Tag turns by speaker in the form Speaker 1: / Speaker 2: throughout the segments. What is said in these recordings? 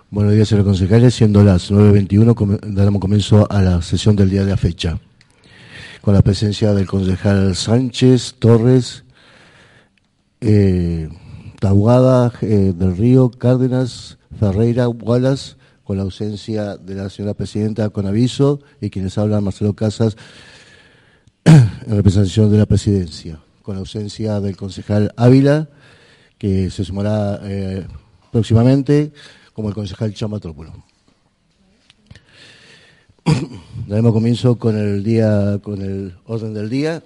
Speaker 1: Buenos días, señores concejales. Siendo las 9:21, daremos comienzo a la sesión del día de la fecha, con la presencia del concejal Sánchez, Torres, Taboada, del Río, Cárdenas, Ferreira, Wallace, con la ausencia de la señora presidenta con aviso, y quienes hablan Marcelo Casas, en representación de la presidencia, con la ausencia del concejal Ávila, que se sumará próximamente, como el concejal Chamatrópulo. Daremos comienzo con el orden del día.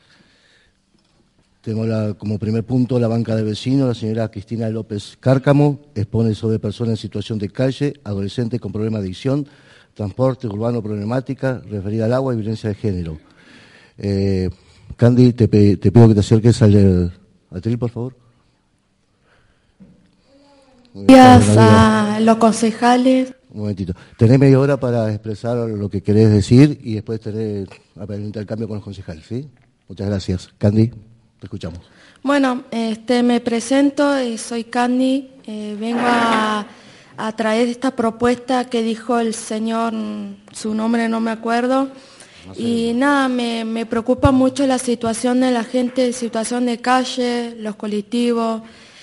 Speaker 1: Tengo como primer punto la banca de vecinos. La señora Cristina López Cárcamo expone sobre personas en situación de calle, adolescentes con problemas de adicción, transporte urbano problemática, referida al agua y violencia de género. Candy, te pido que te acerques al atril, por favor.
Speaker 2: Gracias a los concejales.
Speaker 1: Un momentito. Tenés media hora para expresar lo que querés decir y después tener el intercambio con los concejales, ¿sí? Muchas gracias. Candy, te escuchamos.
Speaker 2: Bueno, me presento, soy Candy, vengo a traer esta propuesta que dijo el señor, su nombre no me acuerdo, no sé. Y nada, me preocupa mucho la situación de la gente, situación de calle, los colectivos,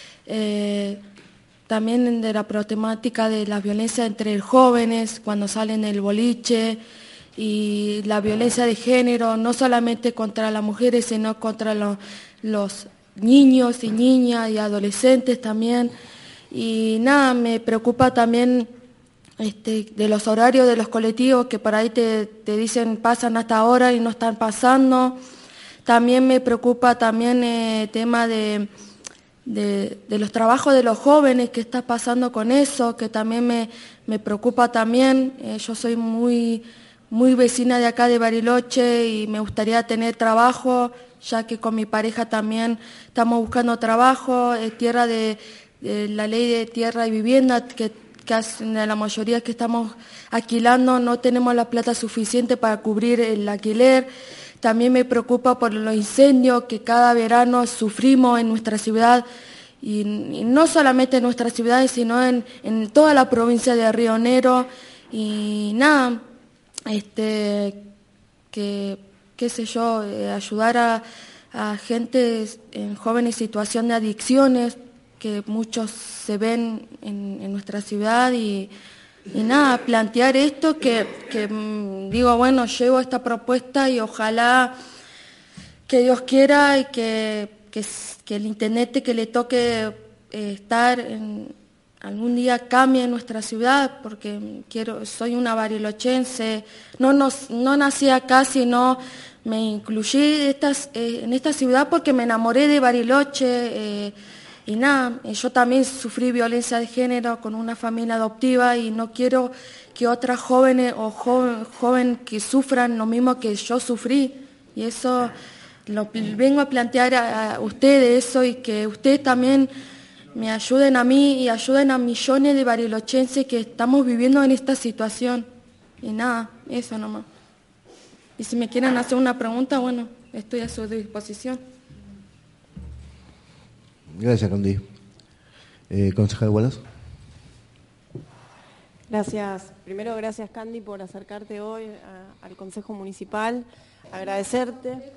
Speaker 2: también de la problemática de la violencia entre jóvenes cuando salen del boliche y la violencia de género, no solamente contra las mujeres, sino contra los niños y niñas y adolescentes también. Y nada, me preocupa también de los horarios de los colectivos que por ahí te dicen pasan hasta ahora y no están pasando. También me preocupa también el tema de los trabajos de los jóvenes, qué está pasando con eso, que también me preocupa también. Yo soy muy vecina de acá de Bariloche y me gustaría tener trabajo, ya que con mi pareja también estamos buscando trabajo, tierra de la ley de tierra y vivienda, que la mayoría que estamos alquilando no tenemos la plata suficiente para cubrir el alquiler. También me preocupa por los incendios que cada verano sufrimos en nuestra ciudad, y no solamente en nuestra ciudad, sino en toda la provincia de Río Negro. Y nada, qué sé yo, ayudar a gente jóvenes en situación de adicciones, que muchos se ven en nuestra ciudad, y nada, plantear esto que digo, bueno, llevo esta propuesta y ojalá que Dios quiera y que el intendente que le toque estar algún día cambie en nuestra ciudad, porque soy una barilochense, no nací acá, sino me incluí en esta ciudad porque me enamoré de Bariloche. Y nada, yo también sufrí violencia de género con una familia adoptiva y no quiero que otras jóvenes o joven que sufran lo mismo que yo sufrí. Y eso lo vengo a plantear a ustedes, eso, y que ustedes también me ayuden a mí y ayuden a millones de barilochenses que estamos viviendo en esta situación. Y nada, eso nomás. Y si me quieren hacer una pregunta, bueno, estoy a su disposición.
Speaker 1: Gracias, Candy. Concejal Wallace.
Speaker 3: Gracias. Primero, gracias, Candy, por acercarte hoy al Consejo Municipal. Agradecerte.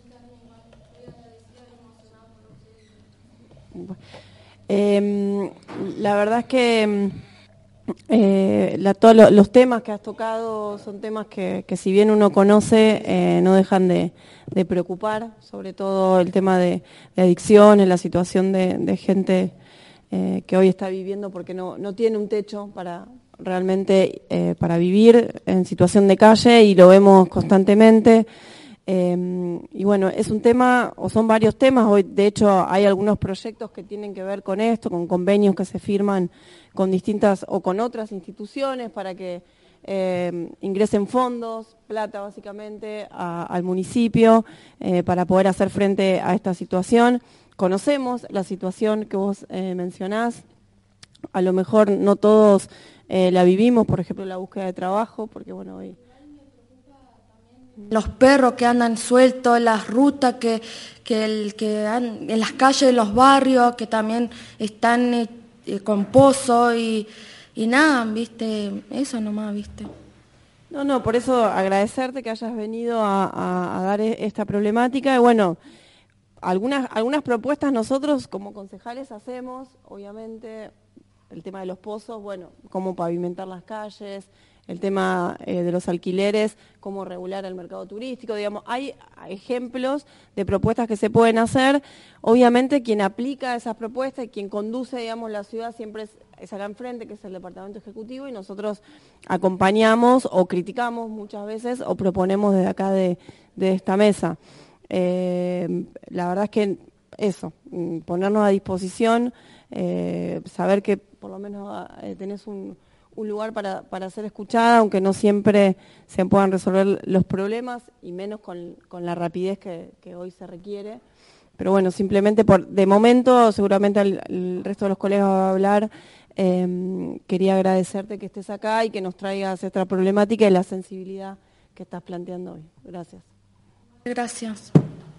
Speaker 3: La verdad es que todos los temas que has tocado son temas que si bien uno conoce, no dejan de preocupar, sobre todo el tema de adicciones, la situación de gente que hoy está viviendo porque no tiene un techo para realmente para vivir en situación de calle, y lo vemos constantemente. Y bueno, es un tema, o son varios temas. Hoy, de hecho, hay algunos proyectos que tienen que ver con esto, con convenios que se firman con distintas o con otras instituciones para que ingresen fondos, plata básicamente, al municipio para poder hacer frente a esta situación. Conocemos la situación que vos mencionás, a lo mejor no todos la vivimos, por ejemplo, la búsqueda de trabajo, porque bueno, hoy...
Speaker 2: Los perros que andan sueltos, las rutas que en las calles de los barrios, que también están con pozos, y y nada, viste, eso nomás, viste.
Speaker 3: No, por eso agradecerte que hayas venido a dar esta problemática. Y bueno, algunas propuestas nosotros como concejales hacemos, obviamente, el tema de los pozos, bueno, cómo pavimentar las calles, el tema de los alquileres, cómo regular el mercado turístico, digamos, hay ejemplos de propuestas que se pueden hacer. Obviamente quien aplica esas propuestas y quien conduce, digamos, la ciudad siempre es acá enfrente, que es el Departamento Ejecutivo, y nosotros acompañamos o criticamos muchas veces o proponemos desde acá de esta mesa. La verdad es que eso, ponernos a disposición, saber que por lo menos tenés un lugar para ser escuchada, aunque no siempre se puedan resolver los problemas, y menos con la rapidez que hoy se requiere. Pero bueno, simplemente de momento, seguramente el resto de los colegas va a hablar. Quería agradecerte que estés acá y que nos traigas esta problemática y la sensibilidad que estás planteando hoy. Gracias.
Speaker 2: Gracias.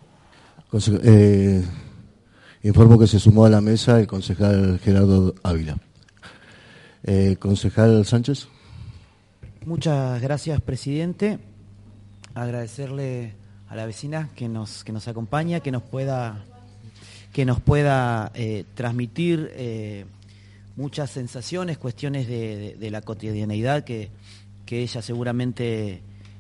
Speaker 1: Informo que se sumó a la mesa el concejal Gerardo Ávila. Concejal Sánchez.
Speaker 4: Muchas gracias, presidente. Agradecerle a la vecina que nos acompaña, que nos pueda transmitir muchas sensaciones, cuestiones de la cotidianeidad que ella seguramente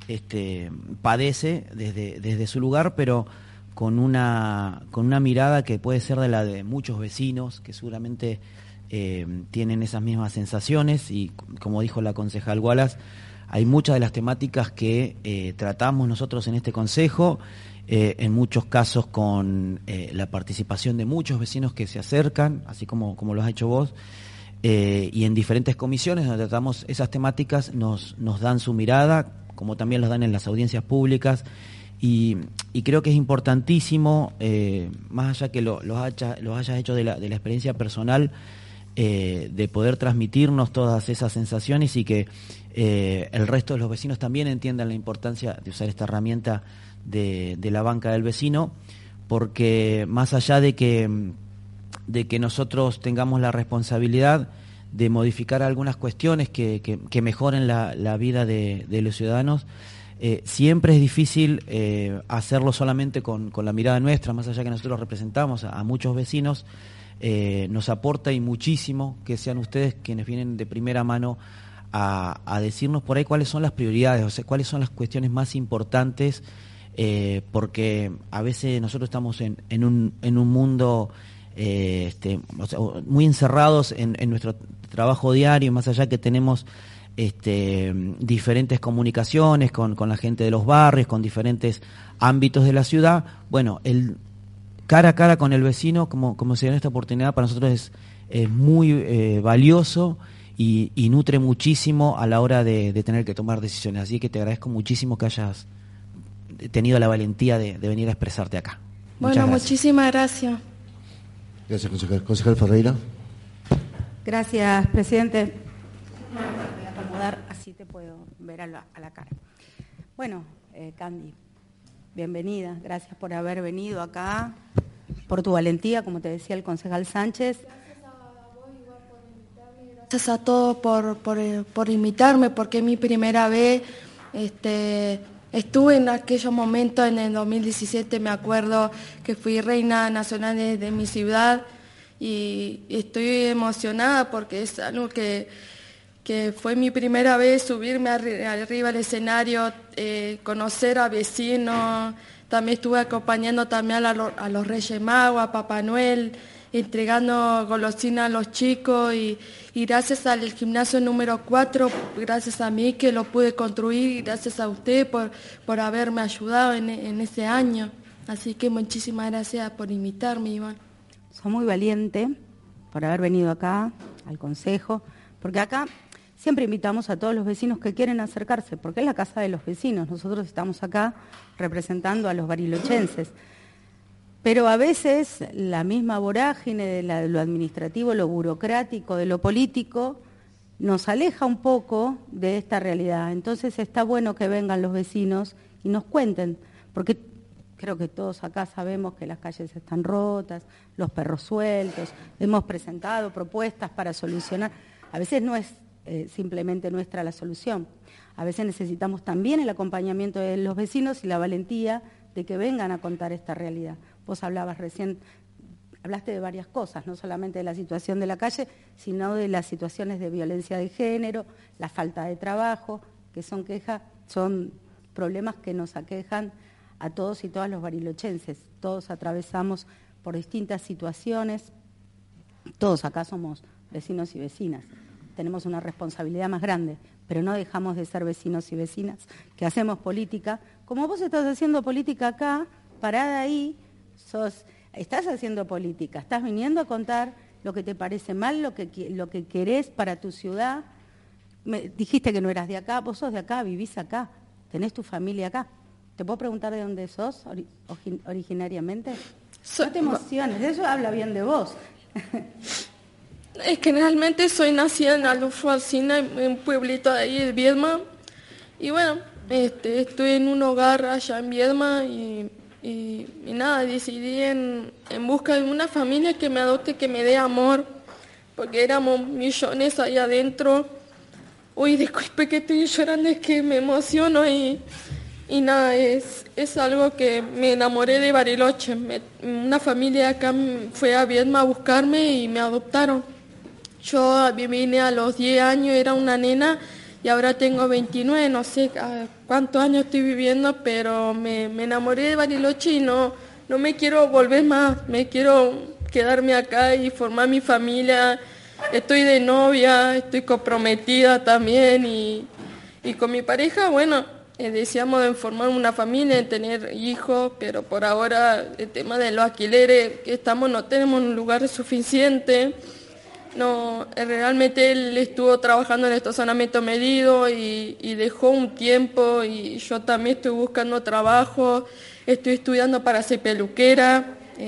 Speaker 4: padece desde su lugar, pero con una mirada que puede ser de la de muchos vecinos que seguramente tienen esas mismas sensaciones. Y como dijo la concejal Wallace, hay muchas de las temáticas que tratamos nosotros en este consejo, en muchos casos con la participación de muchos vecinos que se acercan, así como lo has hecho vos, y en diferentes comisiones donde tratamos esas temáticas nos dan su mirada, como también los dan en las audiencias públicas. Y creo que es importantísimo, más allá que los hayas hecho de la experiencia personal, de poder transmitirnos todas esas sensaciones y que el resto de los vecinos también entiendan la importancia de usar esta herramienta de la banca del vecino, porque más allá de que nosotros tengamos la responsabilidad de modificar algunas cuestiones que mejoren la vida de los ciudadanos, siempre es difícil hacerlo solamente con la mirada nuestra, más allá que nosotros representamos a muchos vecinos. Nos aporta y muchísimo que sean ustedes quienes vienen de primera mano a decirnos por ahí cuáles son las prioridades, o sea, cuáles son las cuestiones más importantes, porque a veces nosotros estamos en un mundo o sea, muy encerrados en nuestro trabajo diario, más allá que tenemos diferentes comunicaciones con la gente de los barrios, con diferentes ámbitos de la ciudad. Bueno, el cara a cara con el vecino, como se dio en esta oportunidad, para nosotros es muy valioso y nutre muchísimo a la hora de tener que tomar decisiones. Así que te agradezco muchísimo que hayas tenido la valentía de venir a expresarte acá.
Speaker 2: Bueno, muchísimas gracias.
Speaker 1: Gracias, concejal. Concejal Ferreira.
Speaker 5: Gracias, presidente. Voy a acomodar, así te puedo ver a la cara. Bueno, Candy, bienvenida. Gracias por haber venido acá, por tu valentía, como te decía el concejal Sánchez.
Speaker 2: Gracias a vos igual por invitarme, gracias a todos por invitarme, porque es mi primera vez. Estuve en aquellos momentos, en el 2017, me acuerdo que fui reina nacional de mi ciudad, y estoy emocionada porque es algo que fue mi primera vez subirme arriba al escenario, conocer a vecinos. También estuve acompañando también a los Reyes Magos, a Papá Noel, entregando golosinas a los chicos, y gracias al gimnasio número 4, gracias a mí que lo pude construir, y gracias a usted por haberme ayudado en ese año. Así que muchísimas gracias por invitarme, Iván.
Speaker 5: Sos muy valiente por haber venido acá al consejo, porque acá siempre invitamos a todos los vecinos que quieren acercarse, porque es la casa de los vecinos. Nosotros estamos acá representando a los barilochenses. Pero a veces la misma vorágine de lo administrativo, lo burocrático, de lo político, nos aleja un poco de esta realidad. Entonces está bueno que vengan los vecinos y nos cuenten, porque creo que todos acá sabemos que las calles están rotas, los perros sueltos, hemos presentado propuestas para solucionar. A veces no es simplemente nuestra la solución. A veces necesitamos también el acompañamiento de los vecinos y la valentía de que vengan a contar esta realidad. Vos hablabas recién, hablaste de varias cosas, no solamente de la situación de la calle, sino de las situaciones de violencia de género, la falta de trabajo, que son quejas, son problemas que nos aquejan a todos y todas los barilochenses. Todos atravesamos por distintas situaciones, todos acá somos vecinos y vecinas, tenemos una responsabilidad más grande, pero no dejamos de ser vecinos y vecinas que hacemos política. Como vos estás haciendo política acá, parada ahí, estás haciendo política, estás viniendo a contar lo que te parece mal, lo que querés para tu ciudad. Dijiste que no eras de acá, vos sos de acá, vivís acá, tenés tu familia acá. ¿Te puedo preguntar de dónde sos originariamente? No te emociones, eso habla bien de vos.
Speaker 2: Es que realmente soy nacida en Alufalcina, en un pueblito de ahí de Viedma. Y bueno, estoy en un hogar allá en Viedma y nada, decidí en busca de una familia que me adopte, que me dé amor, porque éramos millones ahí adentro. Uy, disculpe que estoy llorando, es que me emociono y nada, es algo que me enamoré de Bariloche. Una familia acá fue a Viedma a buscarme y me adoptaron. Yo vine a los 10 años, era una nena, y ahora tengo 29, no sé cuántos años estoy viviendo, pero me enamoré de Bariloche y no me quiero volver más, me quiero quedarme acá y formar mi familia. Estoy de novia, estoy comprometida también y con mi pareja, bueno, deseamos de formar una familia, de tener hijos, pero por ahora el tema de los alquileres que estamos no tenemos un lugar suficiente. No, realmente él estuvo trabajando en estacionamiento medido y dejó un tiempo y yo también estoy buscando trabajo, estoy estudiando para ser peluquera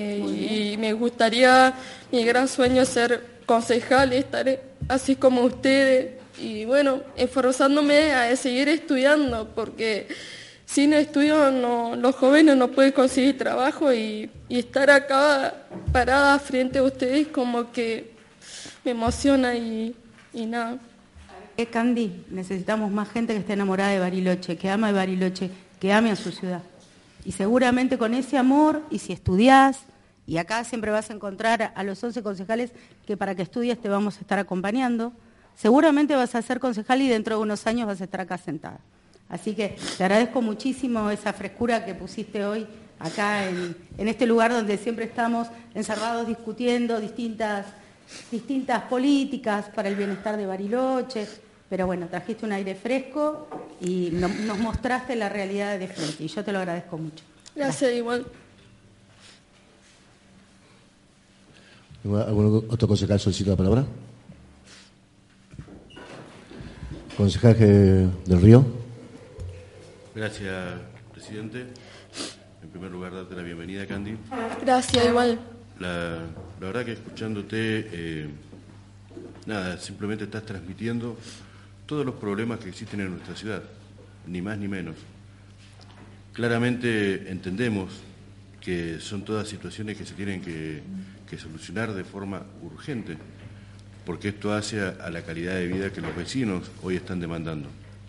Speaker 2: y me gustaría, mi gran sueño es ser concejal y estar así como ustedes y bueno, esforzándome a seguir estudiando porque sin estudio los jóvenes no pueden conseguir trabajo y estar acá parada frente a ustedes como que me emociona y nada.
Speaker 5: Candy, necesitamos más gente que esté enamorada de Bariloche, que ama de Bariloche, que ame a su ciudad. Y seguramente con ese amor, y si estudiás, y acá siempre vas a encontrar a los 11 concejales que para que estudies te vamos a estar acompañando, seguramente vas a ser concejal y dentro de unos años vas a estar acá sentada. Así que te agradezco muchísimo esa frescura que pusiste hoy acá en este lugar donde siempre estamos encerrados discutiendo distintas políticas para el bienestar de Bariloche, pero bueno, trajiste un aire fresco y nos mostraste la realidad de frente y yo te lo agradezco mucho.
Speaker 2: Gracias, igual.
Speaker 1: ¿Algún otro concejal solicita la palabra? Concejal del Río.
Speaker 6: Gracias, presidente. En primer lugar, darte la bienvenida, Candy.
Speaker 2: Gracias, igual.
Speaker 6: La verdad que escuchándote, simplemente estás transmitiendo todos los problemas que existen en nuestra ciudad, ni más ni menos. Claramente entendemos que son todas situaciones que se tienen que solucionar de forma urgente, porque esto hace a la calidad de vida que los vecinos hoy están demandando.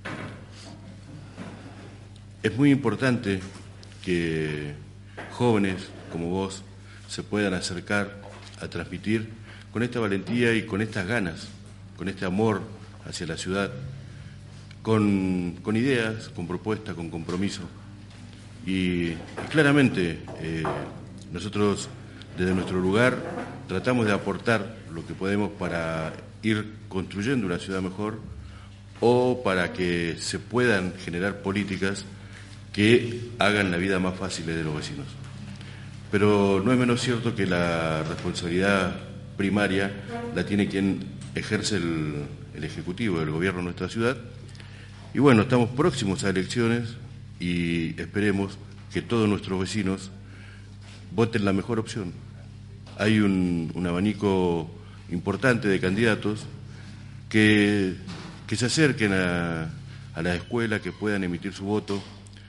Speaker 6: Es muy importante que jóvenes como vos se puedan acercar a transmitir con esta valentía y con estas ganas, con este amor hacia la ciudad, con ideas, con propuestas, con compromiso. Y claramente nosotros desde nuestro lugar tratamos de aportar lo que podemos para ir construyendo una ciudad mejor o para que se puedan generar políticas que hagan la vida más fácil de los vecinos. Pero no es menos cierto que la responsabilidad primaria la tiene quien ejerce el Ejecutivo, el gobierno de nuestra ciudad. Y bueno, estamos próximos a elecciones y esperemos que todos nuestros vecinos voten la mejor opción. Hay un abanico importante de candidatos que se acerquen a la escuela, que puedan emitir su voto,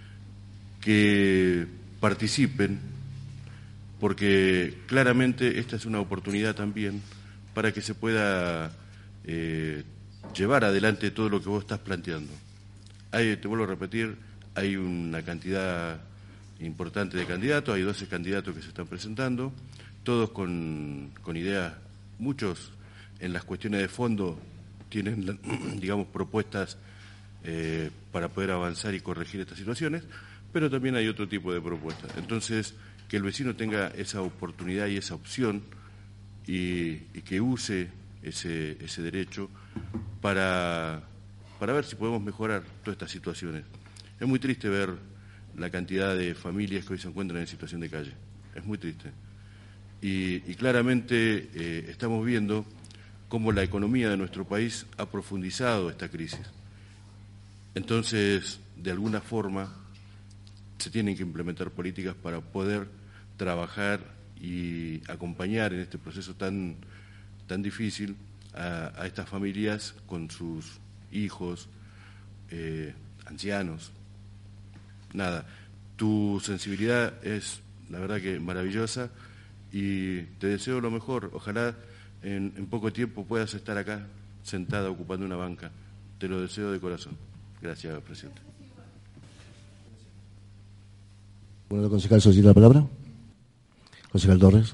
Speaker 6: que participen, porque claramente esta es una oportunidad también para que se pueda llevar adelante todo lo que vos estás planteando. Te vuelvo a repetir, hay una cantidad importante de candidatos, hay 12 candidatos que se están presentando, todos con ideas, muchos en las cuestiones de fondo tienen, digamos, propuestas para poder avanzar y corregir estas situaciones, pero también hay otro tipo de propuestas. Entonces, que el vecino tenga esa oportunidad y esa opción y que use ese derecho para ver si podemos mejorar todas estas situaciones. Es muy triste ver la cantidad de familias que hoy se encuentran en situación de calle. Es muy triste. Y claramente estamos viendo cómo la economía de nuestro país ha profundizado esta crisis. Entonces, de alguna forma, se tienen que implementar políticas para poder trabajar y acompañar en este proceso tan difícil a estas familias con sus hijos, ancianos. Nada, tu sensibilidad es, la verdad, que maravillosa y te deseo lo mejor. Ojalá en poco tiempo puedas estar acá sentada ocupando una banca. Te lo deseo de corazón. Gracias, presidente.
Speaker 1: Bueno, el concejal solicita la palabra. Concejal Torres.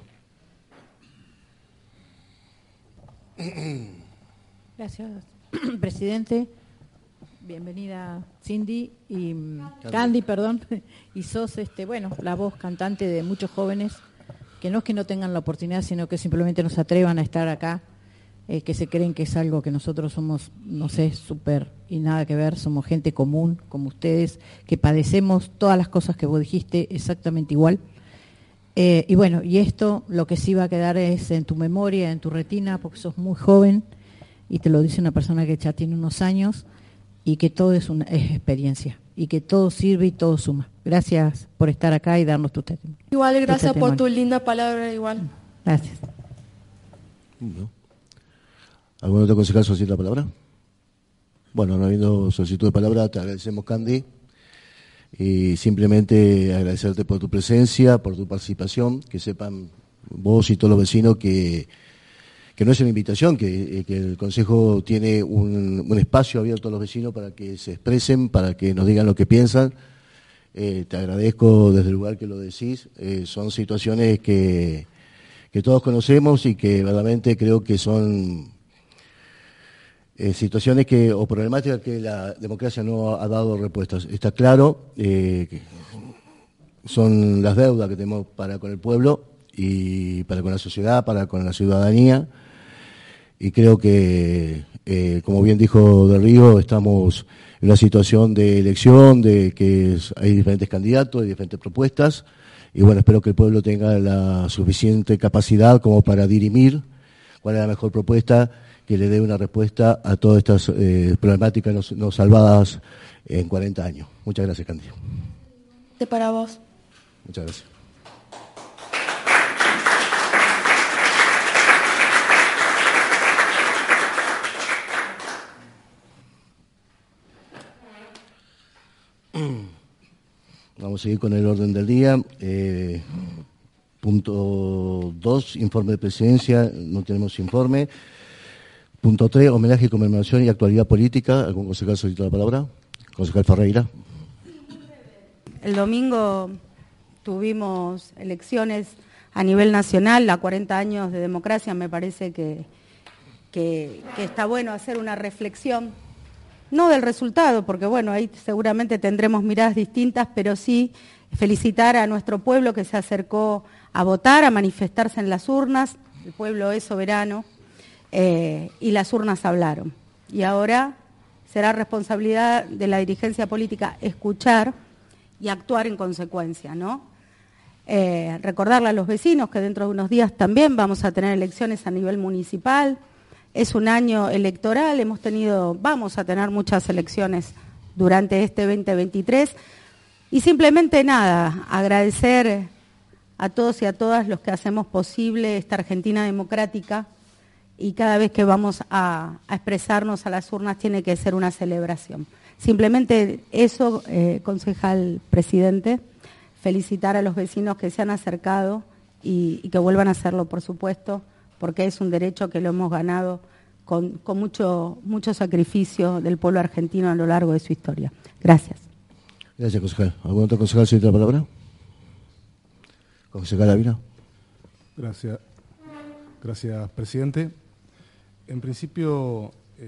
Speaker 7: Gracias, presidente. Bienvenida Cindy y Candy, perdón. Y sos la voz cantante de muchos jóvenes que no es que no tengan la oportunidad, sino que simplemente no se atrevan a estar acá, que se creen que es algo que nosotros somos, no sé, súper y nada que ver, somos gente común como ustedes, que padecemos todas las cosas que vos dijiste exactamente igual. Y esto lo que sí va a quedar es en tu memoria, en tu retina, porque sos muy joven y te lo dice una persona que ya tiene unos años y que todo es experiencia y que todo sirve y todo suma. Gracias por estar acá y darnos tu testimonio.
Speaker 2: Igual, gracias por tu linda palabra, igual.
Speaker 7: Gracias.
Speaker 1: No. ¿Algún otro concejal solicita la palabra? Bueno, no habiendo solicitud de palabra, te agradecemos, Candy. Y simplemente agradecerte por tu presencia, por tu participación, que sepan vos y todos los vecinos que no es una invitación, que el Consejo tiene un espacio abierto a los vecinos para que se expresen, para que nos digan lo que piensan. Te agradezco desde el lugar que lo decís. Son situaciones que todos conocemos y que verdaderamente creo que son situaciones o problemáticas que la democracia no ha dado respuestas. Está claro, son las deudas que tenemos para con el pueblo y para con la sociedad, para con la ciudadanía, y creo que, como bien dijo Del Río, estamos en una situación de elección, de que hay diferentes candidatos, hay diferentes propuestas, y bueno, espero que el pueblo tenga la suficiente capacidad como para dirimir cuál es la mejor propuesta que le dé una respuesta a todas estas problemáticas no salvadas en 40 años. Muchas gracias, Candy.
Speaker 2: Para vos.
Speaker 1: Muchas gracias. Vamos a seguir con el orden del día. Punto 2, informe de presidencia. No tenemos informe. Punto 3, homenaje, conmemoración y actualidad política. ¿Algún concejal solicita la palabra? Concejal Ferreira.
Speaker 5: El domingo tuvimos elecciones a nivel nacional, a 40 años de democracia. Me parece que está bueno hacer una reflexión, no del resultado, porque bueno, ahí seguramente tendremos miradas distintas, pero sí felicitar a nuestro pueblo que se acercó a votar, a manifestarse en las urnas. El pueblo es soberano. Y las urnas hablaron. Y ahora será responsabilidad de la dirigencia política escuchar y actuar en consecuencia, ¿no? Recordarle a los vecinos que dentro de unos días también vamos a tener elecciones a nivel municipal. Es un año electoral, vamos a tener muchas elecciones durante este 2023. Y simplemente nada, agradecer a todos y a todas los que hacemos posible esta Argentina democrática. Y cada vez que vamos a expresarnos a las urnas tiene que ser una celebración. Simplemente eso, concejal presidente, felicitar a los vecinos que se han acercado y que vuelvan a hacerlo, por supuesto, porque es un derecho que lo hemos ganado con mucho sacrificio del pueblo argentino a lo largo de su historia. Gracias.
Speaker 1: Gracias, concejal. ¿Algún otro concejal solicita la palabra? Concejal Ávila.
Speaker 8: Gracias, presidente. En principio,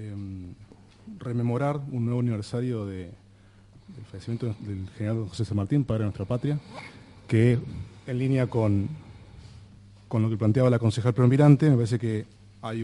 Speaker 8: rememorar un nuevo aniversario del fallecimiento del general José San Martín, padre de nuestra patria, que en línea con lo que planteaba la concejal predominante, me parece que hay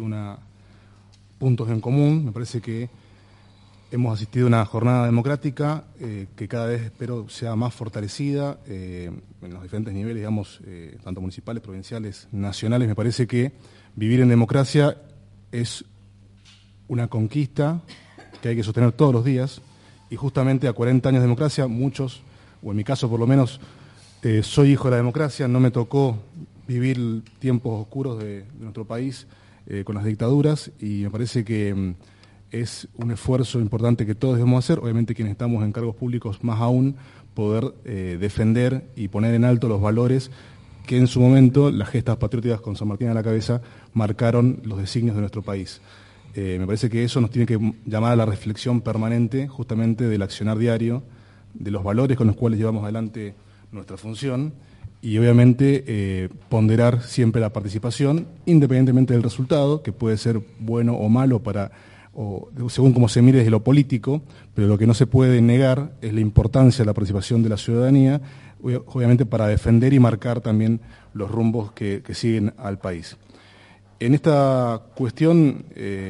Speaker 8: puntos en común. Me parece que hemos asistido a una jornada democrática que cada vez espero sea más fortalecida en los diferentes niveles, digamos, tanto municipales, provinciales, nacionales. Me parece que vivir en democracia es una conquista que hay que sostener todos los días, y justamente a 40 años de democracia, muchos, o en mi caso por lo menos, soy hijo de la democracia, no me tocó vivir tiempos oscuros de nuestro país con las dictaduras, y me parece que es un esfuerzo importante que todos debemos hacer, obviamente quienes estamos en cargos públicos más aún, poder defender y poner en alto los valores que en su momento las gestas patrióticas con San Martín a la cabeza marcaron los designios de nuestro país. Me parece que eso nos tiene que llamar a la reflexión permanente justamente del accionar diario, de los valores con los cuales llevamos adelante nuestra función, y obviamente ponderar siempre la participación, independientemente del resultado, que puede ser bueno o malo según cómo se mire desde lo político, pero lo que no se puede negar es la importancia de la participación de la ciudadanía, obviamente para defender y marcar también los rumbos que siguen al país. En esta cuestión,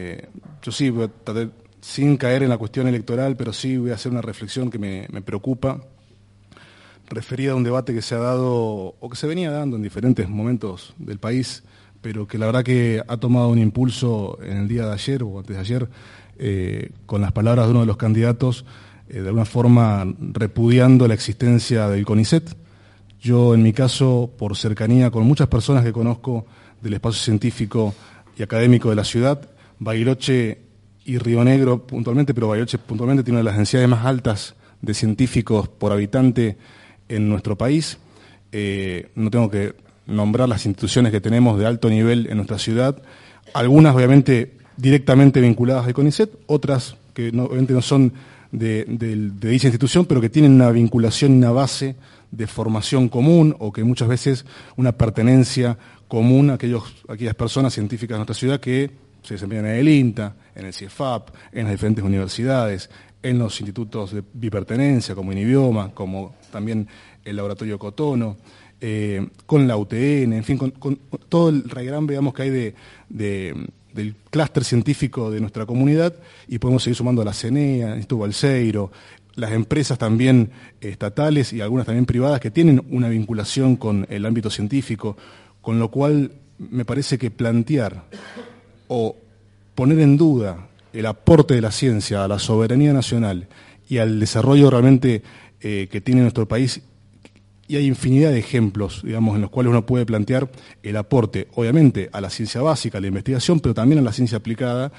Speaker 8: yo sí voy a tratar, sin caer en la cuestión electoral, pero sí voy a hacer una reflexión que me preocupa, referida a un debate que se ha dado, o que se venía dando en diferentes momentos del país, pero que la verdad que ha tomado un impulso en el día de ayer o antes de ayer, con las palabras de uno de los candidatos, de alguna forma repudiando la existencia del CONICET. Yo, en mi caso, por cercanía con muchas personas que conozco del espacio científico y académico de la ciudad, Bariloche y Río Negro puntualmente, pero Bariloche puntualmente tiene una de las densidades más altas de científicos por habitante en nuestro país. No tengo que nombrar las instituciones que tenemos de alto nivel en nuestra ciudad, algunas obviamente directamente vinculadas al CONICET, otras que obviamente no son de dicha institución, pero que tienen una vinculación y una base de formación común, o que muchas veces una pertenencia común a aquellas personas científicas de nuestra ciudad que se desempeñan en el INTA, en el CIEFAP, en las diferentes universidades, en los institutos de bipertenencia, como INIBIOMA, como también el Laboratorio Cotono, con la UTN, en fin, con todo el raigrán, digamos, que hay del clúster científico de nuestra comunidad, y podemos seguir sumando a la CENEA, el Instituto Balseiro, las empresas también estatales y algunas también privadas que tienen una vinculación con el ámbito científico, con lo cual me parece que plantear o poner en duda el aporte de la ciencia a la soberanía nacional y al desarrollo realmente que tiene nuestro país, y hay infinidad de ejemplos, digamos, en los cuales uno puede plantear el aporte, obviamente, a la ciencia básica, a la investigación, pero también a la ciencia aplicada,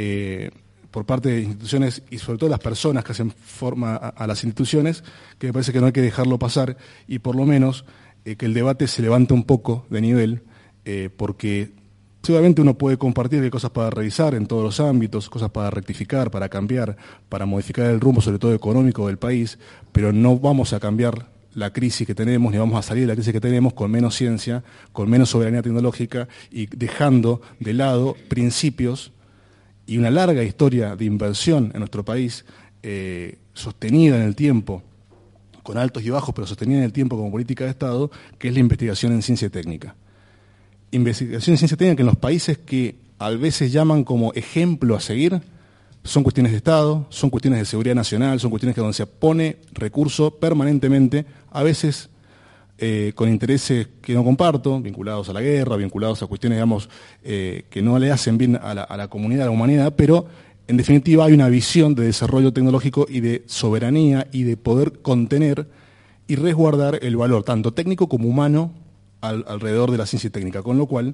Speaker 8: por parte de instituciones y sobre todo las personas que hacen forma a las instituciones, que me parece que no hay que dejarlo pasar, y por lo menos que el debate se levante un poco de nivel, porque seguramente uno puede compartir que hay cosas para revisar en todos los ámbitos, cosas para rectificar, para cambiar, para modificar el rumbo, sobre todo económico del país, pero no vamos a cambiar la crisis que tenemos, ni vamos a salir de la crisis que tenemos con menos ciencia, con menos soberanía tecnológica, y dejando de lado principios y una larga historia de inversión en nuestro país, sostenida en el tiempo, con altos y bajos, pero sostenida en el tiempo como política de Estado, que es la investigación en ciencia técnica. Investigación en ciencia técnica que en los países que a veces llaman como ejemplo a seguir, son cuestiones de Estado, son cuestiones de seguridad nacional, son cuestiones que donde se pone recurso permanentemente, a veces con intereses que no comparto, vinculados a la guerra, vinculados a cuestiones, digamos, que no le hacen bien a la comunidad, a la humanidad, pero en definitiva hay una visión de desarrollo tecnológico y de soberanía y de poder contener y resguardar el valor, tanto técnico como humano, alrededor de la ciencia técnica, con lo cual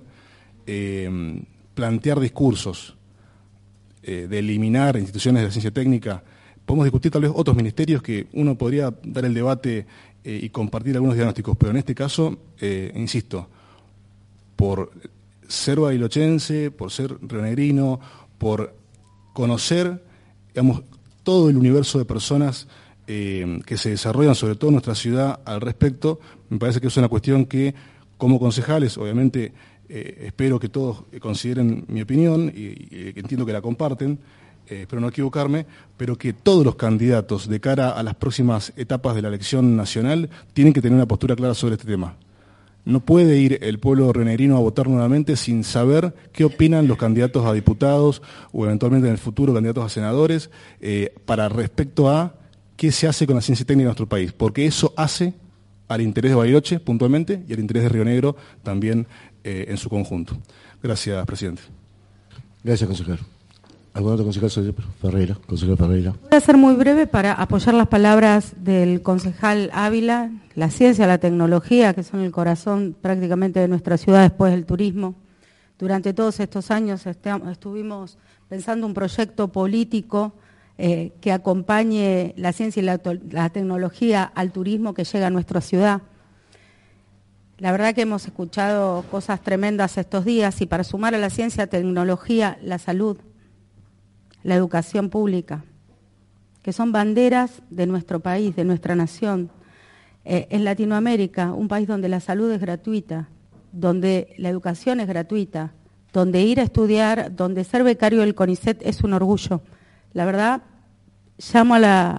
Speaker 8: plantear discursos de eliminar instituciones de la ciencia técnica, podemos discutir tal vez otros ministerios que uno podría dar el debate y compartir algunos diagnósticos, pero en este caso, insisto, por ser barilochense, por ser rionegrino, por conocer, digamos, todo el universo de personas que se desarrollan, sobre todo en nuestra ciudad, al respecto. Me parece que es una cuestión que, como concejales, obviamente, espero que todos consideren mi opinión y entiendo que la comparten, espero no equivocarme, pero que todos los candidatos de cara a las próximas etapas de la elección nacional tienen que tener una postura clara sobre este tema. No puede ir el pueblo rionegrino a votar nuevamente sin saber qué opinan los candidatos a diputados o eventualmente en el futuro candidatos a senadores para respecto a qué se hace con la ciencia técnica en nuestro país, porque eso hace al interés de Bariloche puntualmente y al interés de Río Negro también en su conjunto. Gracias, presidente.
Speaker 1: Gracias, consejero. ¿Algún otro concejal? Ferreira, consejero Ferreira.
Speaker 5: Voy a ser muy breve para apoyar las palabras del concejal Ávila. La ciencia, la tecnología, que son el corazón prácticamente de nuestra ciudad después del turismo. Durante todos estos años estuvimos pensando un proyecto político que acompañe la ciencia y la tecnología al turismo que llega a nuestra ciudad. La verdad que hemos escuchado cosas tremendas estos días y para sumar a la ciencia, tecnología, la salud, la educación pública, que son banderas de nuestro país, de nuestra nación. En Latinoamérica, un país donde la salud es gratuita, donde la educación es gratuita, donde ir a estudiar, donde ser becario del CONICET es un orgullo. La verdad, llamo a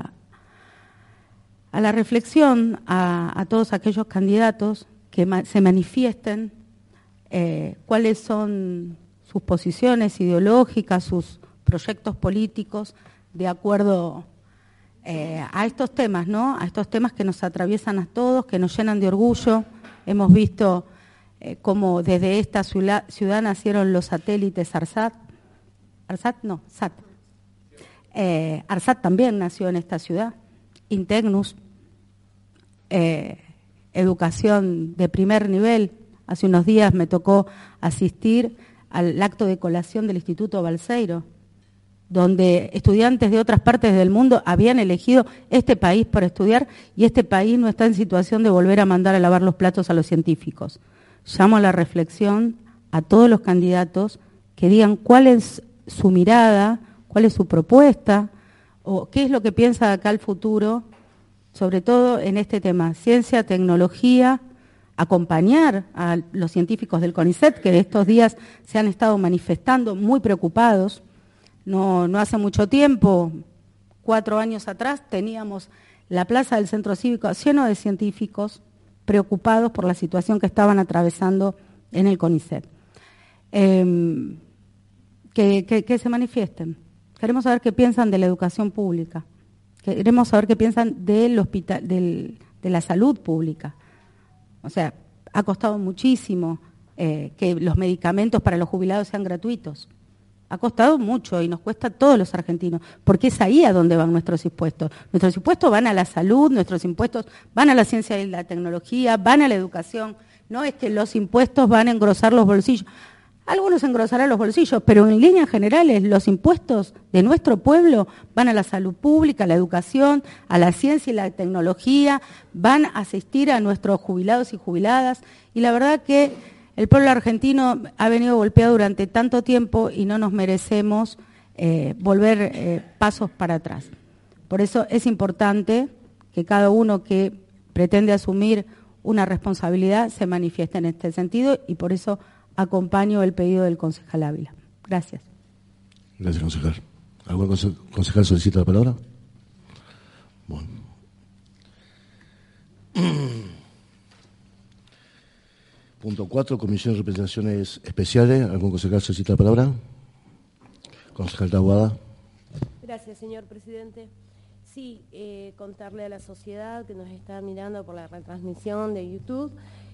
Speaker 5: la reflexión a todos aquellos candidatos que se manifiesten cuáles son sus posiciones ideológicas, sus proyectos políticos de acuerdo a estos temas, ¿no? A estos temas que nos atraviesan a todos, que nos llenan de orgullo. Hemos visto cómo desde esta ciudad nacieron los satélites ARSAT. SAT. ARSAT también nació en esta ciudad. Integnus, educación de primer nivel. Hace unos días me tocó asistir al acto de colación del Instituto Balseiro, donde estudiantes de otras partes del mundo habían elegido este país para estudiar y este país no está en situación de volver a mandar a lavar los platos a los científicos. Llamo a la reflexión a todos los candidatos que digan cuál es su mirada, cuál es su propuesta o qué es lo que piensa de acá al futuro, sobre todo en este tema, ciencia, tecnología, acompañar a los científicos del CONICET que estos días se han estado manifestando muy preocupados. No hace mucho tiempo, 4 años atrás, teníamos la plaza del Centro Cívico lleno de científicos preocupados por la situación que estaban atravesando en el CONICET. Que se manifiesten. Queremos saber qué piensan de la educación pública. Queremos saber qué piensan del hospital, de la salud pública. O sea, ha costado muchísimo que los medicamentos para los jubilados sean gratuitos. Ha costado mucho y nos cuesta a todos los argentinos, porque es ahí a donde van nuestros impuestos. Nuestros impuestos van a la salud, nuestros impuestos van a la ciencia y la tecnología, van a la educación. No es que los impuestos van a engrosar los bolsillos. Algunos engrosarán los bolsillos, pero en líneas generales los impuestos de nuestro pueblo van a la salud pública, a la educación, a la ciencia y la tecnología, van a asistir a nuestros jubilados y jubiladas. Y la verdad que el pueblo argentino ha venido golpeado durante tanto tiempo y no nos merecemos volver pasos para atrás. Por eso es importante que cada uno que pretende asumir una responsabilidad se manifieste en este sentido y por eso acompaño el pedido del concejal Ávila. Gracias.
Speaker 1: Gracias, concejal. ¿Algún concejal solicita la palabra? Bueno. Punto 4, Comisión de Representaciones Especiales. ¿Algún concejal solicita la palabra? Concejal Taboada.
Speaker 9: Gracias, señor presidente. Sí, contarle a la sociedad que nos está mirando por la retransmisión de YouTube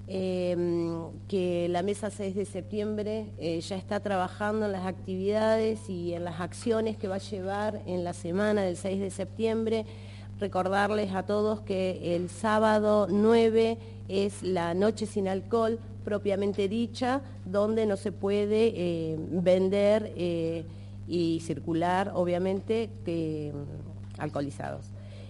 Speaker 9: que la Mesa 6 de septiembre ya está trabajando en las actividades y en las acciones que va a llevar en la semana del 6 de septiembre. Recordarles a todos que el sábado 9 es la noche sin alcohol, propiamente dicha, donde no se puede vender y circular, obviamente, alcoholizados.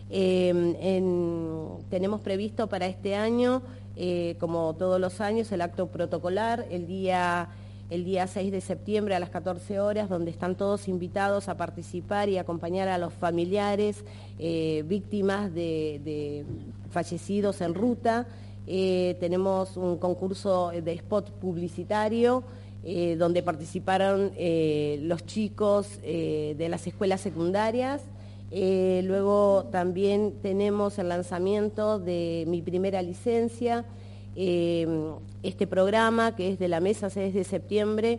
Speaker 9: Tenemos previsto para este año, como todos los años, el acto protocolar el día el día 6 de septiembre a las 14 horas, donde están todos invitados a participar y acompañar a los familiares víctimas de fallecidos en ruta. Tenemos un concurso de spot publicitario donde participaron los chicos de las escuelas secundarias. Luego también tenemos el lanzamiento de Mi Primera Licencia, este programa que es de la Mesa 6 de septiembre,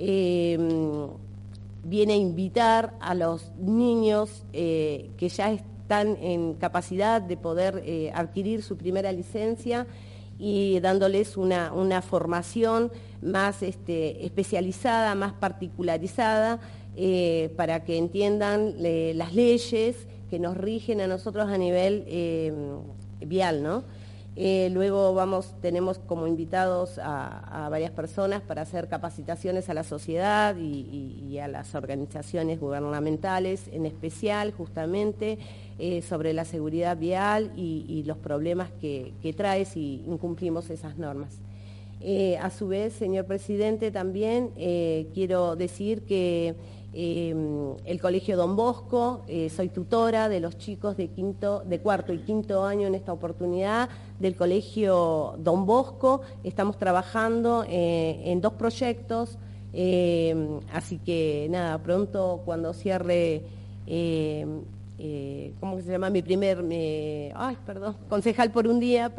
Speaker 9: viene a invitar a los niños que ya están en capacidad de poder adquirir su primera licencia y dándoles una formación más especializada, más particularizada, para que entiendan las leyes que nos rigen a nosotros a nivel vial, ¿no? Luego tenemos como invitados a varias personas para hacer capacitaciones a la sociedad y a las organizaciones gubernamentales, en especial justamente sobre la seguridad vial y los problemas que trae si incumplimos esas normas. A su vez, señor presidente, también quiero decir que el Colegio Don Bosco, soy tutora de los chicos de cuarto y quinto año en esta oportunidad del Colegio Don Bosco. Estamos trabajando en 2 proyectos, así que nada, pronto cuando cierre, ¿cómo se llama? Mi primer, concejal por un día,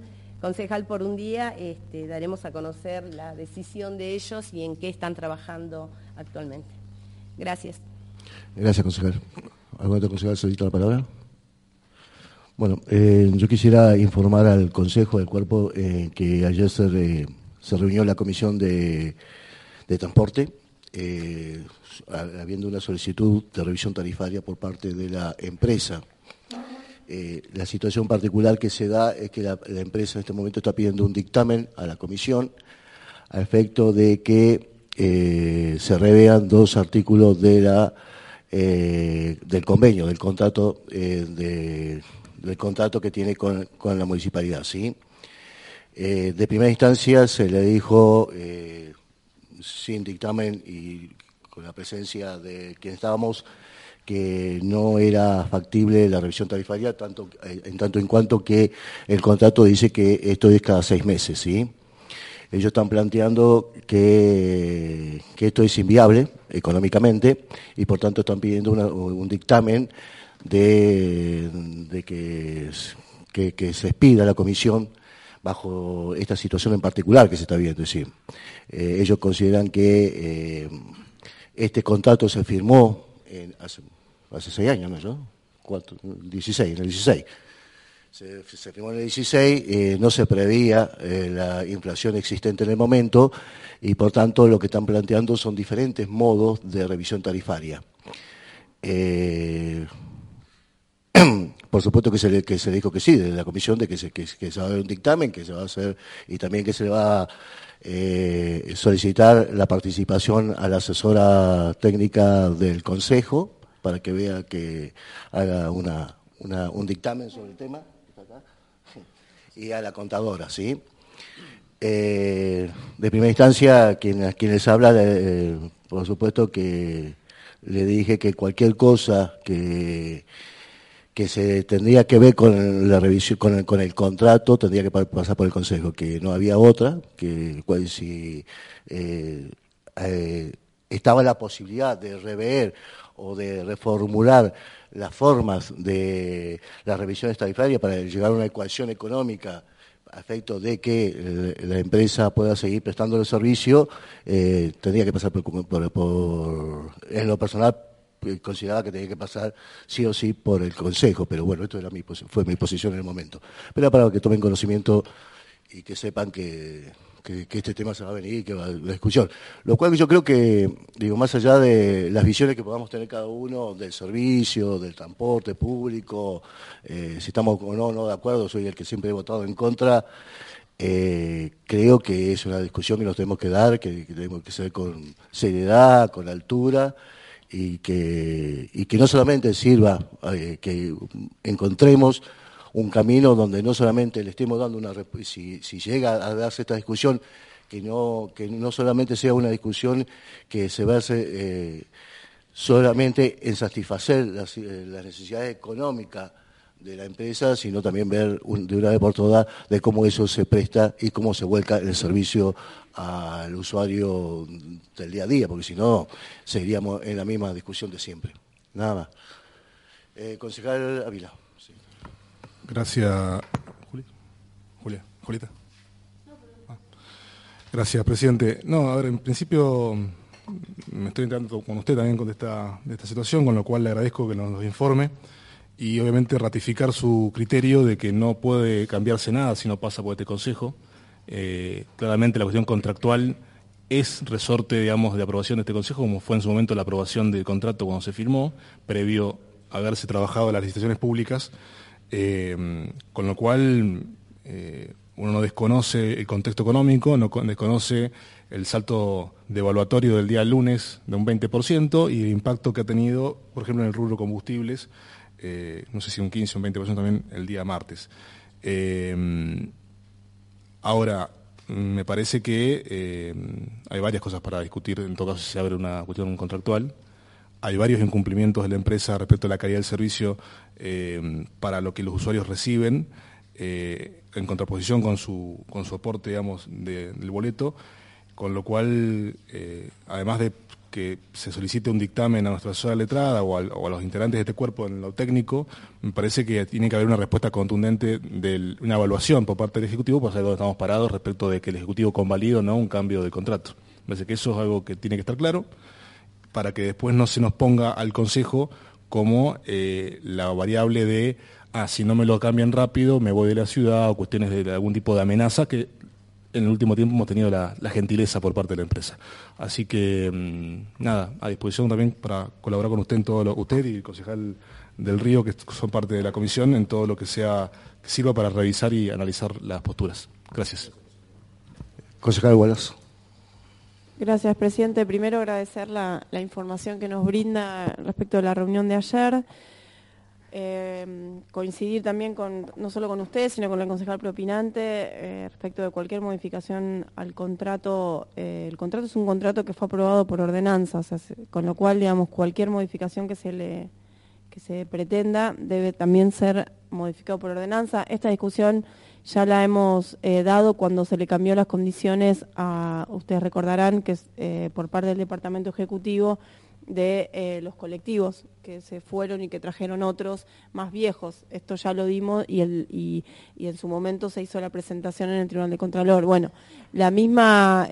Speaker 9: daremos a conocer la decisión de ellos y en qué están trabajando actualmente. Gracias.
Speaker 1: Gracias, concejal. ¿Algún otro concejal solicita la palabra? Bueno, yo quisiera informar al Consejo del Cuerpo que ayer se reunió la Comisión de Transporte, habiendo una solicitud de revisión tarifaria por parte de la empresa. La situación particular que se da es que la empresa en este momento está pidiendo un dictamen a la Comisión a efecto de que se revean 2 artículos de del convenio, del contrato que tiene con la municipalidad, ¿sí? De primera instancia se le dijo, sin dictamen y con la presencia de quien estábamos, que no era factible la revisión tarifaria, en tanto en cuanto que el contrato dice que esto es cada 6 meses, ¿sí? Ellos están planteando que esto es inviable económicamente y por tanto están pidiendo un dictamen de que se expida la comisión bajo esta situación en particular que se está viendo. Es decir, ellos consideran que este contrato se firmó hace 6 años, ¿no? ¿Cuánto? 16, en el 16. Se firmó en el 16, no se preveía la inflación existente en el momento y por tanto lo que están planteando son diferentes modos de revisión tarifaria. Por supuesto que se dijo que sí, desde la comisión, de que se va a haber un dictamen, que se va a hacer y también que se le va a solicitar la participación a la asesora técnica del Consejo para que vea que haga un dictamen sobre el tema. Y a la contadora, ¿sí? De primera instancia, quien les habla, por supuesto que le dije que cualquier cosa que se tendría que ver con la revisión, con el contrato, tendría que pasar por el Consejo, que no había otra, que si estaba la posibilidad de rever o de reformular las formas de las revisiones tarifarias para llegar a una ecuación económica a efecto de que la empresa pueda seguir prestando el servicio, tendría que pasar en lo personal, consideraba que tenía que pasar sí o sí por el Consejo, pero bueno, esto fue mi posición en el momento. Pero para que tomen conocimiento y que sepan que este tema se va a venir y que va a haber la discusión. Lo cual yo creo que, más allá de las visiones que podamos tener cada uno del servicio, del transporte público, si estamos o no de acuerdo, soy el que siempre he votado en contra, creo que es una discusión que nos tenemos que dar, que tenemos que hacer con seriedad, con altura, y que no solamente sirva que encontremos un camino donde no solamente le estemos dando si llega a darse esta discusión, que no solamente sea una discusión que se verse solamente en satisfacer las necesidades económicas de la empresa, sino también ver de una vez por todas de cómo eso se presta y cómo se vuelca el servicio al usuario del día a día, porque si no, seguiríamos en la misma discusión de siempre. Nada más. Concejal Ávila. Sí.
Speaker 8: Gracias. Julieta. Gracias, presidente. No, a ver, en principio me estoy enterando con usted también de esta situación, con lo cual le agradezco que nos informe y obviamente ratificar su criterio de que no puede cambiarse nada si no pasa por este Consejo. Claramente la cuestión contractual es resorte, digamos, de aprobación de este Consejo, como fue en su momento la aprobación del contrato cuando se firmó, previo a haberse trabajado las licitaciones públicas, con lo cual uno no desconoce el contexto económico, no desconoce el salto devaluatorio del día lunes de un 20% y el impacto que ha tenido, por ejemplo, en el rubro combustibles, no sé si un 15 o un 20% también el día martes. Ahora, me parece que hay varias cosas para discutir, en todo caso si se abre una cuestión contractual. Hay varios incumplimientos de la empresa respecto a la calidad del servicio para lo que los usuarios reciben, en contraposición con su aporte, digamos, del boleto, con lo cual, además de que se solicite un dictamen a nuestra asesora letrada o a los integrantes de este cuerpo en lo técnico, me parece que tiene que haber una respuesta contundente de una evaluación por parte del Ejecutivo para saber dónde estamos parados respecto de que el Ejecutivo convalide o no un cambio de contrato. Me parece que eso es algo que tiene que estar claro para que después no se nos ponga al Consejo como la variable de, si no me lo cambian rápido, me voy de la ciudad, o cuestiones de algún tipo de amenaza que en el último tiempo hemos tenido la gentileza por parte de la empresa. Así que, nada, a disposición también para colaborar con usted en todo usted y el concejal del Río, que son parte de la comisión, en todo lo que sirva para revisar y analizar las posturas. Gracias.
Speaker 1: Concejal Wallace.
Speaker 3: Gracias, presidente. Primero agradecer la información que nos brinda respecto a la reunión de ayer. Coincidir también no solo con usted, sino con el concejal propinante respecto de cualquier modificación al contrato. El contrato es un contrato que fue aprobado por ordenanza, o sea, con lo cual, digamos, cualquier modificación que se pretenda debe también ser modificado por ordenanza. Esta discusión ya la hemos dado cuando se le cambió las condiciones ustedes recordarán que por parte del Departamento Ejecutivo de los colectivos que se fueron y que trajeron otros más viejos. Esto ya lo dimos y en su momento se hizo la presentación en el Tribunal de Contralor. Bueno, la misma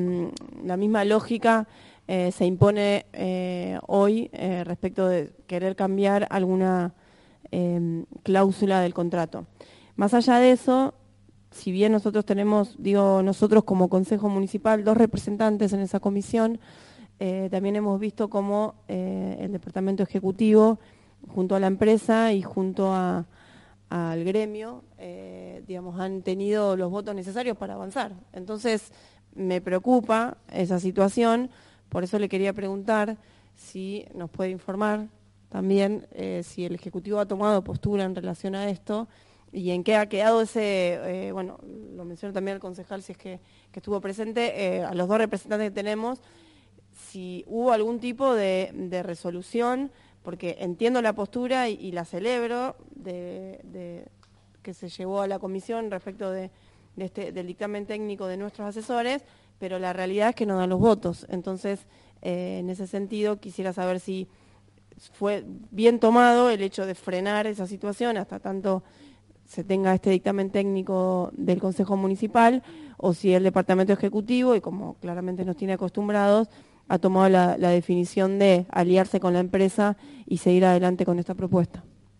Speaker 3: lógica se impone hoy respecto de querer cambiar alguna cláusula del contrato. Más allá de eso, si bien nosotros tenemos, nosotros como Consejo Municipal, 2 representantes en esa comisión, también hemos visto cómo el Departamento Ejecutivo, junto a la empresa y junto al gremio, han tenido los votos necesarios para avanzar. Entonces, me preocupa esa situación, por eso le quería preguntar si nos puede informar también si el Ejecutivo ha tomado postura en relación a esto y en qué ha quedado ese, lo mencionó también el concejal si es que estuvo presente, a los 2 representantes que tenemos, si hubo algún tipo de resolución, porque entiendo la postura y la celebro de que se llevó a la comisión respecto del dictamen técnico de nuestros asesores, pero la realidad es que no dan los votos. Entonces, en ese sentido, quisiera saber si fue bien tomado el hecho de frenar esa situación hasta tanto se tenga este dictamen técnico del Consejo Municipal, o si el Departamento Ejecutivo, y como claramente nos tiene acostumbrados, ha tomado la definición de aliarse con la empresa y seguir adelante con esta propuesta.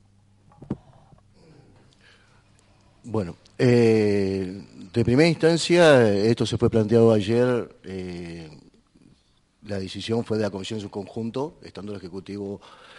Speaker 1: Bueno, de primera instancia, esto se fue planteado ayer, la decisión fue de la comisión en su conjunto, estando el Ejecutivo,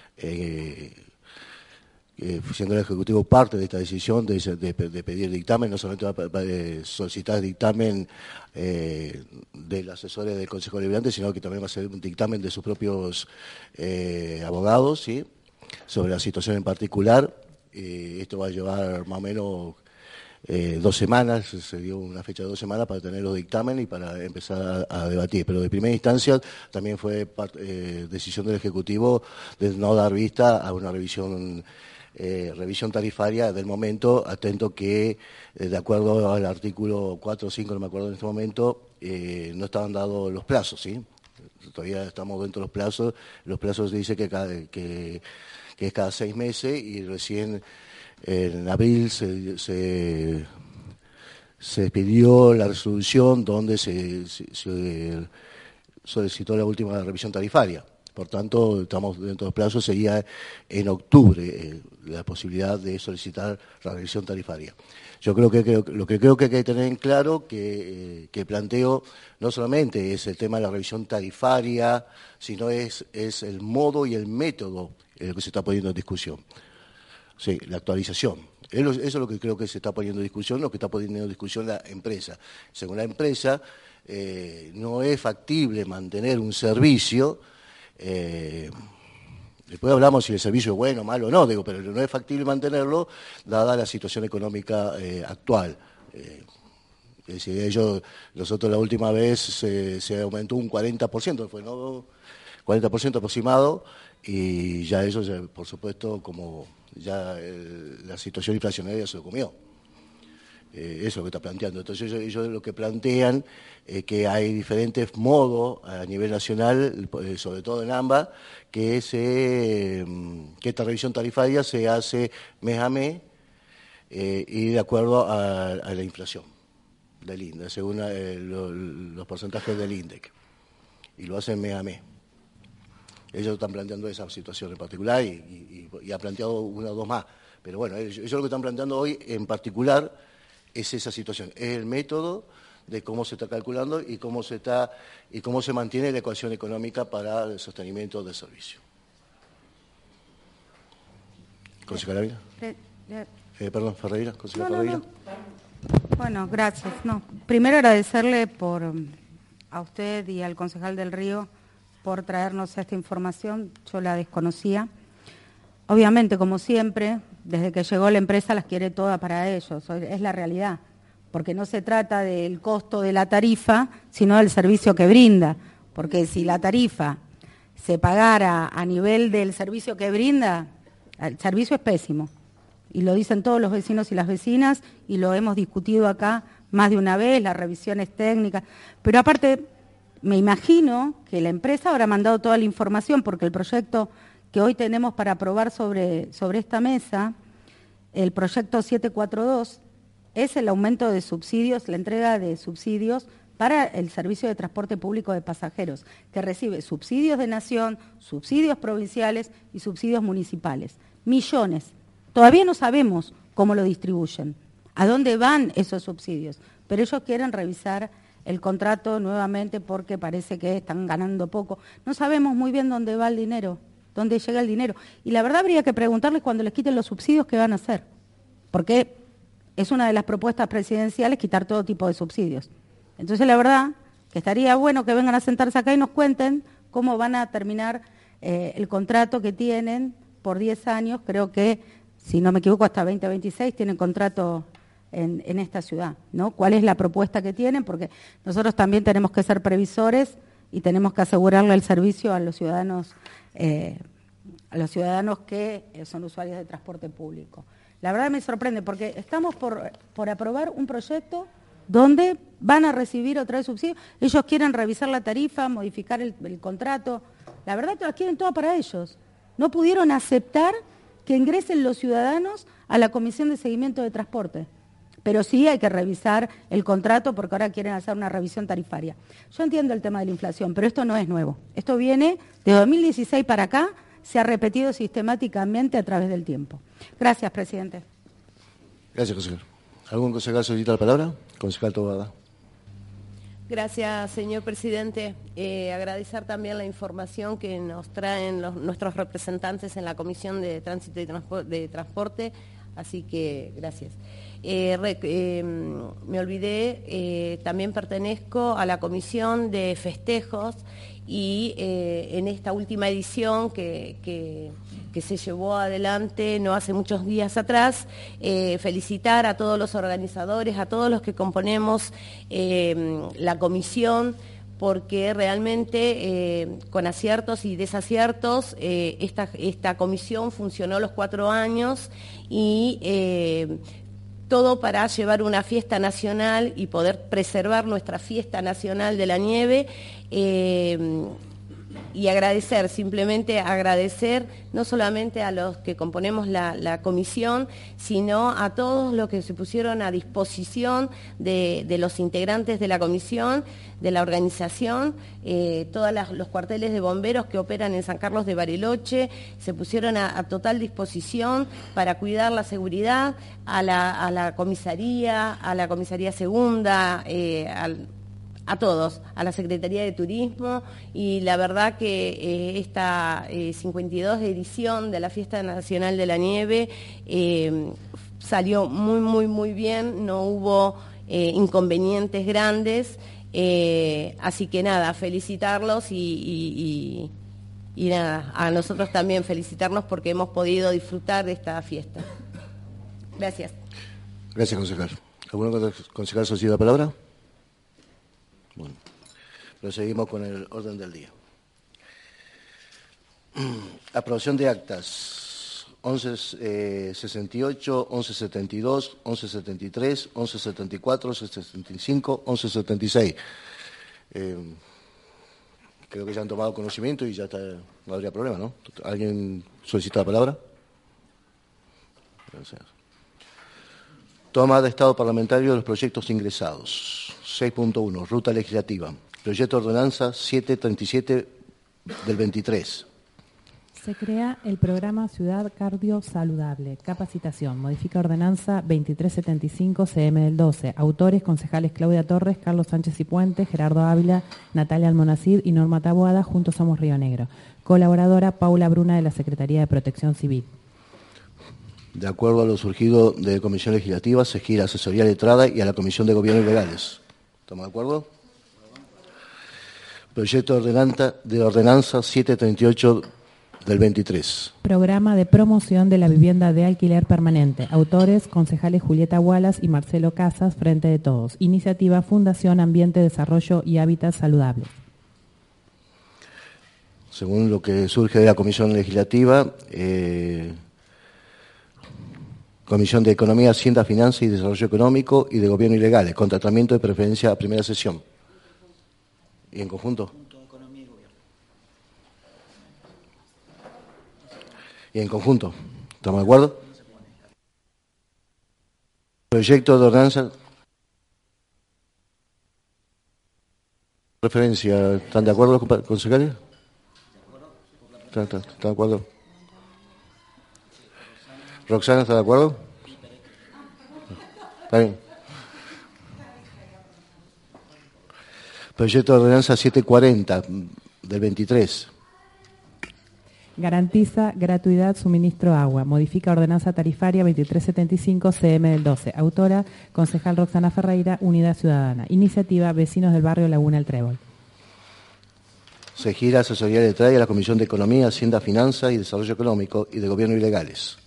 Speaker 1: siendo el Ejecutivo parte de esta decisión de pedir dictamen, no solamente solicitar dictamen de los asesores del Consejo Deliberante, sino que también va a ser un dictamen de sus propios abogados, ¿sí?, sobre la situación en particular. Esto va a llevar más o menos 2 semanas, se dio una fecha de 2 semanas para tener los dictámenes y para empezar a debatir. Pero de primera instancia también fue decisión del Ejecutivo de no dar vista a una revisión tarifaria del momento, atento que, de acuerdo al artículo 4 o 5, no me acuerdo en este momento, no estaban dados los plazos, ¿sí? Todavía estamos dentro de los plazos. Los plazos dice que es cada 6 meses y recién en abril se expidió la resolución donde se solicitó la última revisión tarifaria. Por tanto, estamos dentro de los plazos, sería en octubre la posibilidad de solicitar la revisión tarifaria. Yo creo que lo que creo que hay que tener en claro que planteo no solamente es el tema de la revisión tarifaria, sino es el modo y el método lo que se está poniendo en discusión. Sí, la actualización. Eso es lo que creo que se está poniendo en discusión, lo que está poniendo en discusión la empresa. Según la empresa, no es factible mantener un servicio. Después hablamos si el servicio es bueno o malo o no, digo, pero no es factible mantenerlo dada la situación económica actual. Es decir, nosotros la última vez se aumentó un 40%, fue ¿no? 40% aproximado, y ya eso, por supuesto, como ya la situación inflacionaria se lo comió. Eso es lo que está planteando. Entonces ellos lo que plantean es que hay diferentes modos a nivel nacional, sobre todo en AMBA, que esta revisión tarifaria se hace mes a mes y de acuerdo a la inflación del INDEC, según los porcentajes del INDEC, y lo hacen mes a mes. Ellos están planteando esa situación en particular y han planteado una o dos más. Pero bueno, ellos lo que están planteando hoy en particular es esa situación, es el método de cómo se está calculando y cómo se mantiene la ecuación económica para el sostenimiento del servicio. ¿Concejal Ávila? Perdón, Ferreira, concejal Ferreira.
Speaker 5: No. Bueno, gracias. Primero agradecerle a usted y al concejal del Río por traernos esta información, yo la desconocía. Obviamente, como siempre, desde que llegó la empresa las quiere todas para ellos, es la realidad, porque no se trata del costo de la tarifa, sino del servicio que brinda, porque si la tarifa se pagara a nivel del servicio que brinda, el servicio es pésimo, y lo dicen todos los vecinos y las vecinas, y lo hemos discutido acá más de una vez, las revisiones técnicas, pero aparte me imagino que la empresa habrá mandado toda la información, porque el proyecto que hoy tenemos para aprobar sobre esta mesa, el proyecto 742, es el aumento de subsidios, la entrega de subsidios para el servicio de transporte público de pasajeros, que recibe subsidios de nación, subsidios provinciales y subsidios municipales. Millones. Todavía no sabemos cómo lo distribuyen, a dónde van esos subsidios, pero ellos quieren revisar el contrato nuevamente porque parece que están ganando poco. No sabemos muy bien dónde va el dinero, dónde llega el dinero. Y la verdad habría que preguntarles cuando les quiten los subsidios qué van a hacer, porque es una de las propuestas presidenciales quitar todo tipo de subsidios. Entonces la verdad que estaría bueno que vengan a sentarse acá y nos cuenten cómo van a terminar el contrato que tienen por 10 años, creo que, si no me equivoco, hasta 2026 tienen contrato en esta ciudad, ¿no? ¿Cuál es la propuesta que tienen? Porque nosotros también tenemos que ser previsores y tenemos que asegurarle el servicio a los ciudadanos que son usuarios de transporte público. La verdad me sorprende porque estamos por aprobar un proyecto donde van a recibir otra vez subsidios. Ellos quieren revisar la tarifa, modificar el contrato. La verdad que la quieren toda para ellos. No pudieron aceptar que ingresen los ciudadanos a la Comisión de Seguimiento de Transporte. Pero sí hay que revisar el contrato porque ahora quieren hacer una revisión tarifaria. Yo entiendo el tema de la inflación, pero esto no es nuevo. Esto viene de 2016 para acá, se ha repetido sistemáticamente a través del tiempo. Gracias, presidente.
Speaker 1: Gracias, concejal. ¿Algún concejal solicita la palabra? Concejal Tobada.
Speaker 9: Gracias, señor presidente. Agradecer también la información que nos traen nuestros representantes en la Comisión de Tránsito y de Transporte Así que, gracias. Me olvidé, también pertenezco a la Comisión de Festejos y en esta última edición que se llevó adelante no hace muchos días atrás, felicitar a todos los organizadores, a todos los que componemos la comisión, porque realmente con aciertos y desaciertos esta comisión funcionó los 4 años y todo para llevar una fiesta nacional y poder preservar nuestra fiesta nacional de la nieve y agradecer, simplemente agradecer no solamente a los que componemos la comisión, sino a todos los que se pusieron a disposición de los integrantes de la comisión, de la organización, todos los cuarteles de bomberos que operan en San Carlos de Bariloche, se pusieron a total disposición para cuidar la seguridad, a la comisaría segunda, a todos, a la Secretaría de Turismo, y la verdad que esta 52 edición de la Fiesta Nacional de la Nieve salió muy bien, no hubo inconvenientes grandes, así que nada, felicitarlos y nada, a nosotros también felicitarnos porque hemos podido disfrutar de esta fiesta. Gracias.
Speaker 1: Gracias, concejal. ¿Algún concejal solicita la palabra? Bueno, proseguimos con el orden del día. Aprobación de actas 1168, 1172, 1173, 1174, 1175, 1176. Creo que ya han tomado conocimiento y ya está, no habría problema, ¿no? ¿Alguien solicita la palabra? Gracias. Toma de estado parlamentario de los proyectos ingresados. 6.1, ruta legislativa. Proyecto de ordenanza 737 del 23.
Speaker 10: Se crea el programa Ciudad Cardio Saludable. Capacitación. Modifica ordenanza 2375 CM del 12. Autores, concejales Claudia Torres, Carlos Sánchez y Puente, Gerardo Ávila, Natalia Almonacid y Norma Taboada, Juntos Somos Río Negro. Colaboradora Paula Bruna de la Secretaría de Protección Civil.
Speaker 1: De acuerdo a lo surgido de Comisión Legislativa, se gira a Asesoría Letrada y a la Comisión de Gobierno y Legales. ¿Estamos de acuerdo? Proyecto de ordenanza 738 del 23.
Speaker 10: Programa de promoción de la vivienda de alquiler permanente. Autores, concejales Julieta Wallace y Marcelo Casas, Frente de Todos. Iniciativa Fundación Ambiente, Desarrollo y Hábitat Saludables.
Speaker 1: Según lo que surge de la Comisión Legislativa, Comisión de Economía, Hacienda, Finanzas y Desarrollo Económico y de Gobierno y Legales, con tratamiento de preferencia a primera sesión. ¿Y en conjunto? Y en conjunto. ¿Estamos de acuerdo? Proyecto de ordenanza. Referencia. ¿Están de acuerdo los concejales? ¿Están de acuerdo? ¿Roxana está de acuerdo? Está bien. Proyecto de ordenanza 740 del 23.
Speaker 10: Garantiza gratuidad suministro agua. Modifica ordenanza tarifaria 2375 CM del 12. Autora, concejal Roxana Ferreira, Unidad Ciudadana. Iniciativa, vecinos del barrio Laguna El Trébol.
Speaker 1: Se gira a Asesoría Letrada y a la Comisión de Economía, Hacienda, Finanzas y Desarrollo Económico y de Gobierno y Legales.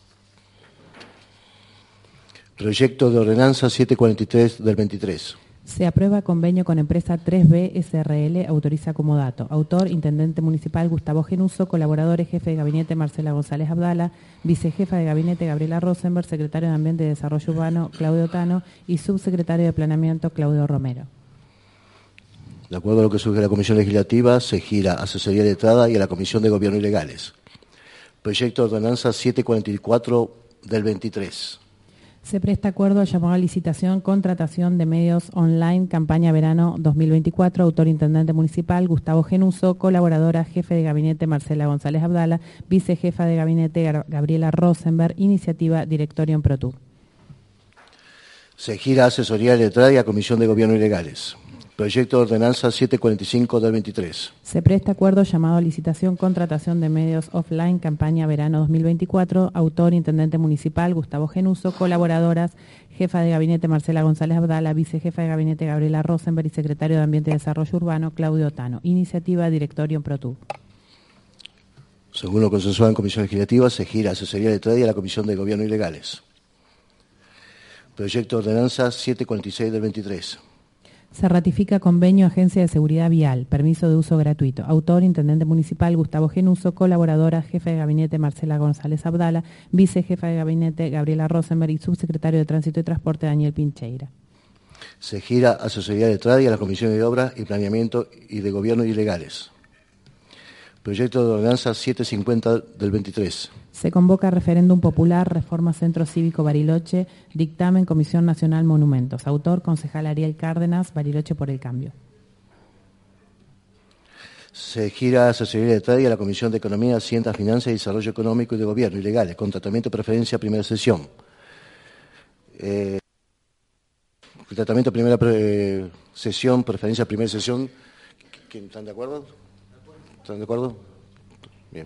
Speaker 1: Proyecto de ordenanza 743 del 23.
Speaker 10: Se aprueba convenio con empresa 3B SRL, autoriza como dato. Autor, Intendente Municipal Gustavo Genuso, colaboradores, Jefe de Gabinete Marcela González Abdala, Vicejefa de Gabinete Gabriela Rosenberg, Secretario de Ambiente y Desarrollo Urbano Claudio Tano y Subsecretario de Planeamiento Claudio Romero.
Speaker 1: De acuerdo a lo que surge de la Comisión Legislativa, se gira a Asesoría Letrada y a la Comisión de Gobierno y Legales. Proyecto de ordenanza 744 del 23.
Speaker 10: Se presta acuerdo al llamado a licitación, contratación de medios online, campaña verano 2024, autor Intendente Municipal Gustavo Genuso, colaboradora Jefe de Gabinete Marcela González Abdala, Vicejefa de Gabinete Gabriela Rosenberg, iniciativa Directorio en ProTour.
Speaker 1: Se gira a Asesoría Letrada y a Comisión de Gobierno y Legales. Proyecto de ordenanza 745 del 23.
Speaker 10: Se presta acuerdo llamado a licitación contratación de medios offline campaña verano 2024. Autor, Intendente Municipal Gustavo Genuso. Colaboradoras, Jefa de Gabinete Marcela González Abdala, Vicejefa de Gabinete Gabriela Rosenberg y Secretario de Ambiente y Desarrollo Urbano Claudio Otano. Iniciativa Directorio en ProTub.
Speaker 1: Según lo consensuado en Comisión Legislativa, se gira a asesoría letrada y a la Comisión de Gobierno y Legales. Proyecto de ordenanza 746 del 23.
Speaker 10: Se ratifica convenio Agencia de Seguridad Vial, permiso de uso gratuito. Autor, Intendente Municipal Gustavo Genuso. Colaboradora, Jefa de Gabinete Marcela González Abdala, Vicejefa de Gabinete Gabriela Rosenberg y Subsecretario de Tránsito y Transporte Daniel Pincheira.
Speaker 1: Se gira a asesoría letrada y a la Comisión de Obras y Planeamiento y de Gobierno y Legales. Proyecto de ordenanza 750 del 23.
Speaker 10: Se convoca referéndum popular, reforma Centro Cívico Bariloche, dictamen Comisión Nacional Monumentos. Autor, concejal Ariel Cárdenas, Bariloche por el Cambio.
Speaker 1: Se gira a asesoría letrada y a la Comisión de Economía, Hacienda, Finanzas y Desarrollo Económico y de Gobierno y Legales, con tratamiento de preferencia primera sesión. Tratamiento primera sesión, preferencia primera sesión. ¿Están de acuerdo? ¿Están de acuerdo? Bien.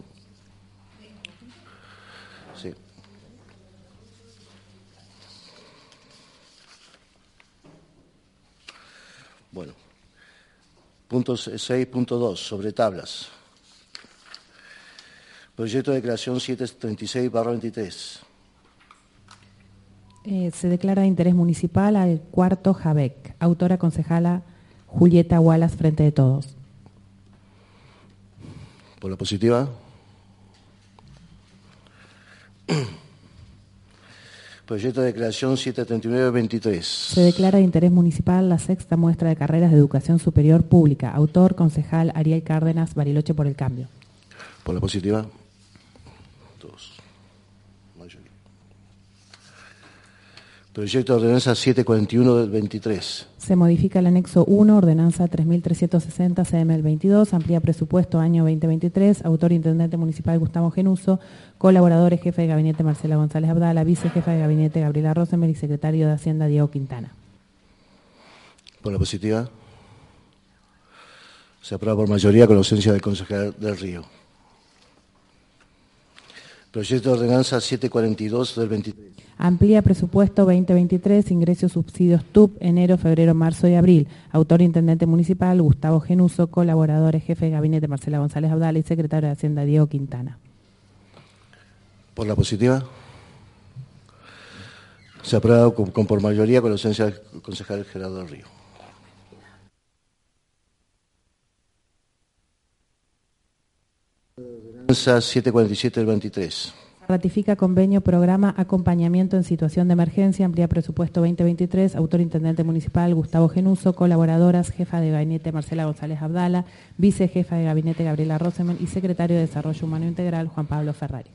Speaker 1: Sí. Bueno. Punto 6.2, sobre tablas. Proyecto de creación 736/23.
Speaker 10: Se declara de interés municipal al cuarto JABEC. Autora concejala Julieta Wallace, Frente de Todos.
Speaker 1: Por la positiva. Proyecto de creación 739/23.
Speaker 10: Se declara de interés municipal la sexta muestra de carreras de educación superior pública. Autor, concejal Ariel Cárdenas, Bariloche por el Cambio.
Speaker 1: Por la positiva. 2. Mayoría. Proyecto de ordenanza 741 del 23.
Speaker 10: Se modifica el anexo 1, ordenanza 3360 CM del 22, amplía presupuesto año 2023, autor Intendente Municipal Gustavo Genuso, colaboradores Jefe de Gabinete Marcela González Abdala, Vicejefa de Gabinete Gabriela Rosenberg y Secretario de Hacienda Diego Quintana.
Speaker 1: Por la positiva. Se aprueba por mayoría con la ausencia del concejal del Río. Proyecto de ordenanza 742 del 23.
Speaker 10: Amplía presupuesto 2023, ingresos subsidios TUP, enero, febrero, marzo y abril. Autor Intendente Municipal Gustavo Genuso, colaboradores Jefe de Gabinete Marcela González Abdala y Secretario de Hacienda Diego Quintana.
Speaker 1: Por la positiva. Se aprueba por mayoría con la ausencia del concejal Gerardo del Río. Ordenanza 747 del 23.
Speaker 10: Ratifica convenio programa Acompañamiento en Situación de Emergencia, amplía presupuesto 2023, autor Intendente Municipal Gustavo Genuso, colaboradoras Jefa de Gabinete Marcela González Abdala, Vicejefa de Gabinete Gabriela Rosenberg y Secretario de Desarrollo Humano Integral Juan Pablo Ferrari.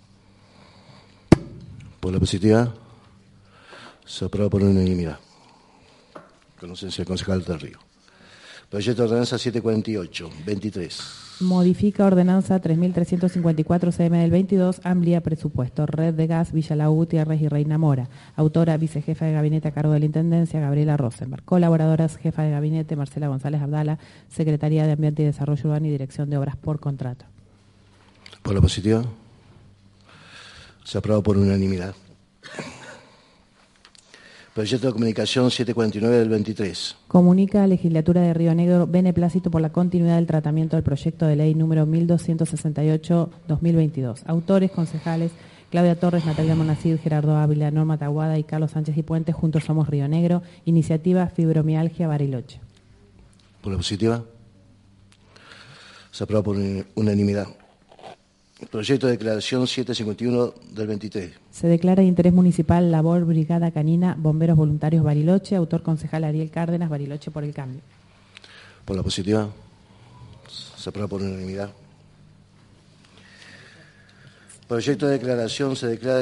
Speaker 1: Por la positiva. Se aprueba por unanimidad. Con ausencia del concejal del Río. Proyecto de ordenanza 748, 23.
Speaker 10: Modifica ordenanza 3354 CM del 22, amplía presupuesto, Red de Gas, Villa Lau Gutiérrez y Reina Mora. Autora, Vicejefa de Gabinete a cargo de la Intendencia, Gabriela Rosenberg. Colaboradoras, Jefa de Gabinete, Marcela González Abdala, Secretaría de Ambiente y Desarrollo Urbano y Dirección de Obras por contrato.
Speaker 1: Por la positiva. Se aprueba por unanimidad. Proyecto de comunicación 749 del 23.
Speaker 10: Comunica a Legislatura de Río Negro beneplácito por la continuidad del tratamiento del proyecto de ley número 1268-2022. Autores, concejales, Claudia Torres, Natalia Monacid, Gerardo Ávila, Norma Taguada y Carlos Sánchez y Puente, Juntos Somos Río Negro. Iniciativa Fibromialgia Bariloche.
Speaker 1: Por la positiva. Se aprueba por unanimidad. Proyecto de declaración 751 del 23.
Speaker 10: Se declara de interés municipal labor Brigada Canina Bomberos Voluntarios Bariloche, autor concejal Ariel Cárdenas, Bariloche por el Cambio.
Speaker 1: Por la positiva. Se aprueba por unanimidad. Proyecto de declaración se declara...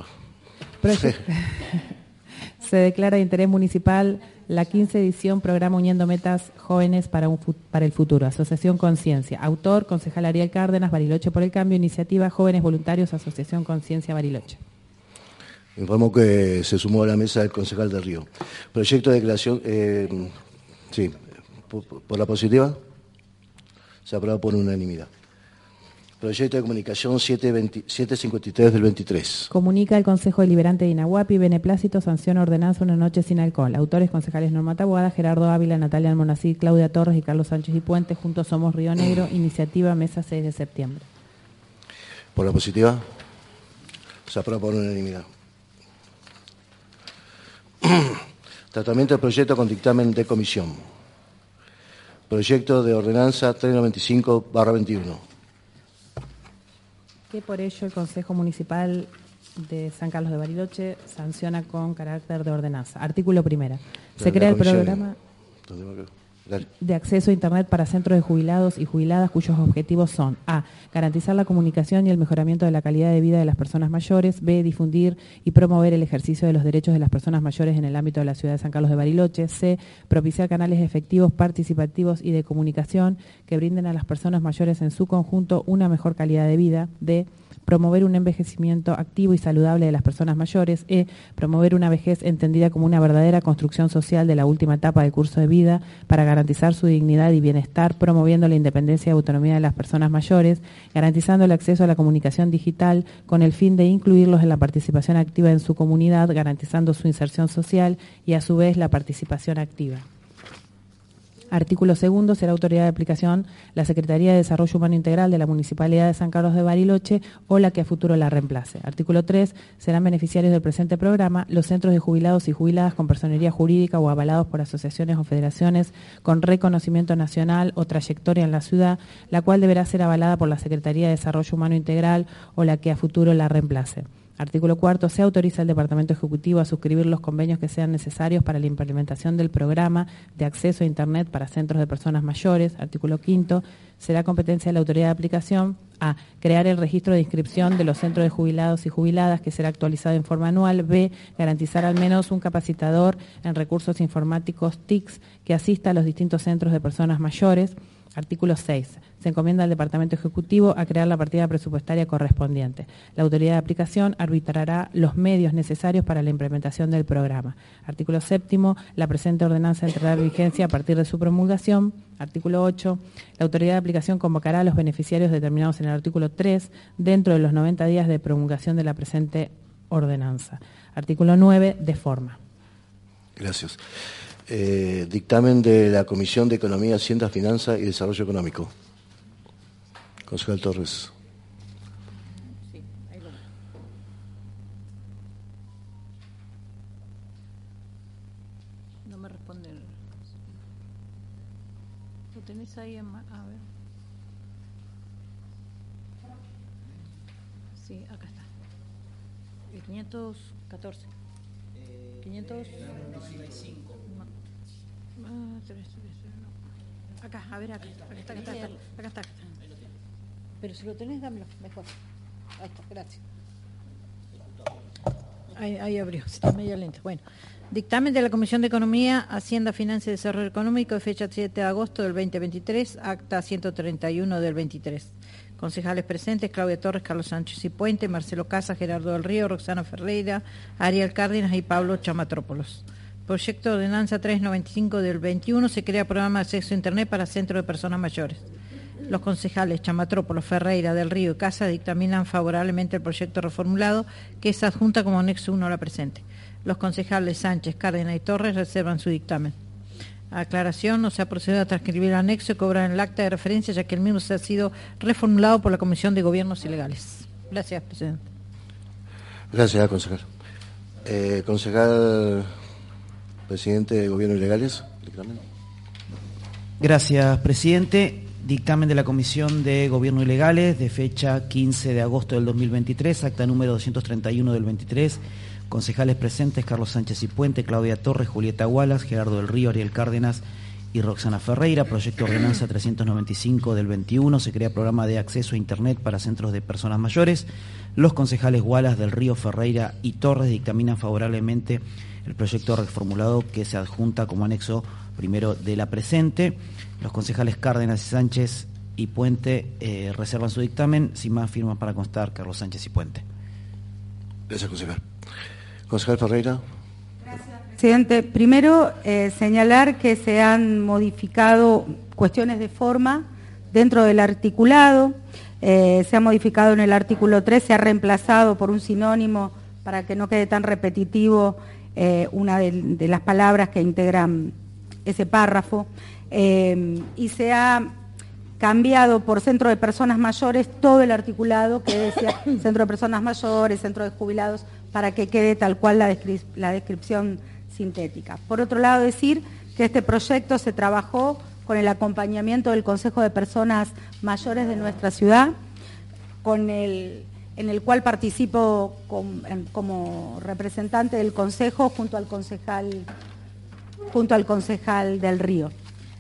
Speaker 10: Se declara de interés municipal la 15 edición Programa Uniendo Metas Jóvenes para el Futuro, Asociación Conciencia. Autor, concejal Ariel Cárdenas, Bariloche por el Cambio, iniciativa Jóvenes Voluntarios, Asociación Conciencia Bariloche.
Speaker 1: Informo que se sumó a la mesa el concejal del Río. Proyecto de declaración, Por la positiva, se aprueba por unanimidad. Proyecto de comunicación 753 del 23.
Speaker 10: Comunica el Consejo Deliberante de Inahuapi, beneplácito, sanciona ordenanza Una Noche Sin Alcohol. Autores, concejales Norma Taboada, Gerardo Ávila, Natalia Almonacid, Claudia Torres y Carlos Sánchez y Puente. Juntos Somos Río Negro. Iniciativa Mesa 6 de septiembre.
Speaker 1: Por la positiva, se aprueba por unanimidad. Tratamiento del proyecto con dictamen de comisión. Proyecto de ordenanza 395/21.
Speaker 10: Que por ello el Consejo Municipal de San Carlos de Bariloche sanciona con carácter de ordenanza. Artículo primero. Se crea el programa de acceso a Internet para centros de jubilados y jubiladas cuyos objetivos son: A. Garantizar la comunicación y el mejoramiento de la calidad de vida de las personas mayores. B. Difundir y promover el ejercicio de los derechos de las personas mayores en el ámbito de la ciudad de San Carlos de Bariloche. C. Propiciar canales efectivos, participativos y de comunicación que brinden a las personas mayores en su conjunto una mejor calidad de vida. D. Promover un envejecimiento activo y saludable de las personas mayores. E. Promover una vejez entendida como una verdadera construcción social de la última etapa del curso de vida para garantizar su dignidad y bienestar, promoviendo la independencia y autonomía de las personas mayores, garantizando el acceso a la comunicación digital con el fin de incluirlos en la participación activa en su comunidad, garantizando su inserción social y a su vez la participación activa. Artículo segundo, será autoridad de aplicación la Secretaría de Desarrollo Humano Integral de la Municipalidad de San Carlos de Bariloche o la que a futuro la reemplace. Artículo 3, serán beneficiarios del presente programa los centros de jubilados y jubiladas con personería jurídica o avalados por asociaciones o federaciones con reconocimiento nacional o trayectoria en la ciudad, la cual deberá ser avalada por la Secretaría de Desarrollo Humano Integral o la que a futuro la reemplace. Artículo 4. Se autoriza al Departamento Ejecutivo a suscribir los convenios que sean necesarios para la implementación del programa de acceso a Internet para centros de personas mayores. Artículo 5. Será competencia de la autoridad de aplicación A. Crear el registro de inscripción de los centros de jubilados y jubiladas que será actualizado en forma anual. B. Garantizar al menos un capacitador en recursos informáticos TICs que asista a los distintos centros de personas mayores. Artículo 6. Se encomienda al Departamento Ejecutivo a crear la partida presupuestaria correspondiente. La autoridad de aplicación arbitrará los medios necesarios para la implementación del programa. Artículo 7. La presente ordenanza entrará en vigencia a partir de su promulgación. Artículo 8. La autoridad de aplicación convocará a los beneficiarios determinados en el artículo 3 dentro de los 90 días de promulgación de la presente ordenanza. Artículo 9. De forma.
Speaker 1: Gracias. Dictamen de la Comisión de Economía, Hacienda, Finanza y Desarrollo Económico. Concejal Torres.
Speaker 7: Sí, ahí lo... No me responde. ¿Lo tenés ahí? A ver. Sí, acá está. El 514. 595. Acá, a ver, acá está. Pero si lo tenés, dámelo, mejor. Ahí está, gracias. Ahí abrió, está medio lento. Bueno, dictamen de la Comisión de Economía, Hacienda, Finanza y Desarrollo Económico de fecha 7 de agosto del 2023, acta 131 del 23. Concejales presentes: Claudia Torres, Carlos Sánchez y Puente, Marcelo Casas, Gerardo del Río, Roxana Ferreira, Ariel Cárdenas y Pablo Chamatrópolos. Proyecto de ordenanza 395 del 21, se crea programa de acceso a Internet para centros de personas mayores. Los concejales Chamatrópolos, Ferreira, del Río y Casa dictaminan favorablemente el proyecto reformulado, que se adjunta como anexo 1 a la presente. Los concejales Sánchez, Cárdenas y Torres reservan su dictamen. Aclaración: no se ha procedido a transcribir el anexo y cobrar en el acta de referencia, ya que el mismo se ha sido reformulado por la Comisión de Gobiernos Ilegales. Gracias, presidente.
Speaker 1: Gracias, concejal. Concejal presidente de Gobiernos Ilegales.
Speaker 4: Gracias, presidente. Dictamen de la Comisión de Gobierno Ilegales de fecha 15 de agosto del 2023, acta número 231 del 23. Concejales presentes: Carlos Sánchez y Puente, Claudia Torres, Julieta Wallace, Gerardo del Río, Ariel Cárdenas y Roxana Ferreira. Proyecto de ordenanza 395 del 21, se crea programa de acceso a Internet para centros de personas mayores. Los concejales Wallace, del Río, Ferreira y Torres dictaminan favorablemente el proyecto reformulado, que se adjunta como anexo primero de la presente. Los concejales Cárdenas y Sánchez y Puente reservan su dictamen. Sin más, firman para constar Carlos Sánchez y Puente.
Speaker 1: Gracias, concejal. Concejal Ferreira.
Speaker 5: Gracias, Presidente, primero señalar que se han modificado cuestiones de forma dentro del articulado. Se ha modificado en el artículo 3, se ha reemplazado por un sinónimo para que no quede tan repetitivo una de las palabras que integran ese párrafo, y se ha cambiado por centro de personas mayores todo el articulado que decía centro de personas mayores, centro de jubilados, para que quede tal cual la descripción sintética. Por otro lado, decir que este proyecto se trabajó con el acompañamiento del Consejo de Personas Mayores de nuestra ciudad, en el cual participo como representante del Consejo junto al concejal del Río.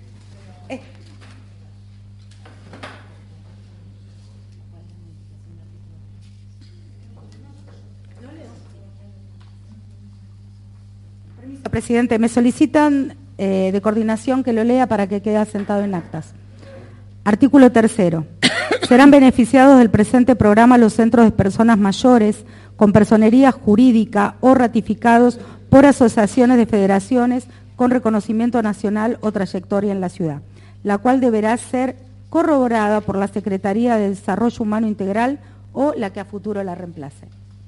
Speaker 5: Presidente, me solicitan de coordinación que lo lea para que quede asentado en actas. Artículo 3. Serán beneficiados del presente programa los centros de personas mayores con personería jurídica o ratificados por asociaciones de federaciones con reconocimiento nacional o trayectoria en la ciudad, la cual deberá ser corroborada por la Secretaría de Desarrollo Humano Integral o la que a futuro la reemplace.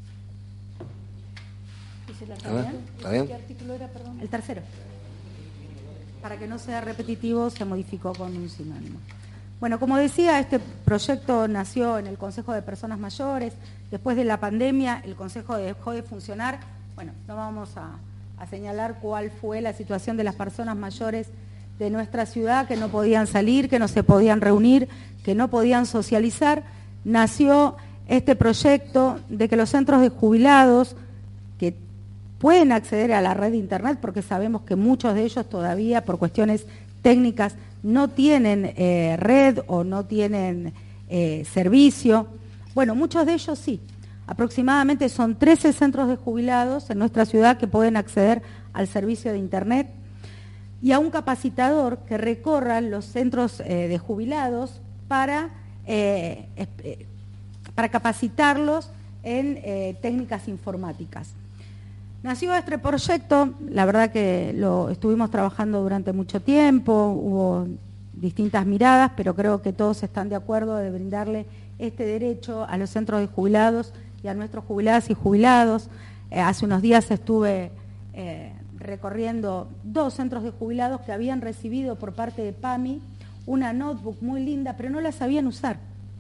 Speaker 1: ¿Está bien?
Speaker 5: ¿Qué artículo era, perdón? El 3. Para que no sea repetitivo, se modificó con un sinónimo. Bueno, como decía, este proyecto nació en el Consejo de Personas Mayores. Después de la pandemia, el Consejo dejó de funcionar. Bueno, no vamos a señalar cuál fue la situación de las personas mayores de nuestra ciudad, que no podían salir, que no se podían reunir, que no podían socializar. Nació este proyecto de que los centros de jubilados que pueden acceder a la red de Internet, porque sabemos que muchos de ellos todavía, por cuestiones técnicas, no tienen red o no tienen servicio. Bueno, muchos de ellos sí. Aproximadamente son 13 centros de jubilados en nuestra ciudad que pueden acceder al servicio de Internet, y a un capacitador que recorra los centros de jubilados para capacitarlos en técnicas informáticas. Nació este proyecto, la verdad que lo estuvimos trabajando durante mucho tiempo, hubo distintas miradas, pero creo que todos están de acuerdo de brindarle este derecho a los centros de jubilados y a nuestros jubiladas y jubilados. Hace unos días estuve recorriendo 2 centros de jubilados que habían recibido por parte de PAMI una notebook muy linda, pero no la sabían usar.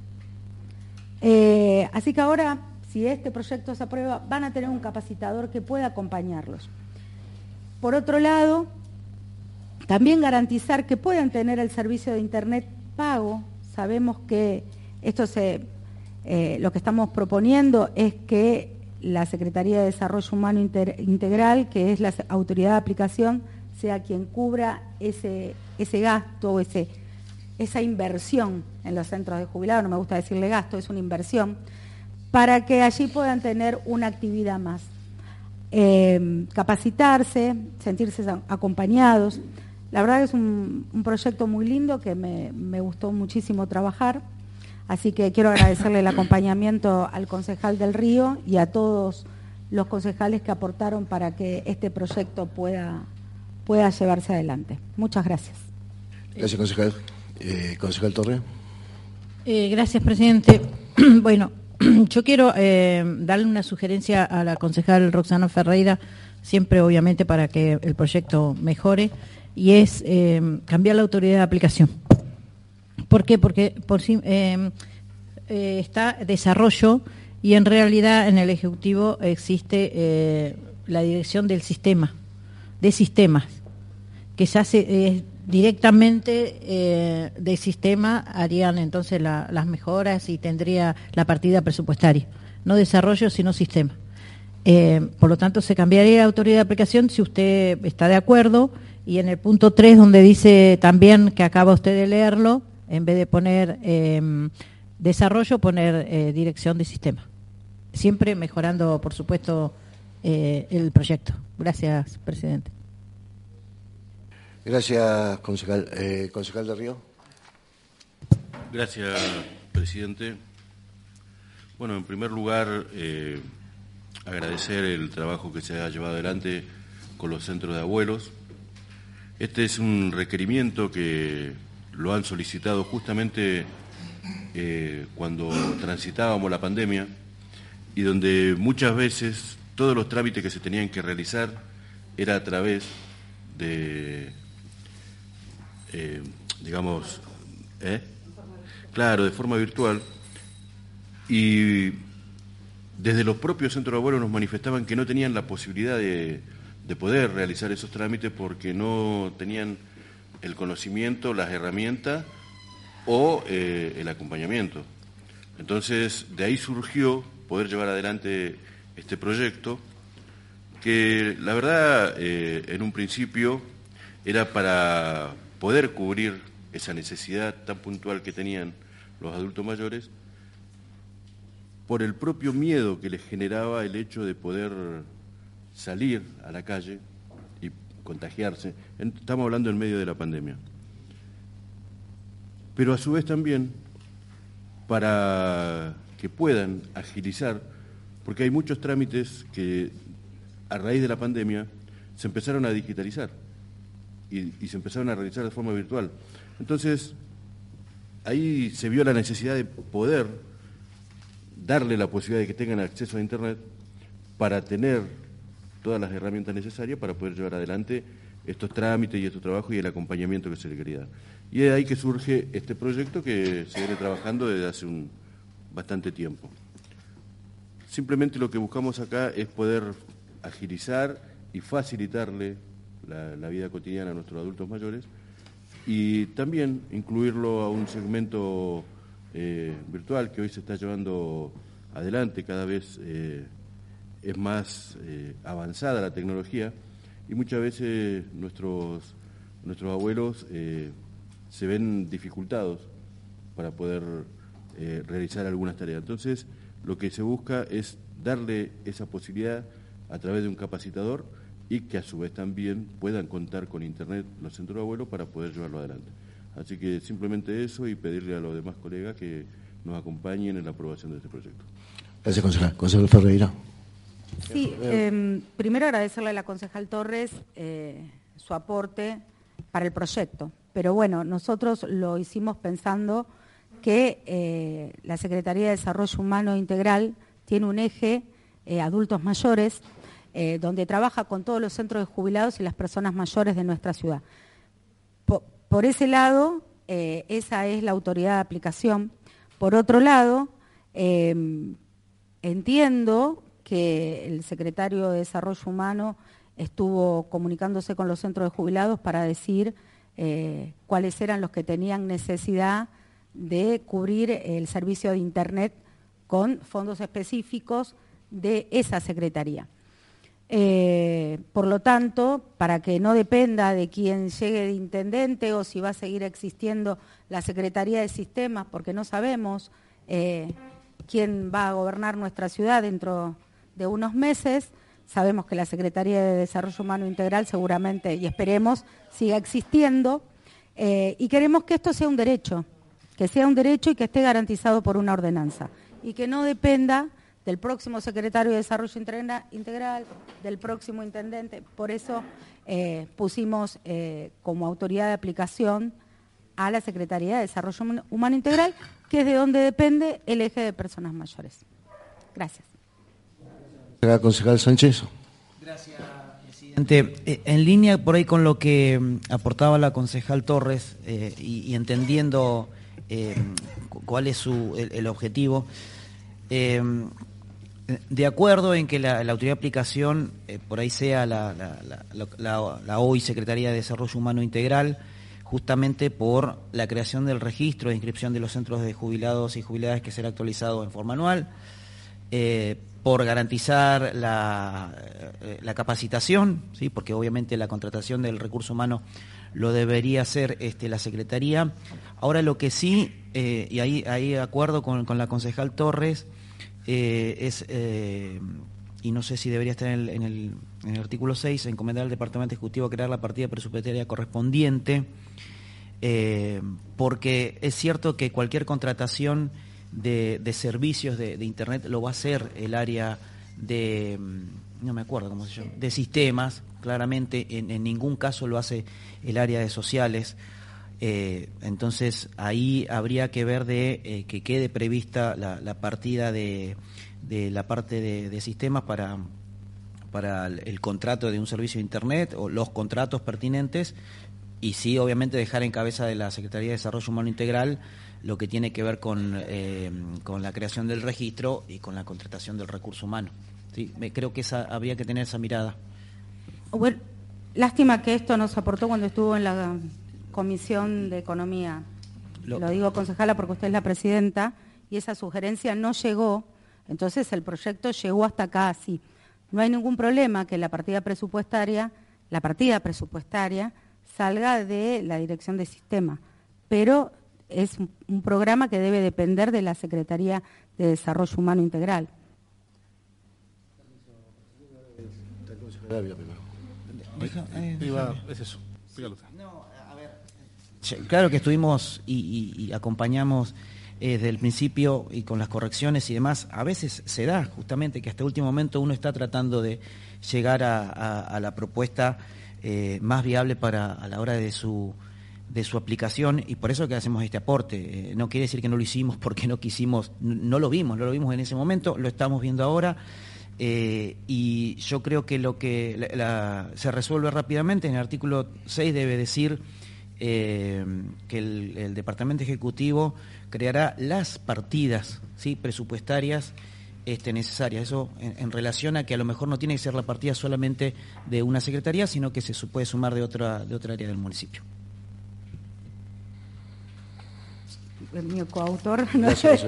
Speaker 5: Así que ahora, si este proyecto se aprueba, van a tener un capacitador que pueda acompañarlos. Por otro lado, también garantizar que puedan tener el servicio de Internet pago. Sabemos que esto lo que estamos proponiendo es que la Secretaría de Desarrollo Humano Integral, que es la autoridad de aplicación, sea quien cubra ese gasto o esa inversión en los centros de jubilados. No me gusta decirle gasto, es una inversión, para que allí puedan tener una actividad más. Capacitarse, sentirse acompañados. La verdad que es un proyecto muy lindo que me gustó muchísimo trabajar, así que quiero agradecerle el acompañamiento al concejal del Río y a todos los concejales que aportaron para que este proyecto pueda llevarse adelante. Muchas gracias.
Speaker 1: Gracias, concejal. Concejal Torre.
Speaker 7: Gracias, presidente. Bueno, yo quiero darle una sugerencia a la concejal Roxana Ferreira, siempre obviamente para que el proyecto mejore, y es cambiar la autoridad de aplicación. ¿Por qué? Porque está desarrollo, y en realidad en el Ejecutivo existe la dirección del sistema, de sistemas, que ya se directamente del sistema harían entonces las mejoras y tendría la partida presupuestaria, no desarrollo sino sistema. Por lo tanto se cambiaría la autoridad de aplicación si usted está de acuerdo, y en el punto 3 donde dice también que acaba usted de leerlo, en vez de poner desarrollo, poner dirección de sistema, siempre mejorando por supuesto el proyecto. Gracias, presidente.
Speaker 1: Gracias, concejal. Concejal del Río.
Speaker 6: Gracias, presidente. Bueno, en primer lugar, agradecer el trabajo que se ha llevado adelante con los centros de abuelos. Este es un requerimiento que lo han solicitado justamente cuando transitábamos la pandemia y donde muchas veces todos los trámites que se tenían que realizar era a través de, claro, de forma virtual, y desde los propios centros de abuelos nos manifestaban que no tenían la posibilidad de poder realizar esos trámites porque no tenían el conocimiento, las herramientas o el acompañamiento. Entonces, de ahí surgió poder llevar adelante este proyecto que, la verdad, en un principio era para poder cubrir esa necesidad tan puntual que tenían los adultos mayores por el propio miedo que les generaba el hecho de poder salir a la calle y contagiarse. Estamos hablando en medio de la pandemia. Pero a su vez también para que puedan agilizar, porque hay muchos trámites que a raíz de la pandemia se empezaron a digitalizar y se empezaron a realizar de forma virtual. Entonces, ahí se vio la necesidad de poder darle la posibilidad de que tengan acceso a Internet para tener todas las herramientas necesarias para poder llevar adelante estos trámites y estos trabajos y el acompañamiento que se le quería dar. Y es de ahí que surge este proyecto que se viene trabajando desde hace bastante tiempo. Simplemente lo que buscamos acá es poder agilizar y facilitarle la vida cotidiana a nuestros adultos mayores y también incluirlo a un segmento virtual que hoy se está llevando adelante, cada vez es más avanzada la tecnología y muchas veces nuestros abuelos se ven dificultados para poder realizar algunas tareas. Entonces, lo que se busca es darle esa posibilidad a través de un capacitador y que a su vez también puedan contar con Internet los centros de abuelos para poder llevarlo adelante. Así que simplemente eso y pedirle a los demás colegas que nos acompañen en la aprobación de este proyecto.
Speaker 1: Gracias, concejal. Concejal Ferreira.
Speaker 5: Sí, primero agradecerle a la concejal Torres su aporte para el proyecto. Pero bueno, nosotros lo hicimos pensando que la Secretaría de Desarrollo Humano Integral tiene un eje adultos mayores, donde trabaja con todos los centros de jubilados y las personas mayores de nuestra ciudad. Por ese lado, esa es la autoridad de aplicación. Por otro lado, entiendo que el secretario de Desarrollo Humano estuvo comunicándose con los centros de jubilados para decir cuáles eran los que tenían necesidad de cubrir el servicio de Internet con fondos específicos de esa secretaría. Por lo tanto, para que no dependa de quién llegue de intendente o si va a seguir existiendo la Secretaría de Sistemas, porque no sabemos quién va a gobernar nuestra ciudad dentro de unos meses, sabemos que la Secretaría de Desarrollo Humano Integral seguramente, y esperemos, siga existiendo, y queremos que esto sea un derecho, y que esté garantizado por una ordenanza, y que no dependa del próximo secretario de Desarrollo Integral, del próximo intendente. Por eso pusimos como autoridad de aplicación a la Secretaría de Desarrollo Humano Integral, que es de donde depende el eje de personas mayores. Gracias.
Speaker 1: Concejal Sánchez.
Speaker 4: Gracias, presidente. En línea por ahí con lo que aportaba la concejal Torres y entendiendo cuál es el objetivo, de acuerdo en que la autoridad de aplicación por ahí sea la hoy Secretaría de Desarrollo Humano Integral, justamente por la creación del registro de inscripción de los centros de jubilados y jubiladas que será actualizado en forma anual, por garantizar la capacitación, ¿sí? Porque obviamente la contratación del recurso humano lo debería hacer la Secretaría. Ahora lo que sí, y ahí de acuerdo con la concejal Torres, y no sé si debería estar en el artículo 6, encomendar al Departamento Ejecutivo crear la partida presupuestaria correspondiente, porque es cierto que cualquier contratación de servicios de Internet lo va a hacer el área de no me acuerdo cómo se llama, de sistemas, claramente en ningún caso lo hace el área de sociales. Entonces ahí habría que ver de que quede prevista la partida de la parte de sistemas para el contrato de un servicio de Internet o los contratos pertinentes, y sí, obviamente, dejar en cabeza de la Secretaría de Desarrollo Humano Integral lo que tiene que ver con la creación del registro y con la contratación del recurso humano. ¿Sí? Creo que habría que tener esa mirada.
Speaker 5: Bueno, lástima que esto nos aportó cuando estuvo en la Comisión de Economía. Lo digo, concejala, porque usted es la presidenta, y esa sugerencia no llegó, entonces el proyecto llegó hasta acá así. No hay ningún problema que la partida presupuestaria salga de la Dirección de Sistema, pero es un programa que debe depender de la Secretaría de Desarrollo Humano Integral.
Speaker 8: Es eso.
Speaker 4: Claro que estuvimos y acompañamos desde el principio y con las correcciones y demás. A veces se da justamente que hasta el último momento uno está tratando de llegar a la propuesta más viable a la hora de su aplicación, y por eso que hacemos este aporte. No quiere decir que no lo hicimos porque no quisimos, no lo vimos en ese momento, lo estamos viendo ahora, y yo creo que lo que se resuelve rápidamente en el artículo 6 debe decir que el Departamento Ejecutivo creará las partidas, ¿sí?, presupuestarias necesarias. Eso en relación a que a lo mejor no tiene que ser la partida solamente de una secretaría, sino que se puede sumar de otra área del municipio.
Speaker 5: Mi coautor.
Speaker 1: Gracias,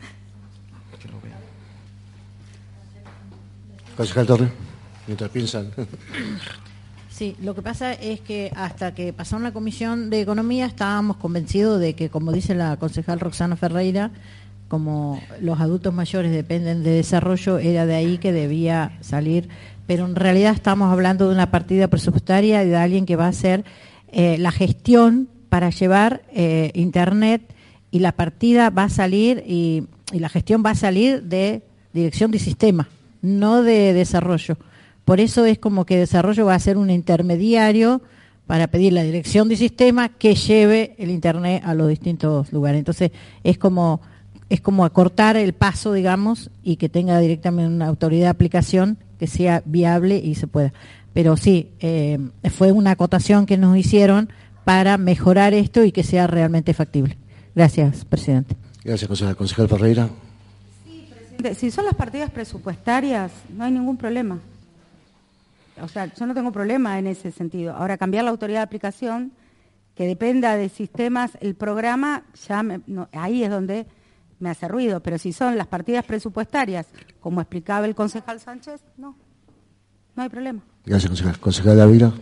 Speaker 1: concejal Torre, mientras piensan.
Speaker 7: Sí, lo que pasa es que hasta que pasaron la Comisión de Economía estábamos convencidos de que, como dice la concejal Roxana Ferreira, como los adultos mayores dependen de desarrollo, era de ahí que debía salir, pero en realidad estamos hablando de una partida presupuestaria y de alguien que va a hacer la gestión para llevar Internet, y la partida va a salir y la gestión va a salir de Dirección de Sistema, no de Desarrollo. Por eso es como que Desarrollo va a ser un intermediario para pedir la Dirección de Sistema que lleve el Internet a los distintos lugares. Entonces es como acortar el paso, digamos, y que tenga directamente una autoridad de aplicación que sea viable y se pueda. Pero sí, fue una acotación que nos hicieron para mejorar esto y que sea realmente factible. Gracias, presidente.
Speaker 1: Gracias, concejal. Concejal Ferreira.
Speaker 5: Sí, presidente. Si son las partidas presupuestarias, no hay ningún problema. O sea, yo no tengo problema en ese sentido. Ahora, cambiar la autoridad de aplicación, que dependa de sistemas, el programa, ahí es donde me hace ruido. Pero si son las partidas presupuestarias, como explicaba el concejal Sánchez, no hay problema.
Speaker 1: Gracias, concejal. Concejal Ávila.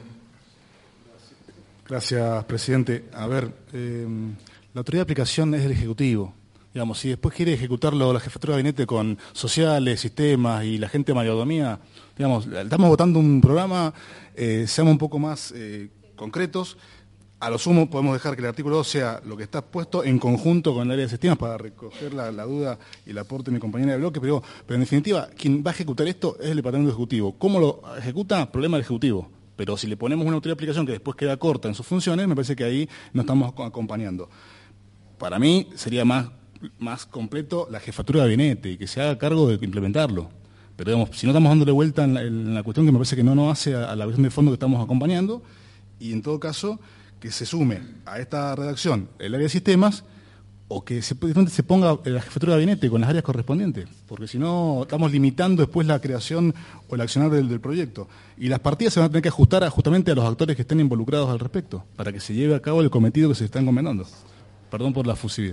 Speaker 8: Gracias, presidente. A ver, la autoridad de aplicación es el Ejecutivo. Digamos, si después quiere ejecutarlo la jefatura de gabinete con sociales, sistemas y la gente de mayordomía, digamos, estamos votando un programa, seamos un poco más concretos. A lo sumo podemos dejar que el artículo 2 sea lo que está puesto en conjunto con el área de sistemas para recoger la duda y el aporte de mi compañera de bloque, pero en definitiva, quien va a ejecutar esto es el Departamento Ejecutivo. ¿Cómo lo ejecuta? Problema del Ejecutivo. Pero si le ponemos una autoridad de aplicación que después queda corta en sus funciones, me parece que ahí nos estamos acompañando. Para mí sería más completo la jefatura de gabinete y que se haga cargo de implementarlo. Pero digamos, si no estamos dándole vuelta en la cuestión que me parece que no nos hace a la cuestión de fondo que estamos acompañando, y en todo caso que se sume a esta redacción el área de sistemas, o que se ponga la jefatura de gabinete con las áreas correspondientes, porque si no estamos limitando después la creación o el accionar del proyecto. Y las partidas se van a tener que ajustar justamente a los actores que estén involucrados al respecto, para que se lleve a cabo el cometido que se está encomendando. Perdón por la fusividad.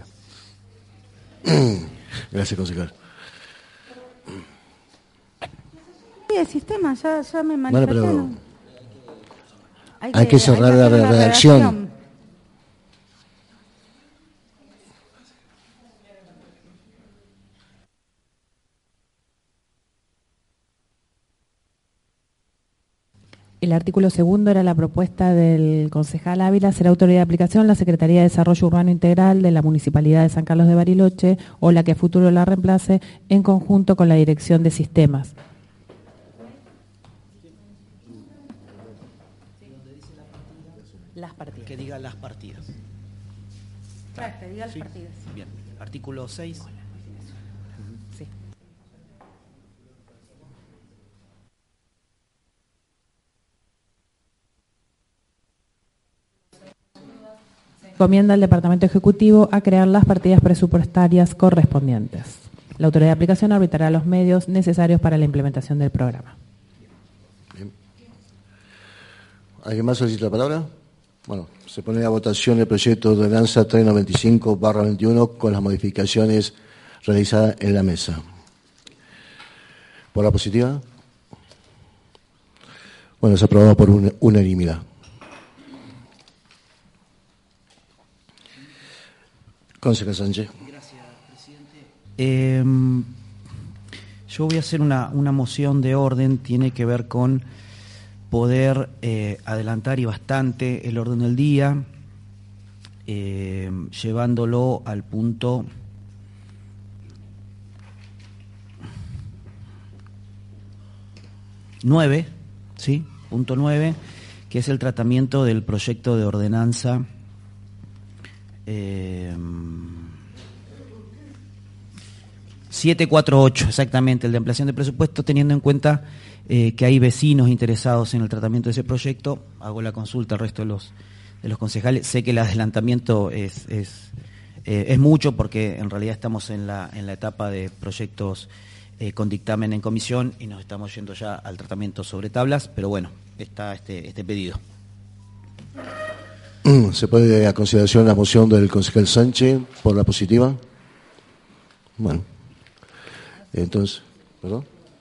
Speaker 1: Gracias, concejal.
Speaker 5: Sí, el sistema, ya me manifesté.
Speaker 1: Bueno, pero hay que cerrar la redacción.
Speaker 10: El artículo segundo era la propuesta del concejal Ávila, será autoridad de aplicación la Secretaría de Desarrollo Urbano Integral de la Municipalidad de San Carlos de Bariloche o la que a futuro la reemplace en conjunto con la Dirección de Sistemas. las partidas.
Speaker 4: Que diga las partidas.
Speaker 5: Claro, que diga las
Speaker 4: Sí.
Speaker 5: partidas.
Speaker 4: Bien. Artículo 6.
Speaker 10: Sí. Encomienda al Departamento Ejecutivo a crear las partidas presupuestarias correspondientes. La autoridad de aplicación arbitrar los medios necesarios para la implementación del programa.
Speaker 1: Bien. ¿Alguien más solicita la palabra? Bueno, se pone a votación el proyecto de ordenanza 395/21 con las modificaciones realizadas en la mesa. ¿Por la positiva? Bueno, es aprobado por unanimidad. Concejal Sánchez.
Speaker 4: Gracias, presidente. Yo voy a hacer una moción de orden, tiene que ver con poder adelantar y bastante el orden del día, llevándolo al punto 9, ¿sí? Punto 9, que es el tratamiento del proyecto de ordenanza 748, exactamente, el de ampliación de presupuesto, teniendo en cuenta que hay vecinos interesados en el tratamiento de ese proyecto. Hago la consulta al resto de los concejales. Sé que el adelantamiento es mucho, porque en realidad estamos en la etapa de proyectos con dictamen en comisión y nos estamos yendo ya al tratamiento sobre tablas, pero bueno, está este pedido.
Speaker 1: ¿Se pone a consideración la moción del concejal Sánchez por la positiva? Bueno, entonces, ¿perdón?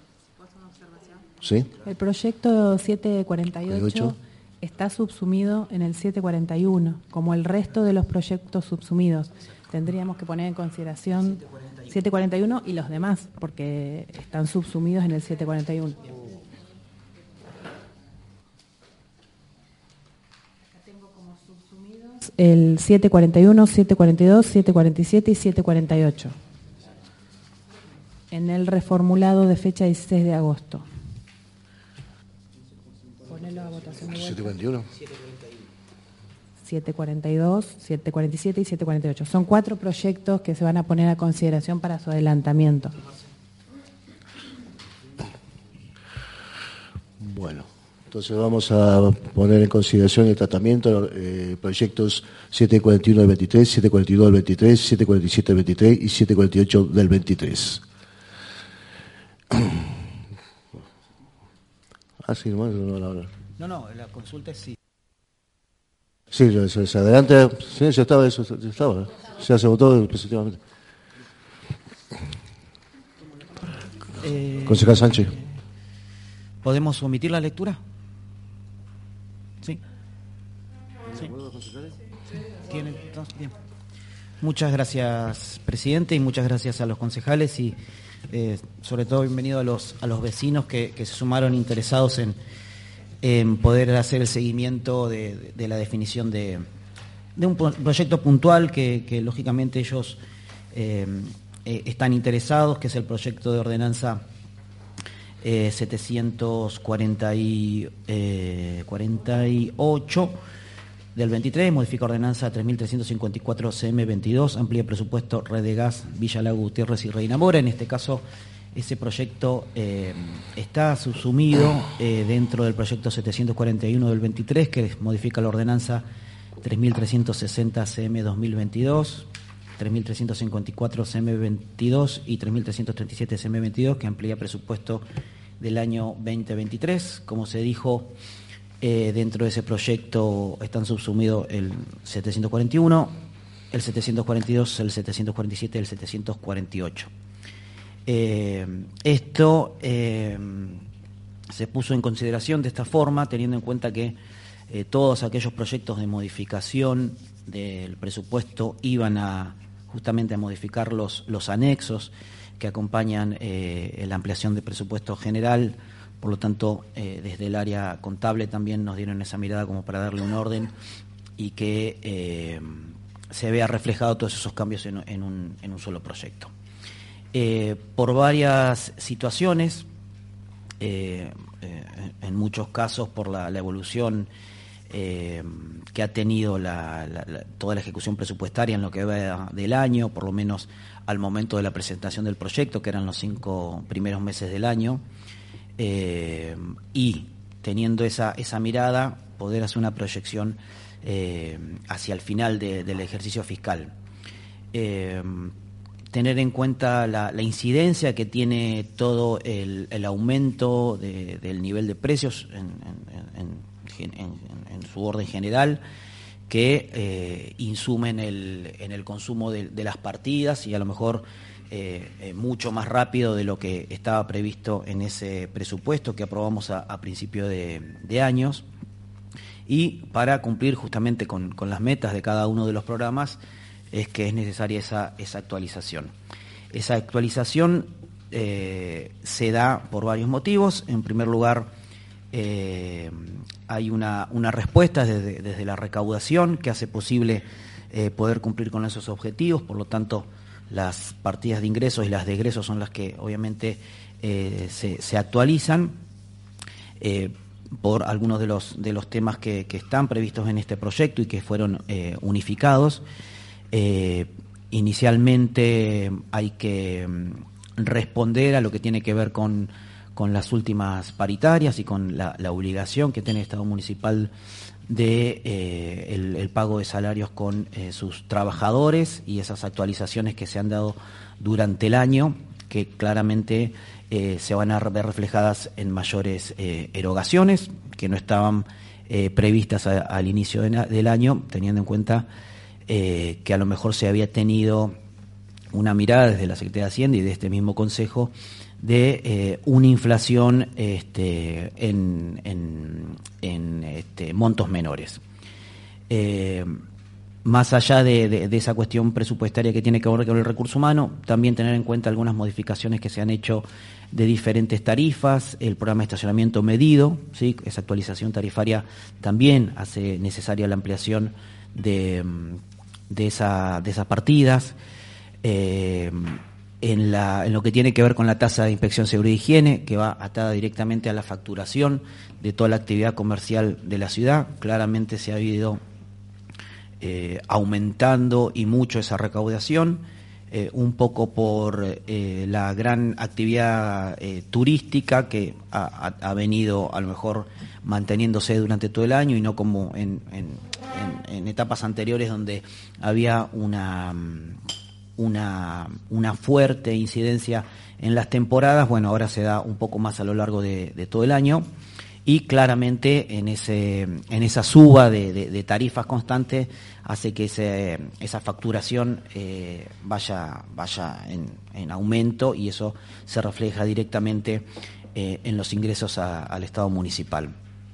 Speaker 1: ¿Sí?
Speaker 10: El proyecto 748 está subsumido en el 741, como el resto de los proyectos subsumidos. Tendríamos que poner en consideración 741 y los demás, porque están subsumidos en el 741. El 741, 742, 747 y 748. En el reformulado de fecha 16 de agosto. Ponelo a votación de vuelta.
Speaker 1: 741.
Speaker 10: 742, 747 y 748. Son 4 proyectos que se van a poner a consideración para su adelantamiento.
Speaker 1: Bueno, entonces vamos a poner en consideración el tratamiento proyectos 741 del 23, 742 del 23, 747 del 23 y 748 del 23. Sí, no,
Speaker 4: No, la consulta es sí.
Speaker 1: Sí, se adelanta, sí, ya estaba, ya se votó positivamente. Concejal Sánchez.
Speaker 4: ¿Podemos omitir la lectura? Sí. ¿Tienen? Bien. Muchas gracias, presidente, y muchas gracias a los concejales y sobre todo bienvenido a los vecinos que se sumaron interesados en poder hacer el seguimiento de la definición de un proyecto puntual que lógicamente ellos están interesados, que es el proyecto de ordenanza 748 del 23, modifica ordenanza 3354 CM22, amplía presupuesto Red de Gas Villa Lago Gutiérrez y Reina Mora. En este caso, ese proyecto está subsumido dentro del proyecto 741 del 23, que modifica la ordenanza 3360 CM 2022, 3354 CM 22 y 3337 CM 22, que amplía presupuesto del año 2023. Como se dijo, dentro de ese proyecto están subsumidos el 741, el 742, el 747 y el 748. Esto se puso en consideración de esta forma, teniendo en cuenta que todos aquellos proyectos de modificación del presupuesto iban justamente a modificar los anexos que acompañan la ampliación de presupuesto general. Por lo tanto, desde el área contable también nos dieron esa mirada como para darle un orden y que se vea reflejado todos esos cambios en un solo proyecto. Por varias situaciones, en muchos casos por la evolución que ha tenido toda la ejecución presupuestaria en lo que va del año, por lo menos al momento de la presentación del proyecto, que eran los 5 primeros meses del año, y teniendo esa mirada, poder hacer una proyección hacia el final del ejercicio fiscal. Tener en cuenta la incidencia que tiene todo el aumento del nivel de precios en su orden general, que insumen en el consumo de las partidas, y a lo mejor mucho más rápido de lo que estaba previsto en ese presupuesto que aprobamos a principio de años. Y para cumplir justamente con las metas de cada uno de los programas es que es necesaria esa actualización. Esa actualización se da por varios motivos. En primer lugar, hay una respuesta desde la recaudación que hace posible poder cumplir con esos objetivos. Por lo tanto, las partidas de ingresos y las de egresos son las que obviamente se actualizan por algunos de los temas que están previstos en este proyecto y que fueron unificados. Inicialmente hay que responder a lo que tiene que ver con las últimas paritarias y con la obligación que tiene el Estado municipal de el pago de salarios con sus trabajadores, y esas actualizaciones que se han dado durante el año, que claramente se van a ver reflejadas en mayores erogaciones que no estaban previstas al inicio del año, teniendo en cuenta que a lo mejor se había tenido una mirada desde la Secretaría de Hacienda y de este mismo Consejo de una inflación en montos menores. Más allá de esa cuestión presupuestaria que tiene que ver con el recurso humano, también tener en cuenta algunas modificaciones que se han hecho de diferentes tarifas, el programa de estacionamiento medido, ¿sí? Esa actualización tarifaria también hace necesaria la ampliación de esas partidas. En lo que tiene que ver con la tasa de inspección, seguridad y higiene, que va atada directamente a la facturación de toda la actividad comercial de la ciudad, claramente se ha ido aumentando y mucho esa recaudación, un poco por la gran actividad turística que ha venido a lo mejor manteniéndose durante todo el año, y no como en etapas anteriores donde había una fuerte incidencia en las temporadas. Bueno, ahora se da un poco más a lo largo de todo el año, y claramente en esa suba de tarifas constantes hace que esa facturación vaya en aumento, y eso se refleja directamente en los ingresos al Estado municipal.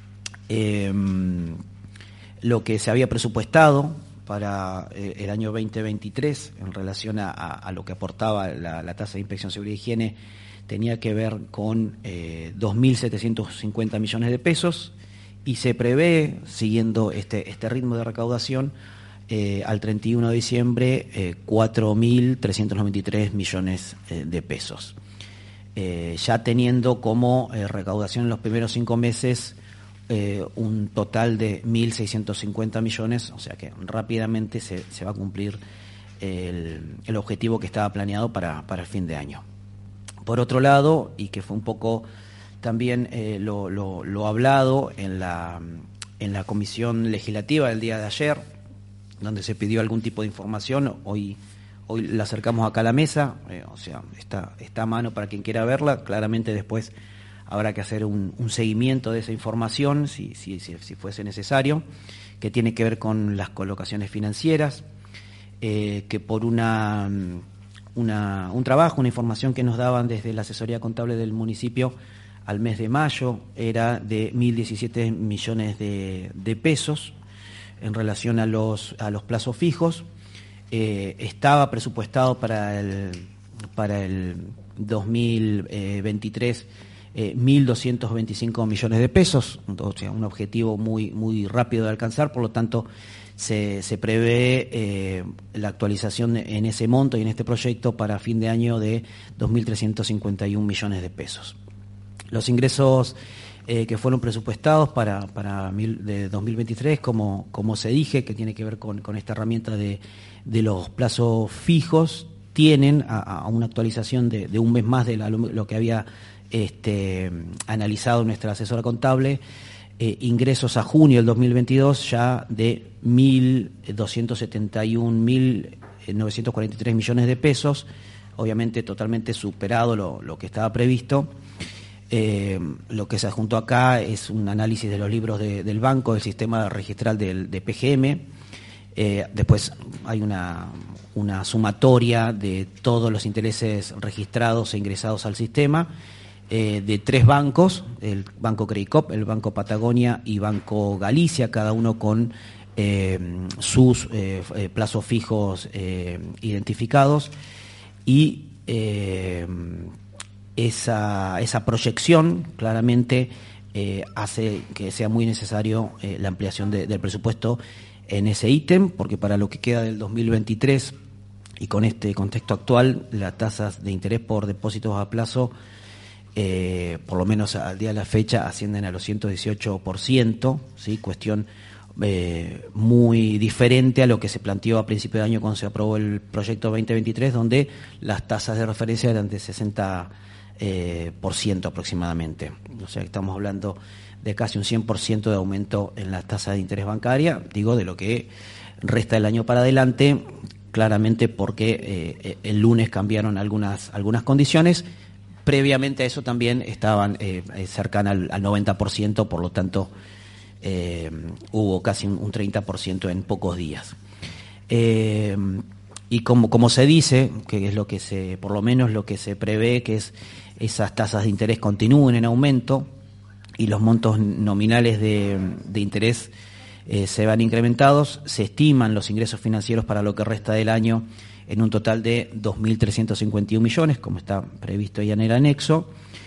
Speaker 4: Lo que se había presupuestado para el año 2023 en relación a lo que aportaba la tasa de inspección, seguridad y higiene tenía que ver con 2.750 millones de pesos, y se prevé, siguiendo este ritmo de recaudación, al 31 de diciembre 4.393 millones de pesos. Ya teniendo como recaudación en los primeros 5 meses un total de 1.650 millones, o sea que rápidamente se va a cumplir el objetivo que estaba planeado para el fin de año. Por otro lado, y que fue un poco también lo hablado en la comisión legislativa del día de ayer, donde se pidió algún tipo de información, hoy la acercamos acá a la mesa, o sea, está a mano para quien quiera verla. Claramente después habrá que hacer un seguimiento de esa información, si fuese necesario, que tiene que ver con las colocaciones financieras, que por un trabajo, una información que nos daban desde la asesoría contable del municipio al mes de mayo era de 1.017 millones de pesos en relación a los plazos fijos. Estaba presupuestado para el 2023 1.225 millones de pesos, o sea, un objetivo muy rápido de alcanzar. Por lo tanto, se prevé la actualización en ese monto y en este proyecto para fin de año de 2.351 millones de pesos. Los ingresos que fueron presupuestados para de 2023, como se dije, que tiene que ver con esta herramienta de los plazos fijos, tienen a una actualización de un mes más de lo que había analizado nuestra asesora contable, ingresos a junio del 2022 ya de 1.271.943 millones de pesos, obviamente totalmente superado lo que estaba previsto. Lo que se adjuntó acá es un análisis de los libros del banco, del sistema registral de PGM. Después hay una sumatoria de todos los intereses registrados e ingresados al sistema, de 3 bancos, el Banco Credicop, el Banco Patagonia y Banco Galicia, cada uno con sus plazos fijos identificados, y esa proyección claramente hace que sea muy necesario la ampliación del presupuesto en ese ítem, porque para lo que queda del 2023 y con este contexto actual, las tasas de interés por depósitos a plazo, por lo menos al día de la fecha, ascienden a los 118%, ¿sí? Cuestión muy diferente a lo que se planteó a principio de año cuando se aprobó el proyecto 2023, donde las tasas de referencia eran de 60% aproximadamente. O sea, estamos hablando de casi un 100% de aumento en las tasas de interés bancaria, digo, de lo que resta del año para adelante, claramente porque el lunes cambiaron algunas condiciones. Previamente a eso también estaban cercanas al 90%, por lo tanto hubo casi un 30% en pocos días. Y como se dice, que es lo que por lo menos lo que se prevé, que es esas tasas de interés continúen en aumento y los montos nominales de interés se van incrementados, se estiman los ingresos financieros para lo que resta del año en un total de 2.351 millones, como está previsto ya en el anexo.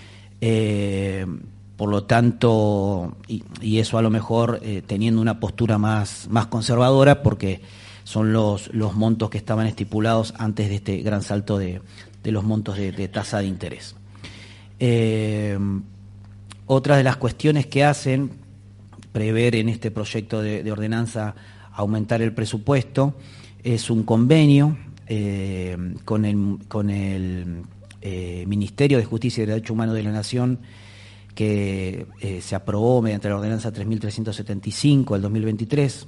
Speaker 4: Por lo tanto, y eso a lo mejor teniendo una postura más conservadora, porque son los montos que estaban estipulados antes de este gran salto de los montos de tasa de interés. Otra de las cuestiones que hacen prever en este proyecto de ordenanza aumentar el presupuesto es un convenio con el Ministerio de Justicia y Derechos Humanos de la Nación, que se aprobó mediante la ordenanza 3.375 del 2023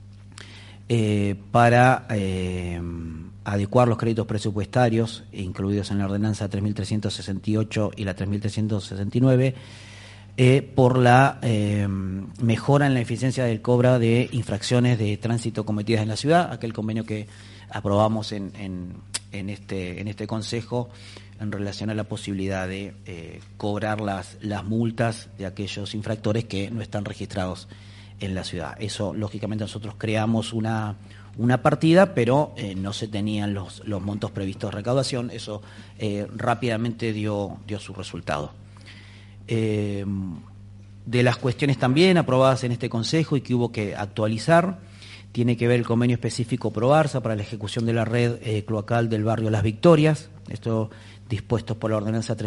Speaker 4: para adecuar los créditos presupuestarios incluidos en la ordenanza 3.368 y la 3.369 por la mejora en la eficiencia del cobro de infracciones de tránsito cometidas en la ciudad, aquel convenio que aprobamos en este Consejo en relación a la posibilidad de cobrar las multas de aquellos infractores que no están registrados en la ciudad. Eso, lógicamente, nosotros creamos una partida, pero no se tenían los montos previstos de recaudación. Eso rápidamente dio su resultado. De las cuestiones también aprobadas en este Consejo y que hubo que actualizar, tiene que ver el convenio específico ProBarça para la ejecución de la red cloacal del barrio Las Victorias. Esto dispuesto por la ordenanza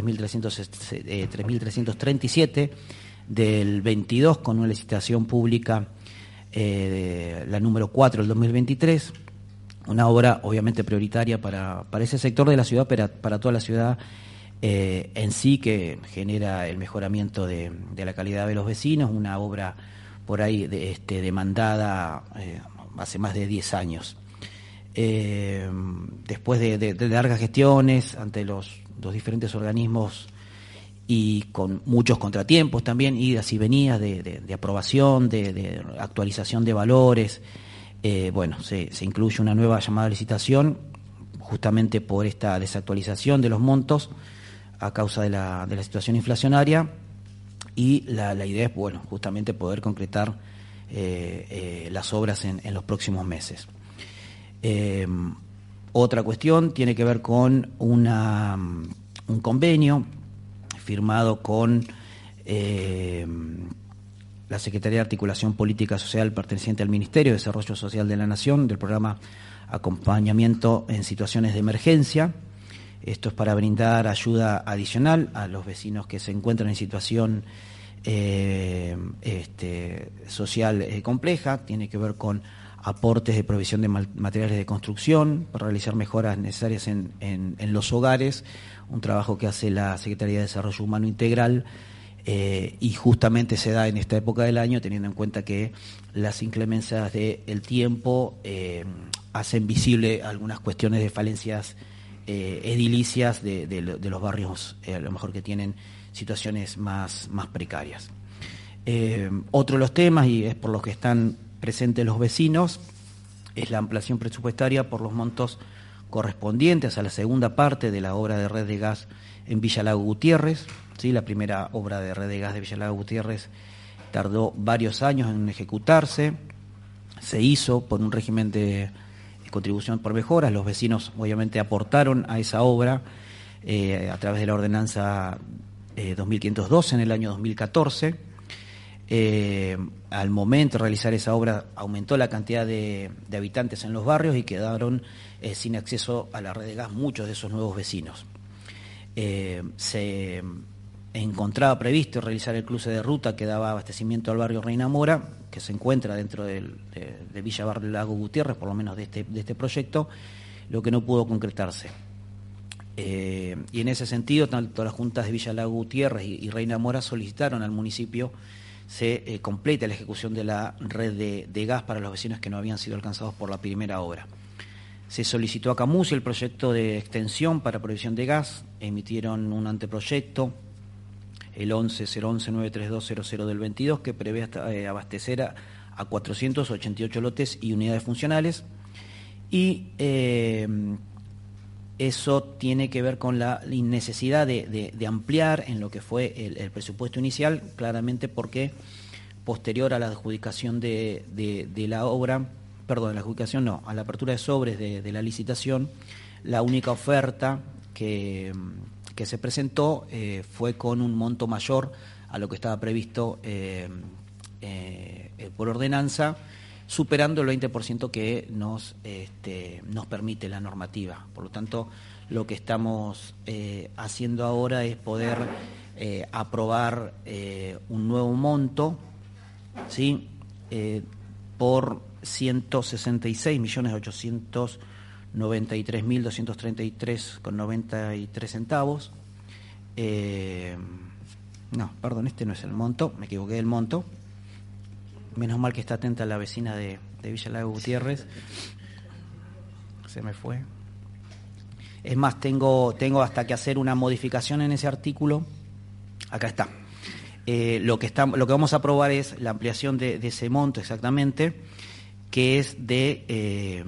Speaker 4: 3.337 del 22, con una licitación pública, la número 4 del 2023, una obra obviamente prioritaria para ese sector de la ciudad, pero para toda la ciudad en sí, que genera el mejoramiento de la calidad de los vecinos, una obra por ahí demandada hace más de 10 años. Después de largas gestiones ante los diferentes organismos y con muchos contratiempos también, idas y venidas de aprobación, de actualización de valores, se incluye una nueva llamada a licitación justamente por esta desactualización de los montos a causa de la situación inflacionaria, y la idea es justamente poder concretar las obras en los próximos meses. Otra cuestión tiene que ver con un convenio firmado con la Secretaría de Articulación Política Social perteneciente al Ministerio de Desarrollo Social de la Nación, del programa Acompañamiento en Situaciones de Emergencia. Esto es para brindar ayuda adicional a los vecinos que se encuentran en situación social compleja, tiene que ver con aportes de provisión de materiales de construcción para realizar mejoras necesarias en los hogares, un trabajo que hace la Secretaría de Desarrollo Humano Integral, y justamente se da en esta época del año, teniendo en cuenta que las inclemencias del tiempo hacen visible algunas cuestiones de falencias edilicias de los barrios, a lo mejor que tienen situaciones más precarias. Otro de los temas, y es por los que están presentes los vecinos, es la ampliación presupuestaria por los montos correspondientes a la segunda parte de la obra de red de gas en Villa Lago Gutiérrez. ¿Sí? La primera obra de red de gas de Villa Lago Gutiérrez tardó varios años en ejecutarse, se hizo por un régimen de contribución por mejoras, los vecinos obviamente aportaron a esa obra a través de la ordenanza 2512 en el año 2014. Al momento de realizar esa obra aumentó la cantidad de habitantes en los barrios y quedaron sin acceso a la red de gas muchos de esos nuevos vecinos. Se encontraba previsto realizar el cruce de ruta que daba abastecimiento al barrio Reina Mora, que se encuentra dentro de Villa Lago Gutiérrez, por lo menos de este proyecto, lo que no pudo concretarse. Y en ese sentido, tanto las juntas de Villa Lago Gutiérrez y Reina Mora solicitaron al municipio se complete la ejecución de la red de gas para los vecinos que no habían sido alcanzados por la primera obra. Se solicitó a Camusi el proyecto de extensión para provisión de gas, emitieron un anteproyecto, el 11-011-93200 del 22, que prevé abastecer a 488 lotes y unidades funcionales, y eso tiene que ver con la necesidad de ampliar en lo que fue el presupuesto inicial, claramente porque posterior a la adjudicación de la obra, perdón, la adjudicación no, a la apertura de sobres de la licitación, la única oferta que se presentó fue con un monto mayor a lo que estaba previsto por ordenanza, superando el 20% que nos permite la normativa. Por lo tanto, lo que estamos haciendo ahora es poder aprobar un nuevo monto, ¿sí? Por 166.893.233,93 centavos. No, perdón, este no es el monto, me equivoqué del monto. Menos mal que está atenta la vecina de Villa Lago Gutiérrez. Se me fue. Es más, tengo hasta que hacer una modificación en ese artículo. Acá está. Lo que vamos a aprobar es la ampliación de ese monto exactamente, que es de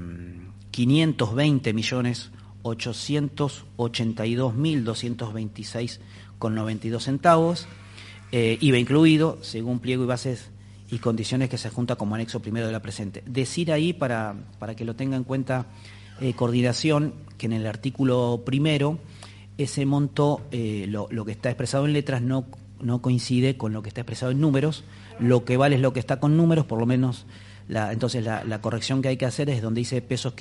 Speaker 4: 520.882.226,92 centavos, IVA incluido, según pliego y bases y condiciones que se adjunta como anexo primero de la presente. Decir ahí, para que lo tenga en cuenta coordinación, que en el artículo primero ese monto, lo que está expresado en letras no coincide con lo que está expresado en números. Lo que vale es lo que está con números, por lo menos. Entonces la corrección que hay que hacer es donde dice pesos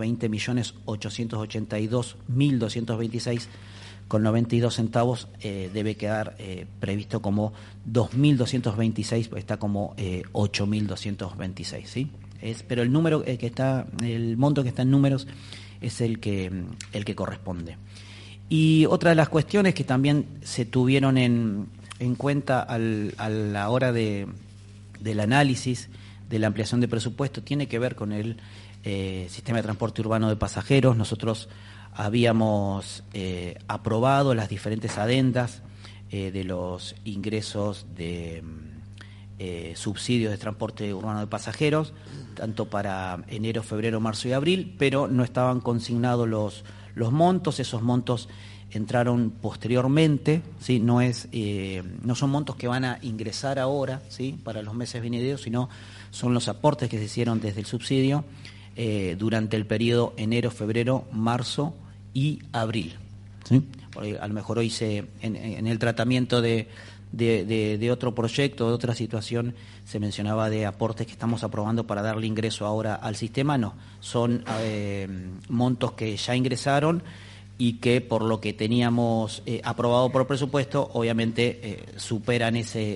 Speaker 4: 520.882.226,92 centavos, debe quedar previsto como 2.226, pues está como 8.226, ¿sí? Pero el número que está, el monto que está en números es el que corresponde. Y otra de las cuestiones que también se tuvieron en cuenta a la hora del análisis de la ampliación de presupuesto tiene que ver con el sistema de transporte urbano de pasajeros. Nosotros habíamos aprobado las diferentes adendas de los ingresos de subsidios de transporte urbano de pasajeros, tanto para enero, febrero, marzo y abril, pero no estaban consignados los montos. Esos montos entraron posteriormente, ¿sí? No son montos que van a ingresar ahora, ¿sí? Para los meses venideros, sino son los aportes que se hicieron desde el subsidio durante el periodo enero, febrero, marzo y abril, ¿sí? Porque a lo mejor hoy en el tratamiento de otro proyecto, de otra situación, se mencionaba de aportes que estamos aprobando para darle ingreso ahora al sistema. No, son montos que ya ingresaron, y que por lo que teníamos aprobado por presupuesto, obviamente superan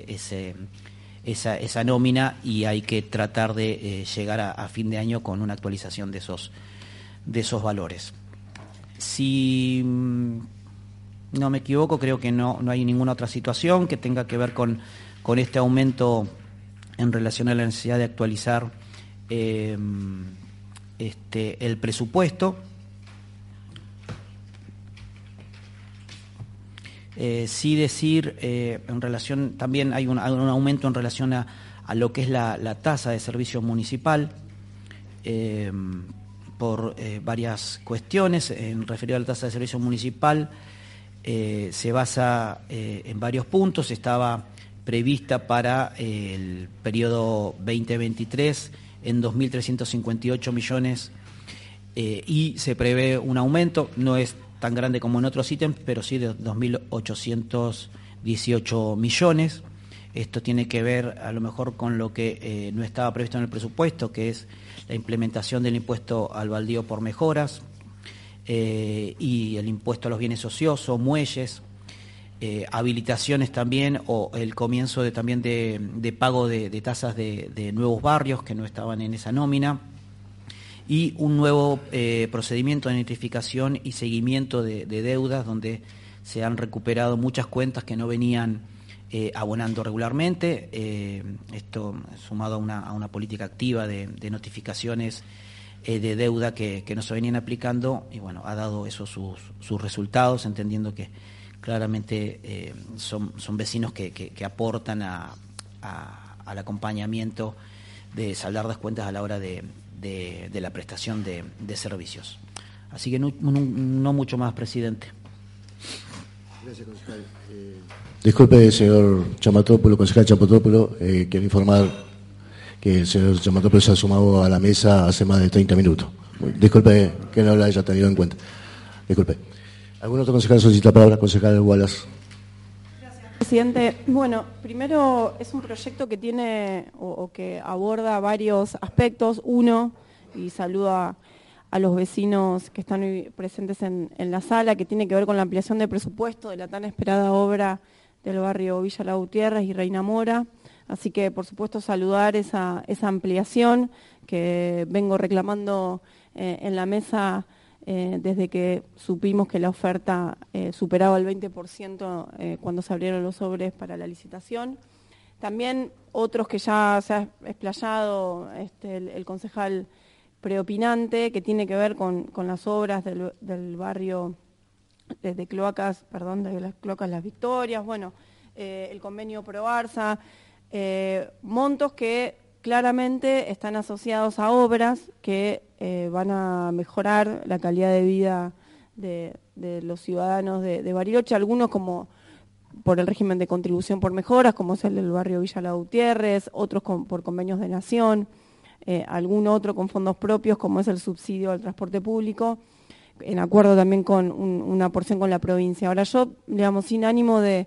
Speaker 4: esa nómina, y hay que tratar de llegar a fin de año con una actualización de esos valores. Si no me equivoco, creo que no hay ninguna otra situación que tenga que ver con este aumento en relación a la necesidad de actualizar el presupuesto. Sí decir, en relación, también hay un aumento en relación a lo que es la tasa de servicio municipal, por varias cuestiones. En referido a la tasa de servicio municipal, se basa en varios puntos. Estaba prevista para el periodo 2023 en 2.358 millones, y se prevé un aumento, no es tan grande como en otros ítems, pero sí de 2.818 millones. Esto tiene que ver a lo mejor con lo que no estaba previsto en el presupuesto, que es la implementación del impuesto al baldío por mejoras, y el impuesto a los bienes ociosos, muelles, habilitaciones también, o el comienzo también de pago de tasas de nuevos barrios que no estaban en esa nómina, y un nuevo procedimiento de notificación y seguimiento de deudas, donde se han recuperado muchas cuentas que no venían abonando regularmente. Esto sumado a una política activa de notificaciones de deuda que no se venían aplicando, y bueno, ha dado eso sus resultados, entendiendo que claramente son vecinos que aportan al acompañamiento de saldar las cuentas a la hora de la prestación de servicios. Así que no mucho más, presidente.
Speaker 1: Gracias, concejal. Disculpe, señor Chamatópulo, concejal Chamatópulo, quiero informar que el señor Chamatópulo se ha sumado a la mesa hace más de 30 minutos. Disculpe que no la haya tenido en cuenta. Disculpe. ¿Algún otro concejal solicita la palabra? Concejal Wallace.
Speaker 3: Gracias, presidente. Bueno, primero es un proyecto que tiene o que aborda varios aspectos. Uno, y saluda a los vecinos que están hoy presentes en la sala, que tiene que ver con la ampliación de presupuesto de la tan esperada obra del barrio Villa La Gutiérrez y Reina Mora. Así que, por supuesto, saludar esa ampliación que vengo reclamando en la mesa desde que supimos que la oferta superaba el 20% cuando se abrieron los sobres para la licitación. También otros que ya se ha explayado el concejal preopinante, que tiene que ver con las obras del barrio de las cloacas Las Victorias, bueno, el convenio ProBarça, montos que claramente están asociados a obras que van a mejorar la calidad de vida de los ciudadanos de Bariloche, algunos como por el régimen de contribución por mejoras, como es el del barrio Villa La Gutiérrez, otros por convenios de nación, algún otro con fondos propios, como es el subsidio al transporte público, en acuerdo también con una porción con la provincia. Ahora yo, digamos, sin ánimo de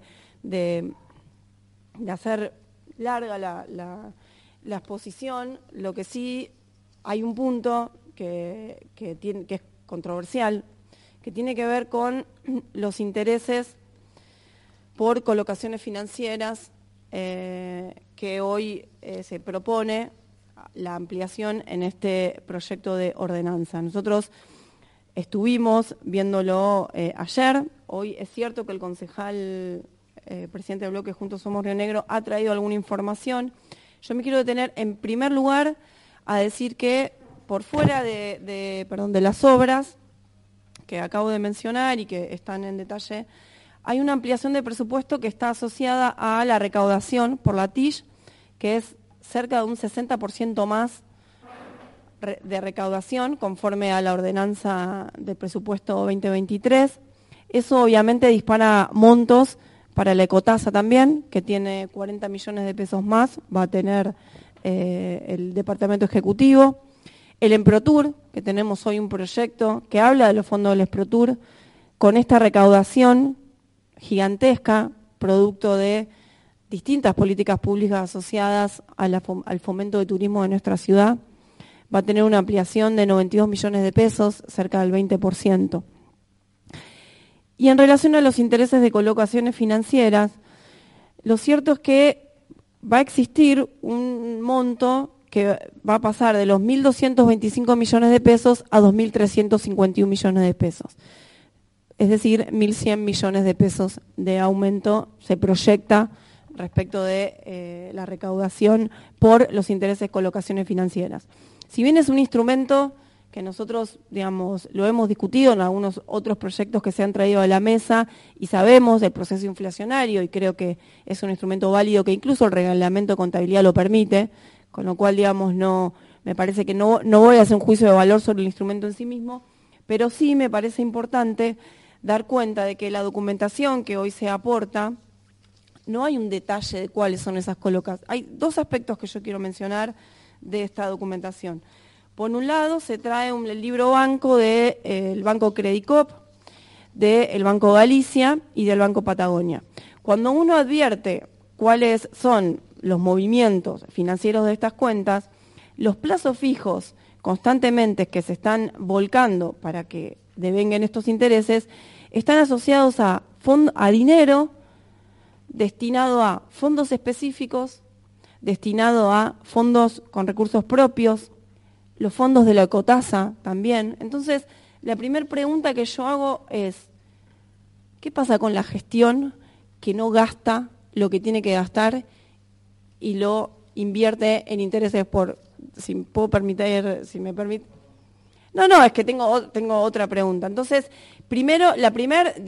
Speaker 3: hacer larga la exposición, lo que sí hay un punto que es controversial, que tiene que ver con los intereses por colocaciones financieras que hoy se propone la ampliación en este proyecto de ordenanza. Nosotros estuvimos viéndolo ayer. Hoy es cierto que el concejal presidente del bloque Juntos Somos Río Negro ha traído alguna información. Yo me quiero detener en primer lugar a decir que por fuera de las obras que acabo de mencionar y que están en detalle, hay una ampliación de presupuesto que está asociada a la recaudación por la TIJ, que es cerca de un 60% más de recaudación conforme a la ordenanza de presupuesto 2023. Eso obviamente dispara montos para la ecotasa también, que tiene 40 millones de pesos más, va a tener el Departamento Ejecutivo. El Emprotur, que tenemos hoy un proyecto que habla de los fondos del Emprotur, con esta recaudación gigantesca, producto de distintas políticas públicas asociadas al fomento de turismo de nuestra ciudad, va a tener una ampliación de 92 millones de pesos, cerca del 20%. Y en relación a los intereses de colocaciones financieras, lo cierto es que va a existir un monto que va a pasar de los 1.225 millones de pesos a 2.351 millones de pesos. Es decir, 1.100 millones de pesos de aumento se proyecta respecto de la recaudación por los intereses de colocaciones financieras. Si bien es un instrumento que nosotros, digamos, lo hemos discutido en algunos otros proyectos que se han traído a la mesa y sabemos del proceso inflacionario y creo que es un instrumento válido que incluso el reglamento de contabilidad lo permite, con lo cual, digamos, no, me parece que no voy a hacer un juicio de valor sobre el instrumento en sí mismo, pero sí me parece importante dar cuenta de que la documentación que hoy se aporta, no hay un detalle de cuáles son esas colocaciones. Hay dos aspectos que yo quiero mencionar de esta documentación. Por un lado, se trae el libro banco del Banco Credicop, del Banco Galicia y del Banco Patagonia. Cuando uno advierte cuáles son los movimientos financieros de estas cuentas, los plazos fijos constantemente que se están volcando para que devenguen estos intereses, están asociados a dinero destinado a fondos específicos, destinado a fondos con recursos propios, los fondos de la ecotasa también. Entonces, la primera pregunta que yo hago es, ¿qué pasa con la gestión que no gasta lo que tiene que gastar y lo invierte en intereses por, si puedo permitir, si me permite? No, es que tengo otra pregunta. Entonces, primero, el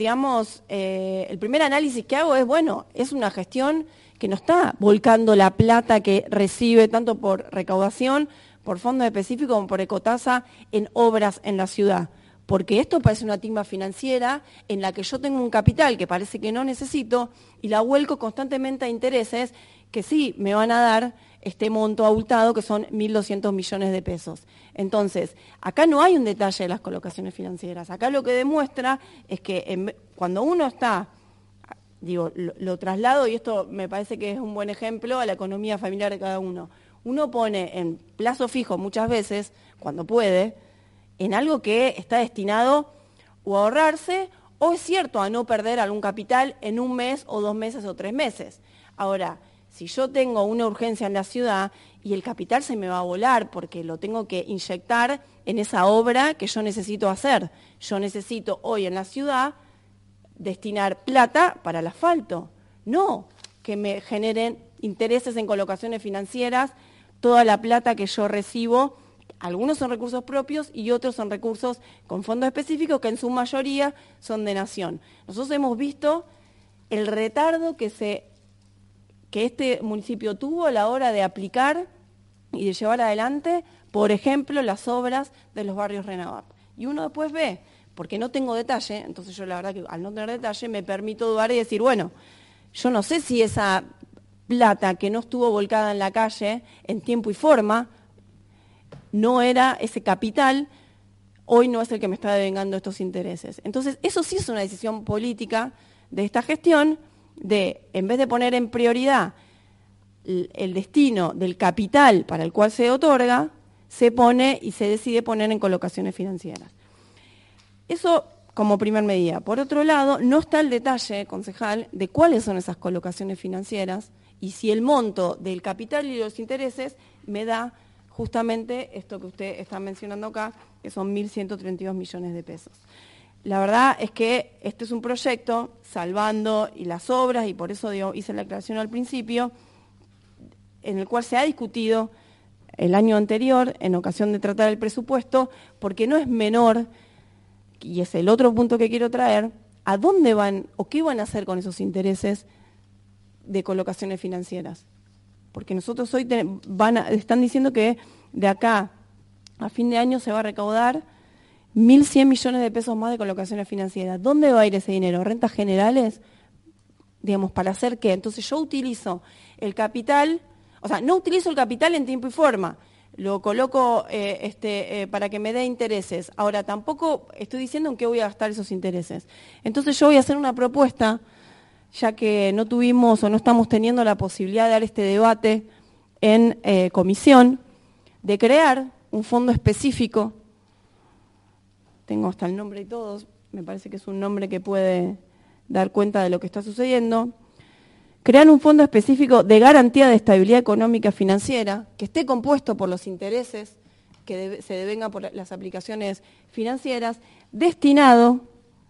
Speaker 3: primer análisis que hago es, bueno, es una gestión que no está volcando la plata que recibe tanto por recaudación, por fondos específicos como por ecotasa en obras en la ciudad. Porque esto parece una timba financiera en la que yo tengo un capital que parece que no necesito y la vuelco constantemente a intereses que sí me van a dar este monto abultado que son 1.200 millones de pesos. Entonces, acá no hay un detalle de las colocaciones financieras. Acá lo que demuestra es que cuando uno está, lo traslado, y esto me parece que es un buen ejemplo, a la economía familiar de cada uno. Uno pone en plazo fijo muchas veces, cuando puede, en algo que está destinado o a ahorrarse, o es cierto, a no perder algún capital en un mes o 2 meses o 3 meses. Ahora, si yo tengo una urgencia en la ciudad y el capital se me va a volar porque lo tengo que inyectar en esa obra que yo necesito hacer. Yo necesito hoy en la ciudad destinar plata para el asfalto, no que me generen intereses en colocaciones financieras, toda la plata que yo recibo. Algunos son recursos propios y otros son recursos con fondos específicos que en su mayoría son de nación. Nosotros hemos visto el retardo que este municipio tuvo a la hora de aplicar y de llevar adelante, por ejemplo, las obras de los barrios Renavap. Y uno después ve, porque no tengo detalle, entonces yo la verdad que al no tener detalle me permito dudar y decir, bueno, yo no sé si esa plata que no estuvo volcada en la calle en tiempo y forma, no era ese capital, hoy no es el que me está devengando estos intereses. Entonces, eso sí es una decisión política de esta gestión, de, en vez de poner en prioridad el destino del capital para el cual se otorga, se pone y se decide poner en colocaciones financieras. Eso como primer medida. Por otro lado, no está el detalle, concejal, de cuáles son esas colocaciones financieras y si el monto del capital y los intereses me da justamente esto que usted está mencionando acá, que son 1.132 millones de pesos. La verdad es que este es un proyecto, salvando y las obras, y por eso hice la aclaración al principio, en el cual se ha discutido el año anterior, en ocasión de tratar el presupuesto, porque no es menor, y es el otro punto que quiero traer, a dónde van o qué van a hacer con esos intereses de colocaciones financieras. Porque nosotros hoy están diciendo que de acá a fin de año se va a recaudar 1.100 millones de pesos más de colocaciones financieras. ¿Dónde va a ir ese dinero? ¿Rentas generales? Digamos, ¿para hacer qué? Entonces yo utilizo el capital, o sea, no utilizo el capital en tiempo y forma, lo coloco para que me dé intereses. Ahora, tampoco estoy diciendo en qué voy a gastar esos intereses. Entonces yo voy a hacer una propuesta, ya que no tuvimos o no estamos teniendo la posibilidad de dar este debate en comisión, de crear un fondo específico, tengo hasta el nombre y todo, me parece que es un nombre que puede dar cuenta de lo que está sucediendo. Crear un fondo específico de garantía de estabilidad económica financiera que esté compuesto por los intereses que se devengan por las aplicaciones financieras, destinado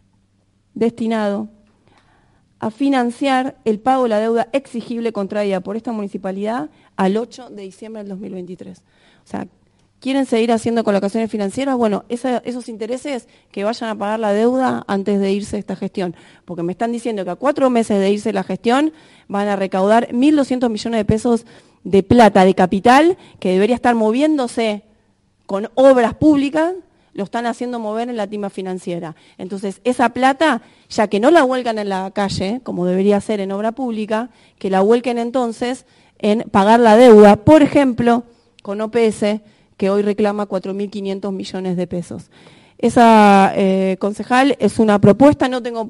Speaker 3: a financiar el pago de la deuda exigible contraída por esta municipalidad al 8 de diciembre del 2023. O sea, ¿quieren seguir haciendo colocaciones financieras? Bueno, esos intereses que vayan a pagar la deuda antes de irse esta gestión. Porque me están diciendo que a 4 meses de irse la gestión van a recaudar 1.200 millones de pesos de plata, de capital, que debería estar moviéndose con obras públicas, lo están haciendo mover en la timba financiera. Entonces, esa plata, ya que no la vuelcan en la calle, como debería ser en obra pública, que la vuelquen entonces en pagar la deuda, por ejemplo, con OPS, que hoy reclama 4.500 millones de pesos. Esa, concejal, es una propuesta, no tengo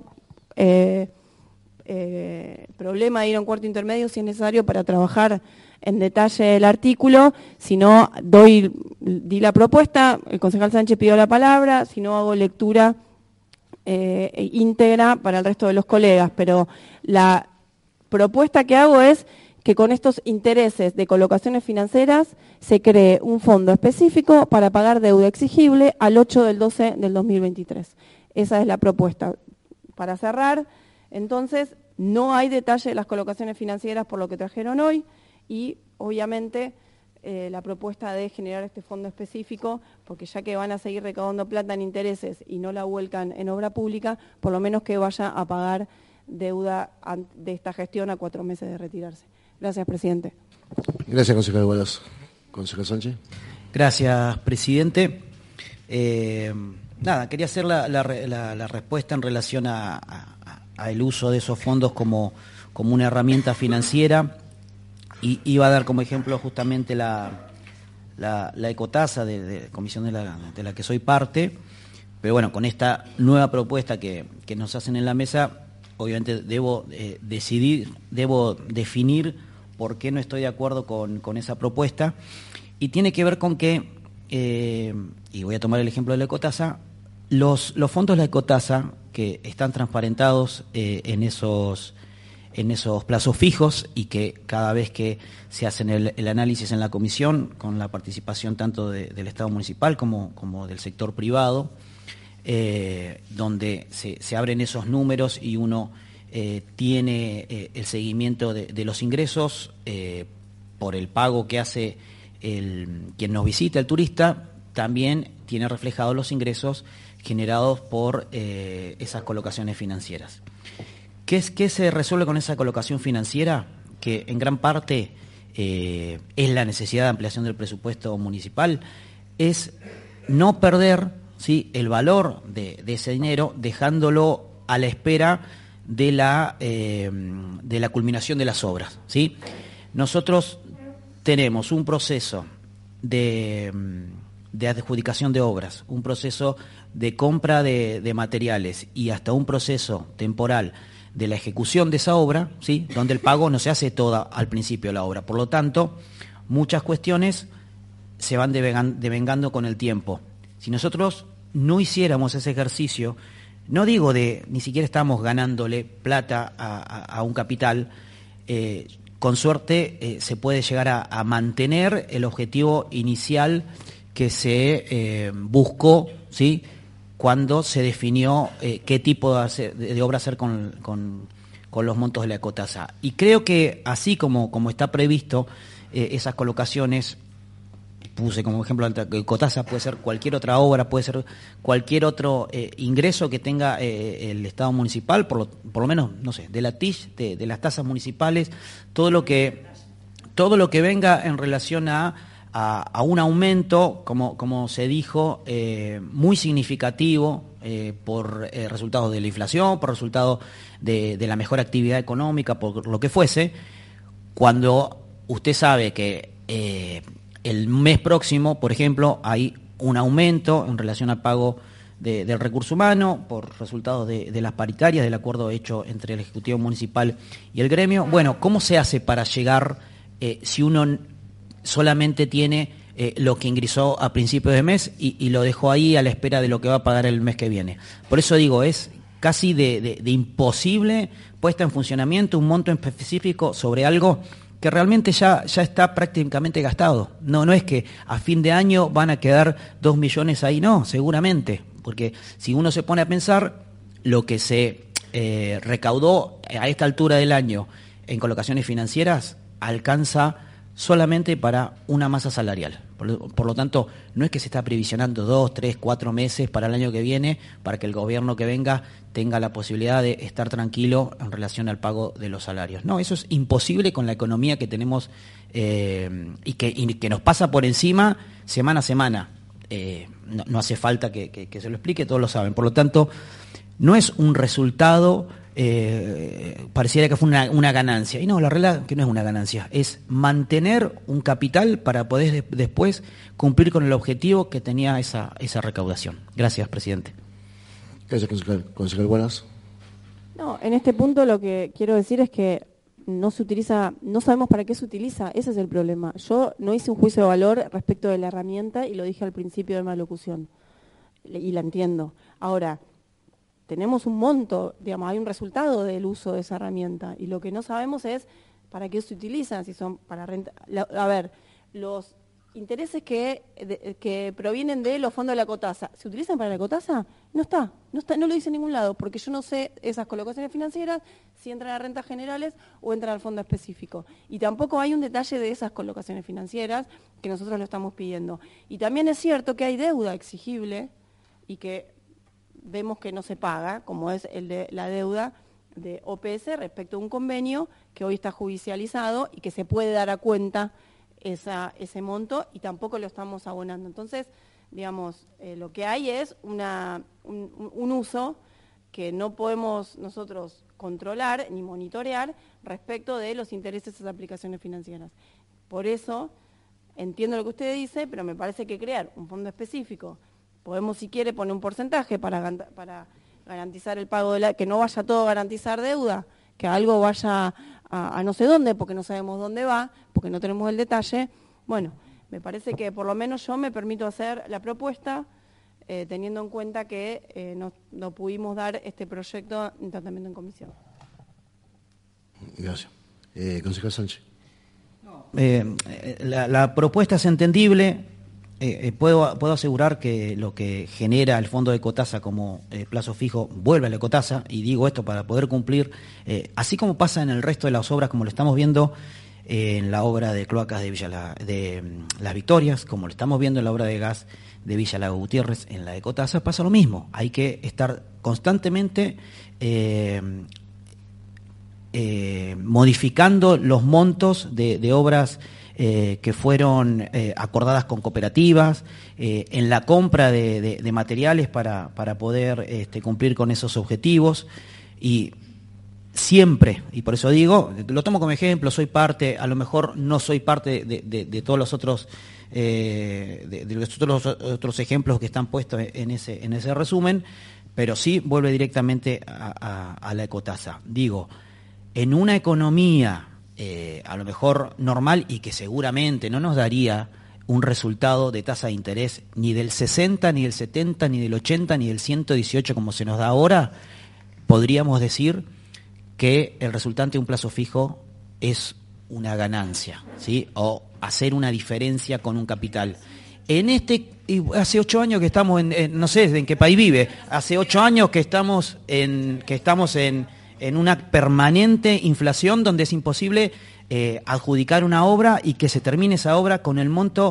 Speaker 3: problema de ir a un cuarto intermedio si es necesario para trabajar en detalle el artículo, si no di la propuesta, el concejal Sánchez pidió la palabra, si no hago lectura íntegra para el resto de los colegas, pero la propuesta que hago es que con estos intereses de colocaciones financieras se cree un fondo específico para pagar deuda exigible al 8 del 12 del 2023. Esa es la propuesta. Para cerrar, entonces, no hay detalle de las colocaciones financieras por lo que trajeron hoy y, obviamente, la propuesta de generar este fondo específico, porque ya que van a seguir recaudando plata en intereses y no la vuelcan en obra pública, por lo menos que vaya a pagar deuda de esta gestión a 4 meses de retirarse. Gracias, presidente.
Speaker 1: Gracias, concejal Wallace. Concejal Sánchez.
Speaker 4: Gracias, presidente. Quería hacer la respuesta en relación al uso de esos fondos como una herramienta financiera. Y iba a dar como ejemplo justamente la ecotasa de comisión de la que soy parte, pero bueno, con esta nueva propuesta que nos hacen en la mesa, obviamente debo definir por qué no estoy de acuerdo con esa propuesta, y tiene que ver con que, y voy a tomar el ejemplo de la ecotasa, los fondos de la ecotasa que están transparentados en esos plazos fijos y que cada vez que se hacen el análisis en la comisión, con la participación tanto del Estado municipal como del sector privado, donde se abren esos números y uno tiene el seguimiento de los ingresos por el pago que hace quien nos visita, el turista, también tiene reflejados los ingresos generados por esas colocaciones financieras. ¿Qué se resuelve con esa colocación financiera? Que en gran parte es la necesidad de ampliación del presupuesto municipal, es no perder, ¿sí?, el valor de ese dinero, dejándolo a la espera de la culminación de las obras, ¿sí? Nosotros tenemos un proceso de adjudicación de obras, un proceso de compra de materiales y hasta un proceso temporal de la ejecución de esa obra, ¿sí?, donde el pago no se hace toda al principio de la obra. Por lo tanto, muchas cuestiones se van devengando con el tiempo. Si nosotros no hiciéramos ese ejercicio, no digo ni siquiera estamos ganándole plata a un capital, con suerte se puede llegar a mantener el objetivo inicial que se buscó, ¿sí?, cuando se definió qué tipo de obra hacer con los montos de la ecotasa. Y creo que así como está previsto esas colocaciones, puse como ejemplo la ecotasa, puede ser cualquier otra obra, puede ser cualquier otro ingreso que tenga el Estado municipal, por lo menos, no sé, de la TIC, de las tasas municipales, todo lo que venga en relación a un aumento, como se dijo, muy significativo por resultados de la inflación, por resultados de la mejor actividad económica, por lo que fuese, cuando usted sabe que el mes próximo, por ejemplo, hay un aumento en relación al pago del recurso humano por resultados de las paritarias, del acuerdo hecho entre el Ejecutivo Municipal y el gremio. Bueno, ¿cómo se hace para llegar si uno solamente tiene lo que ingresó a principios de mes y lo dejó ahí a la espera de lo que va a pagar el mes que viene. Por eso digo, es casi de imposible puesta en funcionamiento un monto específico sobre algo que realmente ya está prácticamente gastado. No es que a fin de año van a quedar 2 millones ahí, no, seguramente, porque si uno se pone a pensar lo que se recaudó a esta altura del año en colocaciones financieras alcanza solamente para una masa salarial. Por lo tanto, no es que se está previsionando 2, 3, 4 meses para el año que viene para que el gobierno que venga tenga la posibilidad de estar tranquilo en relación al pago de los salarios. No, eso es imposible con la economía que tenemos y que nos pasa por encima semana a semana. No hace falta que se lo explique, todos lo saben. Por lo tanto, no es un resultado, pareciera que fue una ganancia. Y no, la realidad que no es una ganancia, es mantener un capital para poder después cumplir con el objetivo que tenía esa recaudación. Gracias, presidente.
Speaker 1: Gracias, concejal. Concejal Buenas.
Speaker 3: No, en este punto lo que quiero decir es que no se utiliza, no sabemos para qué se utiliza, ese es el problema. Yo no hice un juicio de valor respecto de la herramienta y lo dije al principio de mi alocución, y la entiendo. Ahora, tenemos un monto, digamos, hay un resultado del uso de esa herramienta y lo que no sabemos es para qué se utiliza, si son para renta. A ver, los intereses que provienen de los fondos de la cotasa, ¿se utilizan para la cotasa? No lo dice en ningún lado, porque yo no sé esas colocaciones financieras si entran a rentas generales o entran al fondo específico. Y tampoco hay un detalle de esas colocaciones financieras que nosotros lo estamos pidiendo. Y también es cierto que hay deuda exigible y que vemos que no se paga, como es el de la deuda de OPS respecto a un convenio que hoy está judicializado y que se puede dar a cuenta ese monto y tampoco lo estamos abonando. Entonces, digamos, lo que hay es un uso que no podemos nosotros controlar ni monitorear respecto de los intereses de esas aplicaciones financieras. Por eso, entiendo lo que usted dice, pero me parece que crear un fondo específico, podemos si quiere poner un porcentaje para garantizar el pago que no vaya todo a garantizar deuda, que algo vaya a no sé dónde, porque no sabemos dónde va, porque no tenemos el detalle. Bueno, me parece que por lo menos yo me permito hacer la propuesta, teniendo en cuenta que no pudimos dar este proyecto en tratamiento en comisión.
Speaker 1: Gracias. Concejal Sánchez.
Speaker 4: La propuesta es entendible. Puedo asegurar que lo que genera el fondo de cotasa como plazo fijo vuelve a la cotasa, y digo esto para poder cumplir, así como pasa en el resto de las obras, como lo estamos viendo en la obra de cloacas de Las Victorias, como lo estamos viendo en la obra de gas de Villa Lago Gutiérrez, en la de cotasa pasa lo mismo. Hay que estar constantemente modificando los montos de obras que fueron acordadas con cooperativas, en la compra de materiales para poder cumplir con esos objetivos. Y siempre, y por eso digo, lo tomo como ejemplo, soy parte, a lo mejor no soy parte de todos los otros otros ejemplos que están puestos en ese resumen, pero sí vuelve directamente a la ecotasa. Digo, en una economía a lo mejor normal y que seguramente no nos daría un resultado de tasa de interés ni del 60, ni del 70, ni del 80, ni del 118 como se nos da ahora, podríamos decir que el resultante de un plazo fijo es una ganancia, ¿sí? O hacer una diferencia con un capital. Hace 8 años que estamos no sé en qué país vive, hace 8 años que estamos en una permanente inflación donde es imposible adjudicar una obra y que se termine esa obra con el monto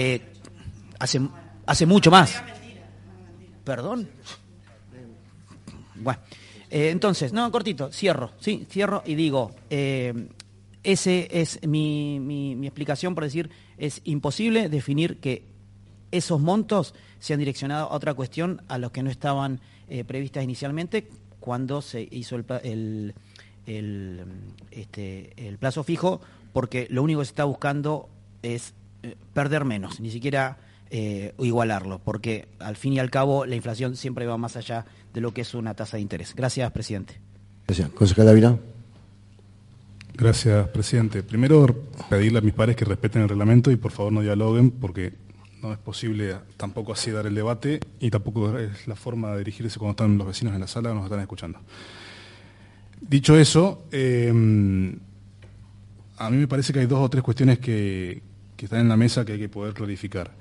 Speaker 4: hace mucho más. ¿Perdón? Bueno, entonces, no, cortito, cierro y digo, ese es mi explicación por decir, es imposible definir que esos montos sean direccionados a otra cuestión a los que no estaban previstas inicialmente cuando se hizo el plazo fijo, porque lo único que se está buscando es perder menos, ni siquiera igualarlo, porque al fin y al cabo la inflación siempre va más allá de lo que es una tasa de interés. Gracias, presidente.
Speaker 1: Gracias. Concejal Ávila.
Speaker 8: Gracias, presidente. Primero, pedirle a mis pares que respeten el reglamento y por favor no dialoguen, porque no es posible tampoco así dar el debate y tampoco es la forma de dirigirse cuando están los vecinos en la sala o nos están escuchando. Dicho eso, a mí me parece que hay 2 o 3 cuestiones que están en la mesa que hay que poder clarificar.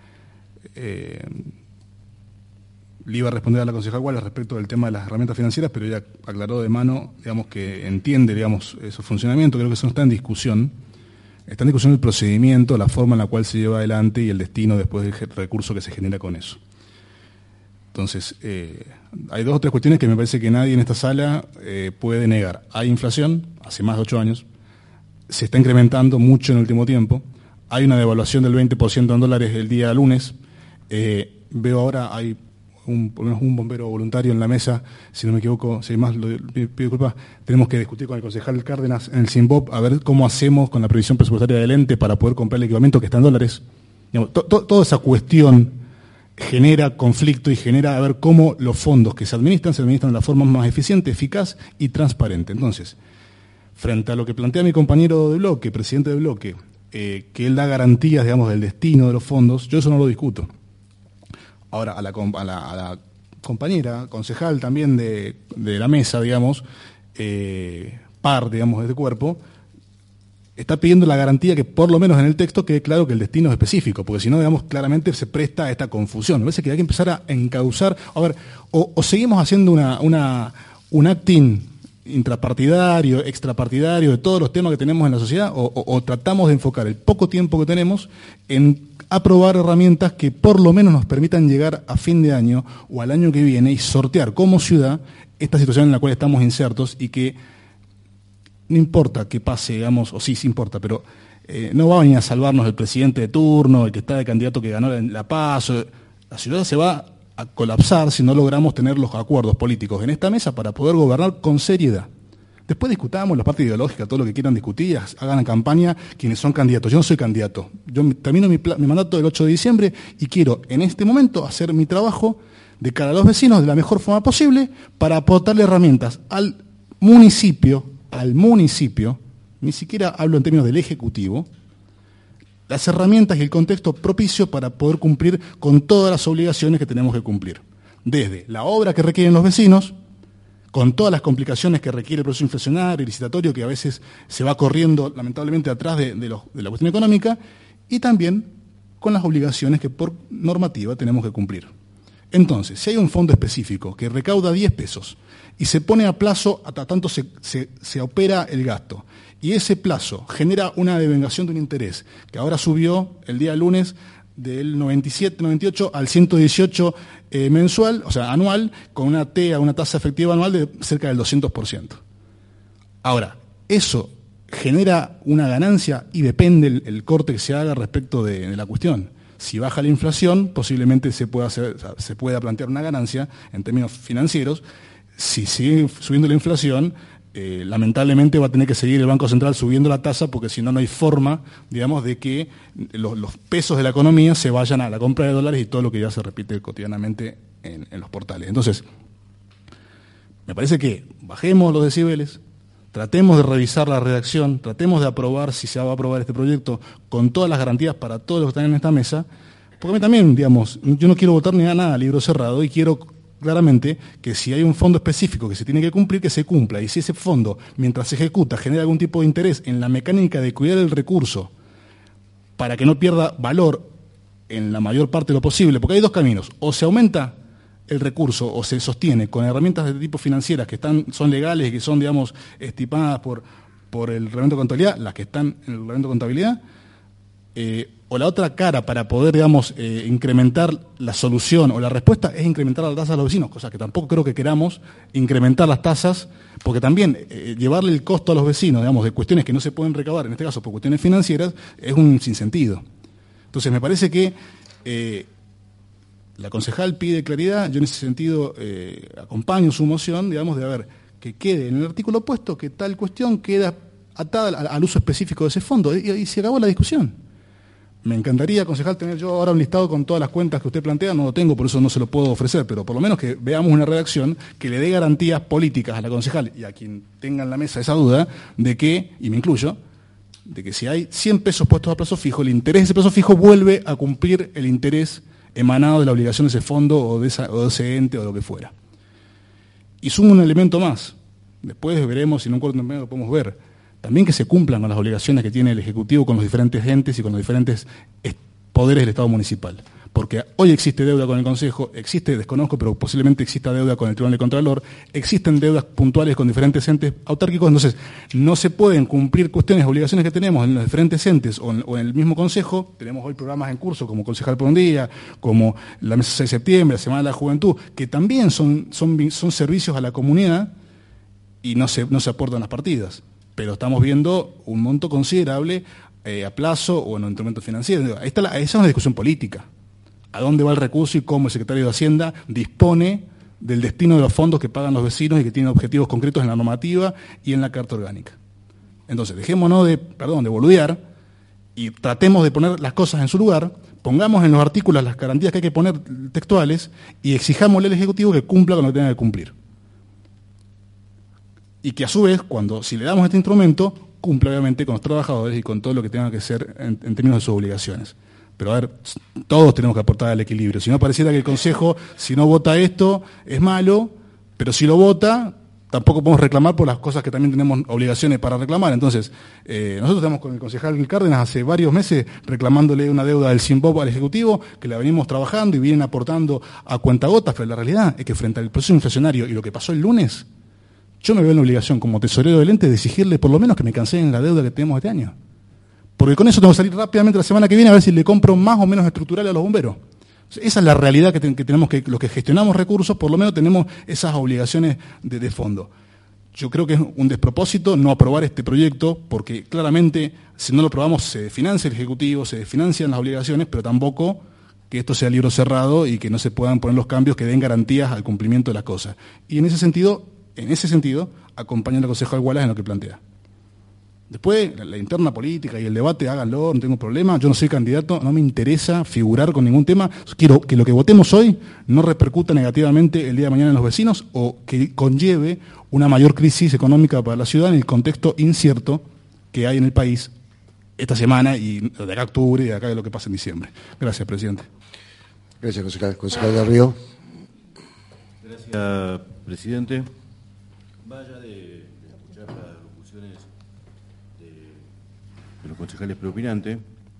Speaker 8: Le iba a responder a la concejal Wallace respecto del tema de las herramientas financieras, pero ella aclaró de mano, digamos, que entiende, digamos, su funcionamiento. Creo que eso no está en discusión. Está en discusión el procedimiento, la forma en la cual se lleva adelante y el destino después del recurso que se genera con eso. Entonces, hay 2 o 3 cuestiones que me parece que nadie en esta sala puede negar. Hay inflación, hace más de 8 años, se está incrementando mucho en el último tiempo, hay una devaluación del 20% en dólares el día lunes, veo ahora, hay por lo menos un bombero voluntario en la mesa, si no me equivoco, si hay más, pido disculpas, tenemos que discutir con el concejal Cárdenas en el SINBOP a ver cómo hacemos con la previsión presupuestaria del ente para poder comprar el equipamiento que está en dólares. Digamos, toda esa cuestión genera conflicto y genera a ver cómo los fondos que se administran de la forma más eficiente, eficaz y transparente. Entonces, frente a lo que plantea mi compañero de bloque, presidente de bloque, que él da garantías, digamos, del destino de los fondos, yo eso no lo discuto. Ahora, a la compañera, concejal también de la mesa, digamos, par, digamos, de este cuerpo, está pidiendo la garantía que por lo menos en el texto quede claro que el destino es específico, porque si no, digamos, claramente se presta a esta confusión. Me parece que hay que empezar a encauzar, a ver, o seguimos haciendo un acting intrapartidario, extrapartidario de todos los temas que tenemos en la sociedad, o tratamos de enfocar el poco tiempo que tenemos en aprobar herramientas que por lo menos nos permitan llegar a fin de año o al año que viene y sortear como ciudad esta situación en la cual estamos insertos y que no importa que pase, digamos, o sí importa, pero no va a venir a salvarnos el presidente de turno, el que está de candidato que ganó la PASO. La ciudad se va a colapsar si no logramos tener los acuerdos políticos en esta mesa para poder gobernar con seriedad. Después discutamos la parte ideológica, todo lo que quieran discutir, hagan campaña quienes son candidatos. Yo no soy candidato. Yo termino mi mandato el 8 de diciembre y quiero en este momento hacer mi trabajo de cara a los vecinos de la mejor forma posible para aportarle herramientas al municipio, ni siquiera hablo en términos del Ejecutivo, las herramientas y el contexto propicio para poder cumplir con todas las obligaciones que tenemos que cumplir. Desde la obra que requieren los vecinos, con todas las complicaciones que requiere el proceso inflacionario y licitatorio que a veces se va corriendo lamentablemente atrás de la cuestión económica, y también con las obligaciones que por normativa tenemos que cumplir. Entonces, si hay un fondo específico que recauda 10 pesos y se pone a plazo hasta tanto se opera el gasto, y ese plazo genera una devengación de un interés que ahora subió el día lunes del 98 al 118 mensual, o sea, anual, con una tasa efectiva anual de cerca del 200%. Ahora, eso genera una ganancia y depende el corte que se haga respecto de la cuestión. Si baja la inflación, posiblemente se pueda plantear una ganancia en términos financieros. Si sigue subiendo la inflación, lamentablemente va a tener que seguir el Banco Central subiendo la tasa, porque si no, no hay forma, digamos, de que los pesos de la economía se vayan a la compra de dólares y todo lo que ya se repite cotidianamente en los portales. Entonces, me parece que bajemos los decibeles, tratemos de revisar la redacción, tratemos de aprobar, si se va a aprobar este proyecto, con todas las garantías para todos los que están en esta mesa, porque a mí también, digamos, yo no quiero votar ni a nada a libro cerrado y quiero claramente que si hay un fondo específico que se tiene que cumplir, que se cumpla. Y si ese fondo, mientras se ejecuta, genera algún tipo de interés en la mecánica de cuidar el recurso para que no pierda valor en la mayor parte de lo posible, porque hay 2 caminos: o se aumenta el recurso o se sostiene con herramientas de tipo financieras que son legales y que son, digamos, estimadas por el reglamento de contabilidad, las que están en el reglamento de contabilidad, o la otra cara para poder, digamos, incrementar la solución o la respuesta es incrementar la tasa de los vecinos, cosa que tampoco creo que queramos incrementar las tasas, porque también llevarle el costo a los vecinos, digamos, de cuestiones que no se pueden recaudar, en este caso por cuestiones financieras, es un sinsentido. Entonces me parece que la concejal pide claridad, yo en ese sentido acompaño su moción, digamos, de ver que quede en el artículo opuesto que tal cuestión queda atada al uso específico de ese fondo, y se acabó la discusión. Me encantaría, concejal, tener yo ahora un listado con todas las cuentas que usted plantea, no lo tengo, por eso no se lo puedo ofrecer, pero por lo menos que veamos una redacción que le dé garantías políticas a la concejal y a quien tenga en la mesa esa duda de que, y me incluyo, de que si hay 100 pesos puestos a plazo fijo, el interés de ese plazo fijo vuelve a cumplir el interés emanado de la obligación de ese fondo o de ese ente o de lo que fuera. Y sumo un elemento más, después veremos, si en un corto tiempo lo podemos ver, también que se cumplan con las obligaciones que tiene el Ejecutivo con los diferentes entes y con los diferentes poderes del Estado municipal. Porque hoy existe deuda con el Consejo, desconozco, pero posiblemente exista deuda con el Tribunal de Contralor, existen deudas puntuales con diferentes entes autárquicos, entonces no se pueden cumplir cuestiones, obligaciones que tenemos en los diferentes entes o en el mismo Consejo. Tenemos hoy programas en curso como Concejal por un Día, como la Mesa 6 de Septiembre, la Semana de la Juventud, que también son servicios a la comunidad y no se aportan las partidas. Pero estamos viendo un monto considerable a plazo o en instrumentos financieros. Esa es una discusión política. ¿A dónde va el recurso y cómo el secretario de Hacienda dispone del destino de los fondos que pagan los vecinos y que tienen objetivos concretos en la normativa y en la Carta Orgánica? Entonces, dejémonos de boludear y tratemos de poner las cosas en su lugar, pongamos en los artículos las garantías que hay que poner textuales y exijámosle al Ejecutivo que cumpla con lo que tenga que cumplir. Y que a su vez, si le damos este instrumento, cumpla obviamente con los trabajadores y con todo lo que tenga que ser en términos de sus obligaciones. Pero a ver, todos tenemos que aportar al equilibrio. Si no, pareciera que el Consejo, si no vota esto, es malo, pero si lo vota, tampoco podemos reclamar por las cosas que también tenemos obligaciones para reclamar. Entonces, nosotros estamos con el concejal Cárdenas hace varios meses reclamándole una deuda del SINBOP al Ejecutivo, que la venimos trabajando y vienen aportando a cuentagotas, pero la realidad es que frente al proceso inflacionario y lo que pasó el lunes, yo me veo en la obligación como tesorero del ente de exigirle por lo menos que me cancelen la deuda que tenemos este año. Porque con eso tengo que salir rápidamente la semana que viene a ver si le compro más o menos estructurales a los bomberos. Esa es la realidad que tenemos que, los que gestionamos recursos, por lo menos tenemos esas obligaciones de fondo. Yo creo que es un despropósito no aprobar este proyecto, porque claramente si no lo aprobamos se desfinancia el Ejecutivo, se desfinancian las obligaciones, pero tampoco que esto sea libro cerrado y que no se puedan poner los cambios que den garantías al cumplimiento de las cosas. Y en ese sentido, acompañar al concejal Wallace en lo que plantea. Después, la interna política y el debate, háganlo, no tengo problema. Yo no soy candidato, no me interesa figurar con ningún tema. Quiero que lo que votemos hoy no repercuta negativamente el día de mañana en los vecinos o que conlleve una mayor crisis económica para la ciudad en el contexto incierto que hay en el país esta semana y de acá a octubre y de acá de lo que pasa en diciembre. Gracias, presidente.
Speaker 1: Gracias, concejal. Concejal del Río.
Speaker 6: Gracias, presidente. Vaya de escuchar las locuciones de los concejales preopinantes,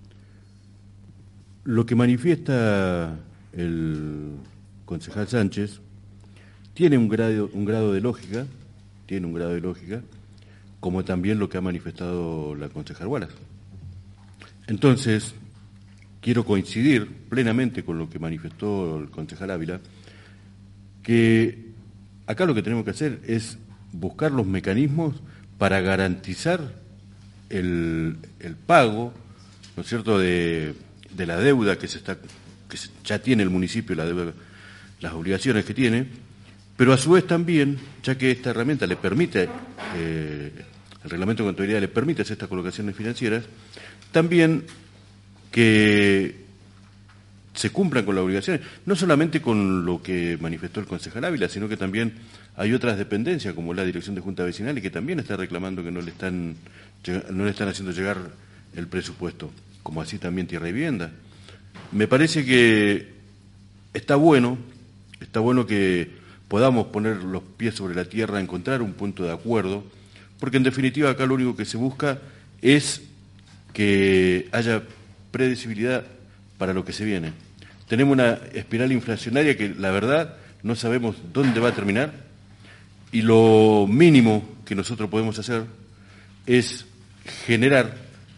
Speaker 6: lo que manifiesta el concejal Sánchez tiene un grado de lógica, como también lo que ha manifestado la concejal Wallace. Entonces, quiero coincidir plenamente con lo que manifestó el concejal Ávila, que acá lo que tenemos que hacer es buscar los mecanismos para garantizar el pago, ¿no es cierto?, de la deuda que ya tiene el municipio, la deuda, las obligaciones que tiene, pero a su vez también, ya que esta herramienta le permite, el reglamento de contabilidad le permite hacer estas colocaciones financieras, también que se cumplan con las obligaciones, no solamente con lo que manifestó el concejal Ávila, sino que también hay otras dependencias, como la Dirección de Junta Vecinal, y que también está reclamando que no le están haciendo llegar el presupuesto, como así también Tierra y Vivienda. Me parece que está bueno que podamos poner los pies sobre la tierra, encontrar un punto de acuerdo, porque en definitiva acá lo único que se busca es que haya predecibilidad para lo que se viene. Tenemos una espiral inflacionaria que la verdad no sabemos dónde va a terminar y lo mínimo que nosotros podemos hacer es generar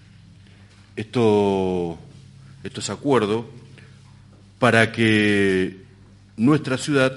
Speaker 6: estos acuerdos para que nuestra ciudad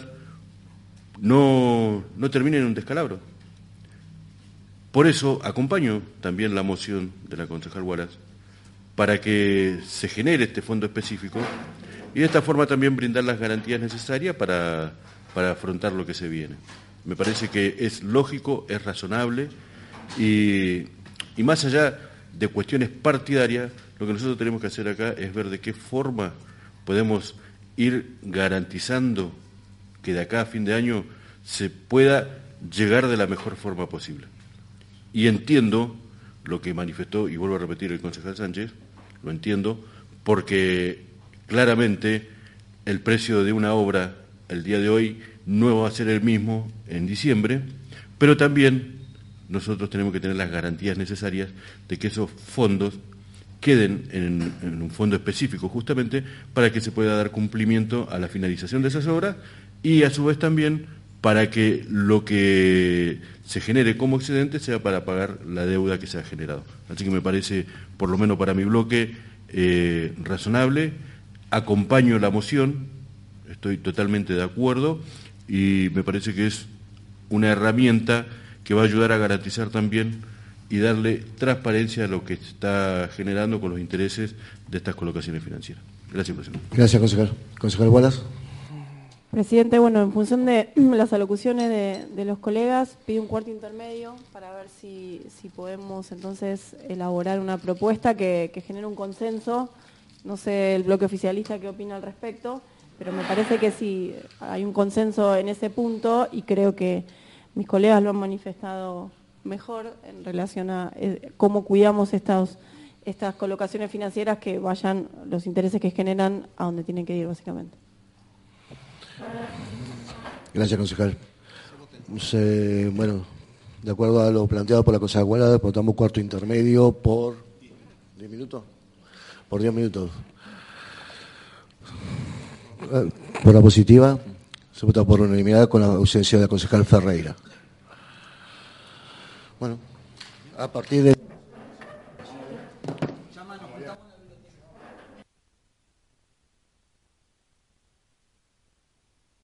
Speaker 6: no termine en un descalabro. Por eso acompaño también la moción de la concejal Wallace para que se genere este fondo específico y de esta forma también brindar las garantías necesarias para afrontar lo que se viene. Me parece que es lógico, es razonable y más allá de cuestiones partidarias, lo que nosotros tenemos que hacer acá es ver de qué forma podemos ir garantizando que de acá a fin de año se pueda llegar de la mejor forma posible. Y entiendo lo que manifestó, y vuelvo a repetir el concejal Sánchez, lo entiendo, porque claramente el precio de una obra el día de hoy no va a ser el mismo en diciembre, pero también nosotros tenemos que tener las garantías necesarias de que esos fondos queden en un fondo específico justamente para que se pueda dar cumplimiento a la finalización de esas obras y a su vez también para que lo que se genere como excedente sea para pagar la deuda que se ha generado. Así que me parece, por lo menos para mi bloque, razonable. Acompaño la moción, estoy totalmente de acuerdo y me parece que es una herramienta que va a ayudar a garantizar también y darle transparencia a lo que se está generando con los intereses de estas colocaciones financieras. Gracias, presidente.
Speaker 1: Gracias, concejal. Concejal Wallace.
Speaker 3: Presidente, bueno, en función de las alocuciones de los colegas, pido un cuarto intermedio para ver si podemos entonces elaborar una propuesta que genere un consenso. No sé el bloque oficialista qué opina al respecto, pero me parece que sí hay un consenso en ese punto y creo que mis colegas lo han manifestado mejor en relación a cómo cuidamos estas colocaciones financieras, que vayan los intereses que generan a donde tienen que ir básicamente.
Speaker 1: Gracias, concejal. Bueno, de acuerdo a lo planteado por la concejal Wallace, votamos cuarto intermedio por 10 minutos. Por 10 minutos. Por la positiva, se vota por unanimidad con la ausencia de la concejal Ferreira. Bueno, a partir de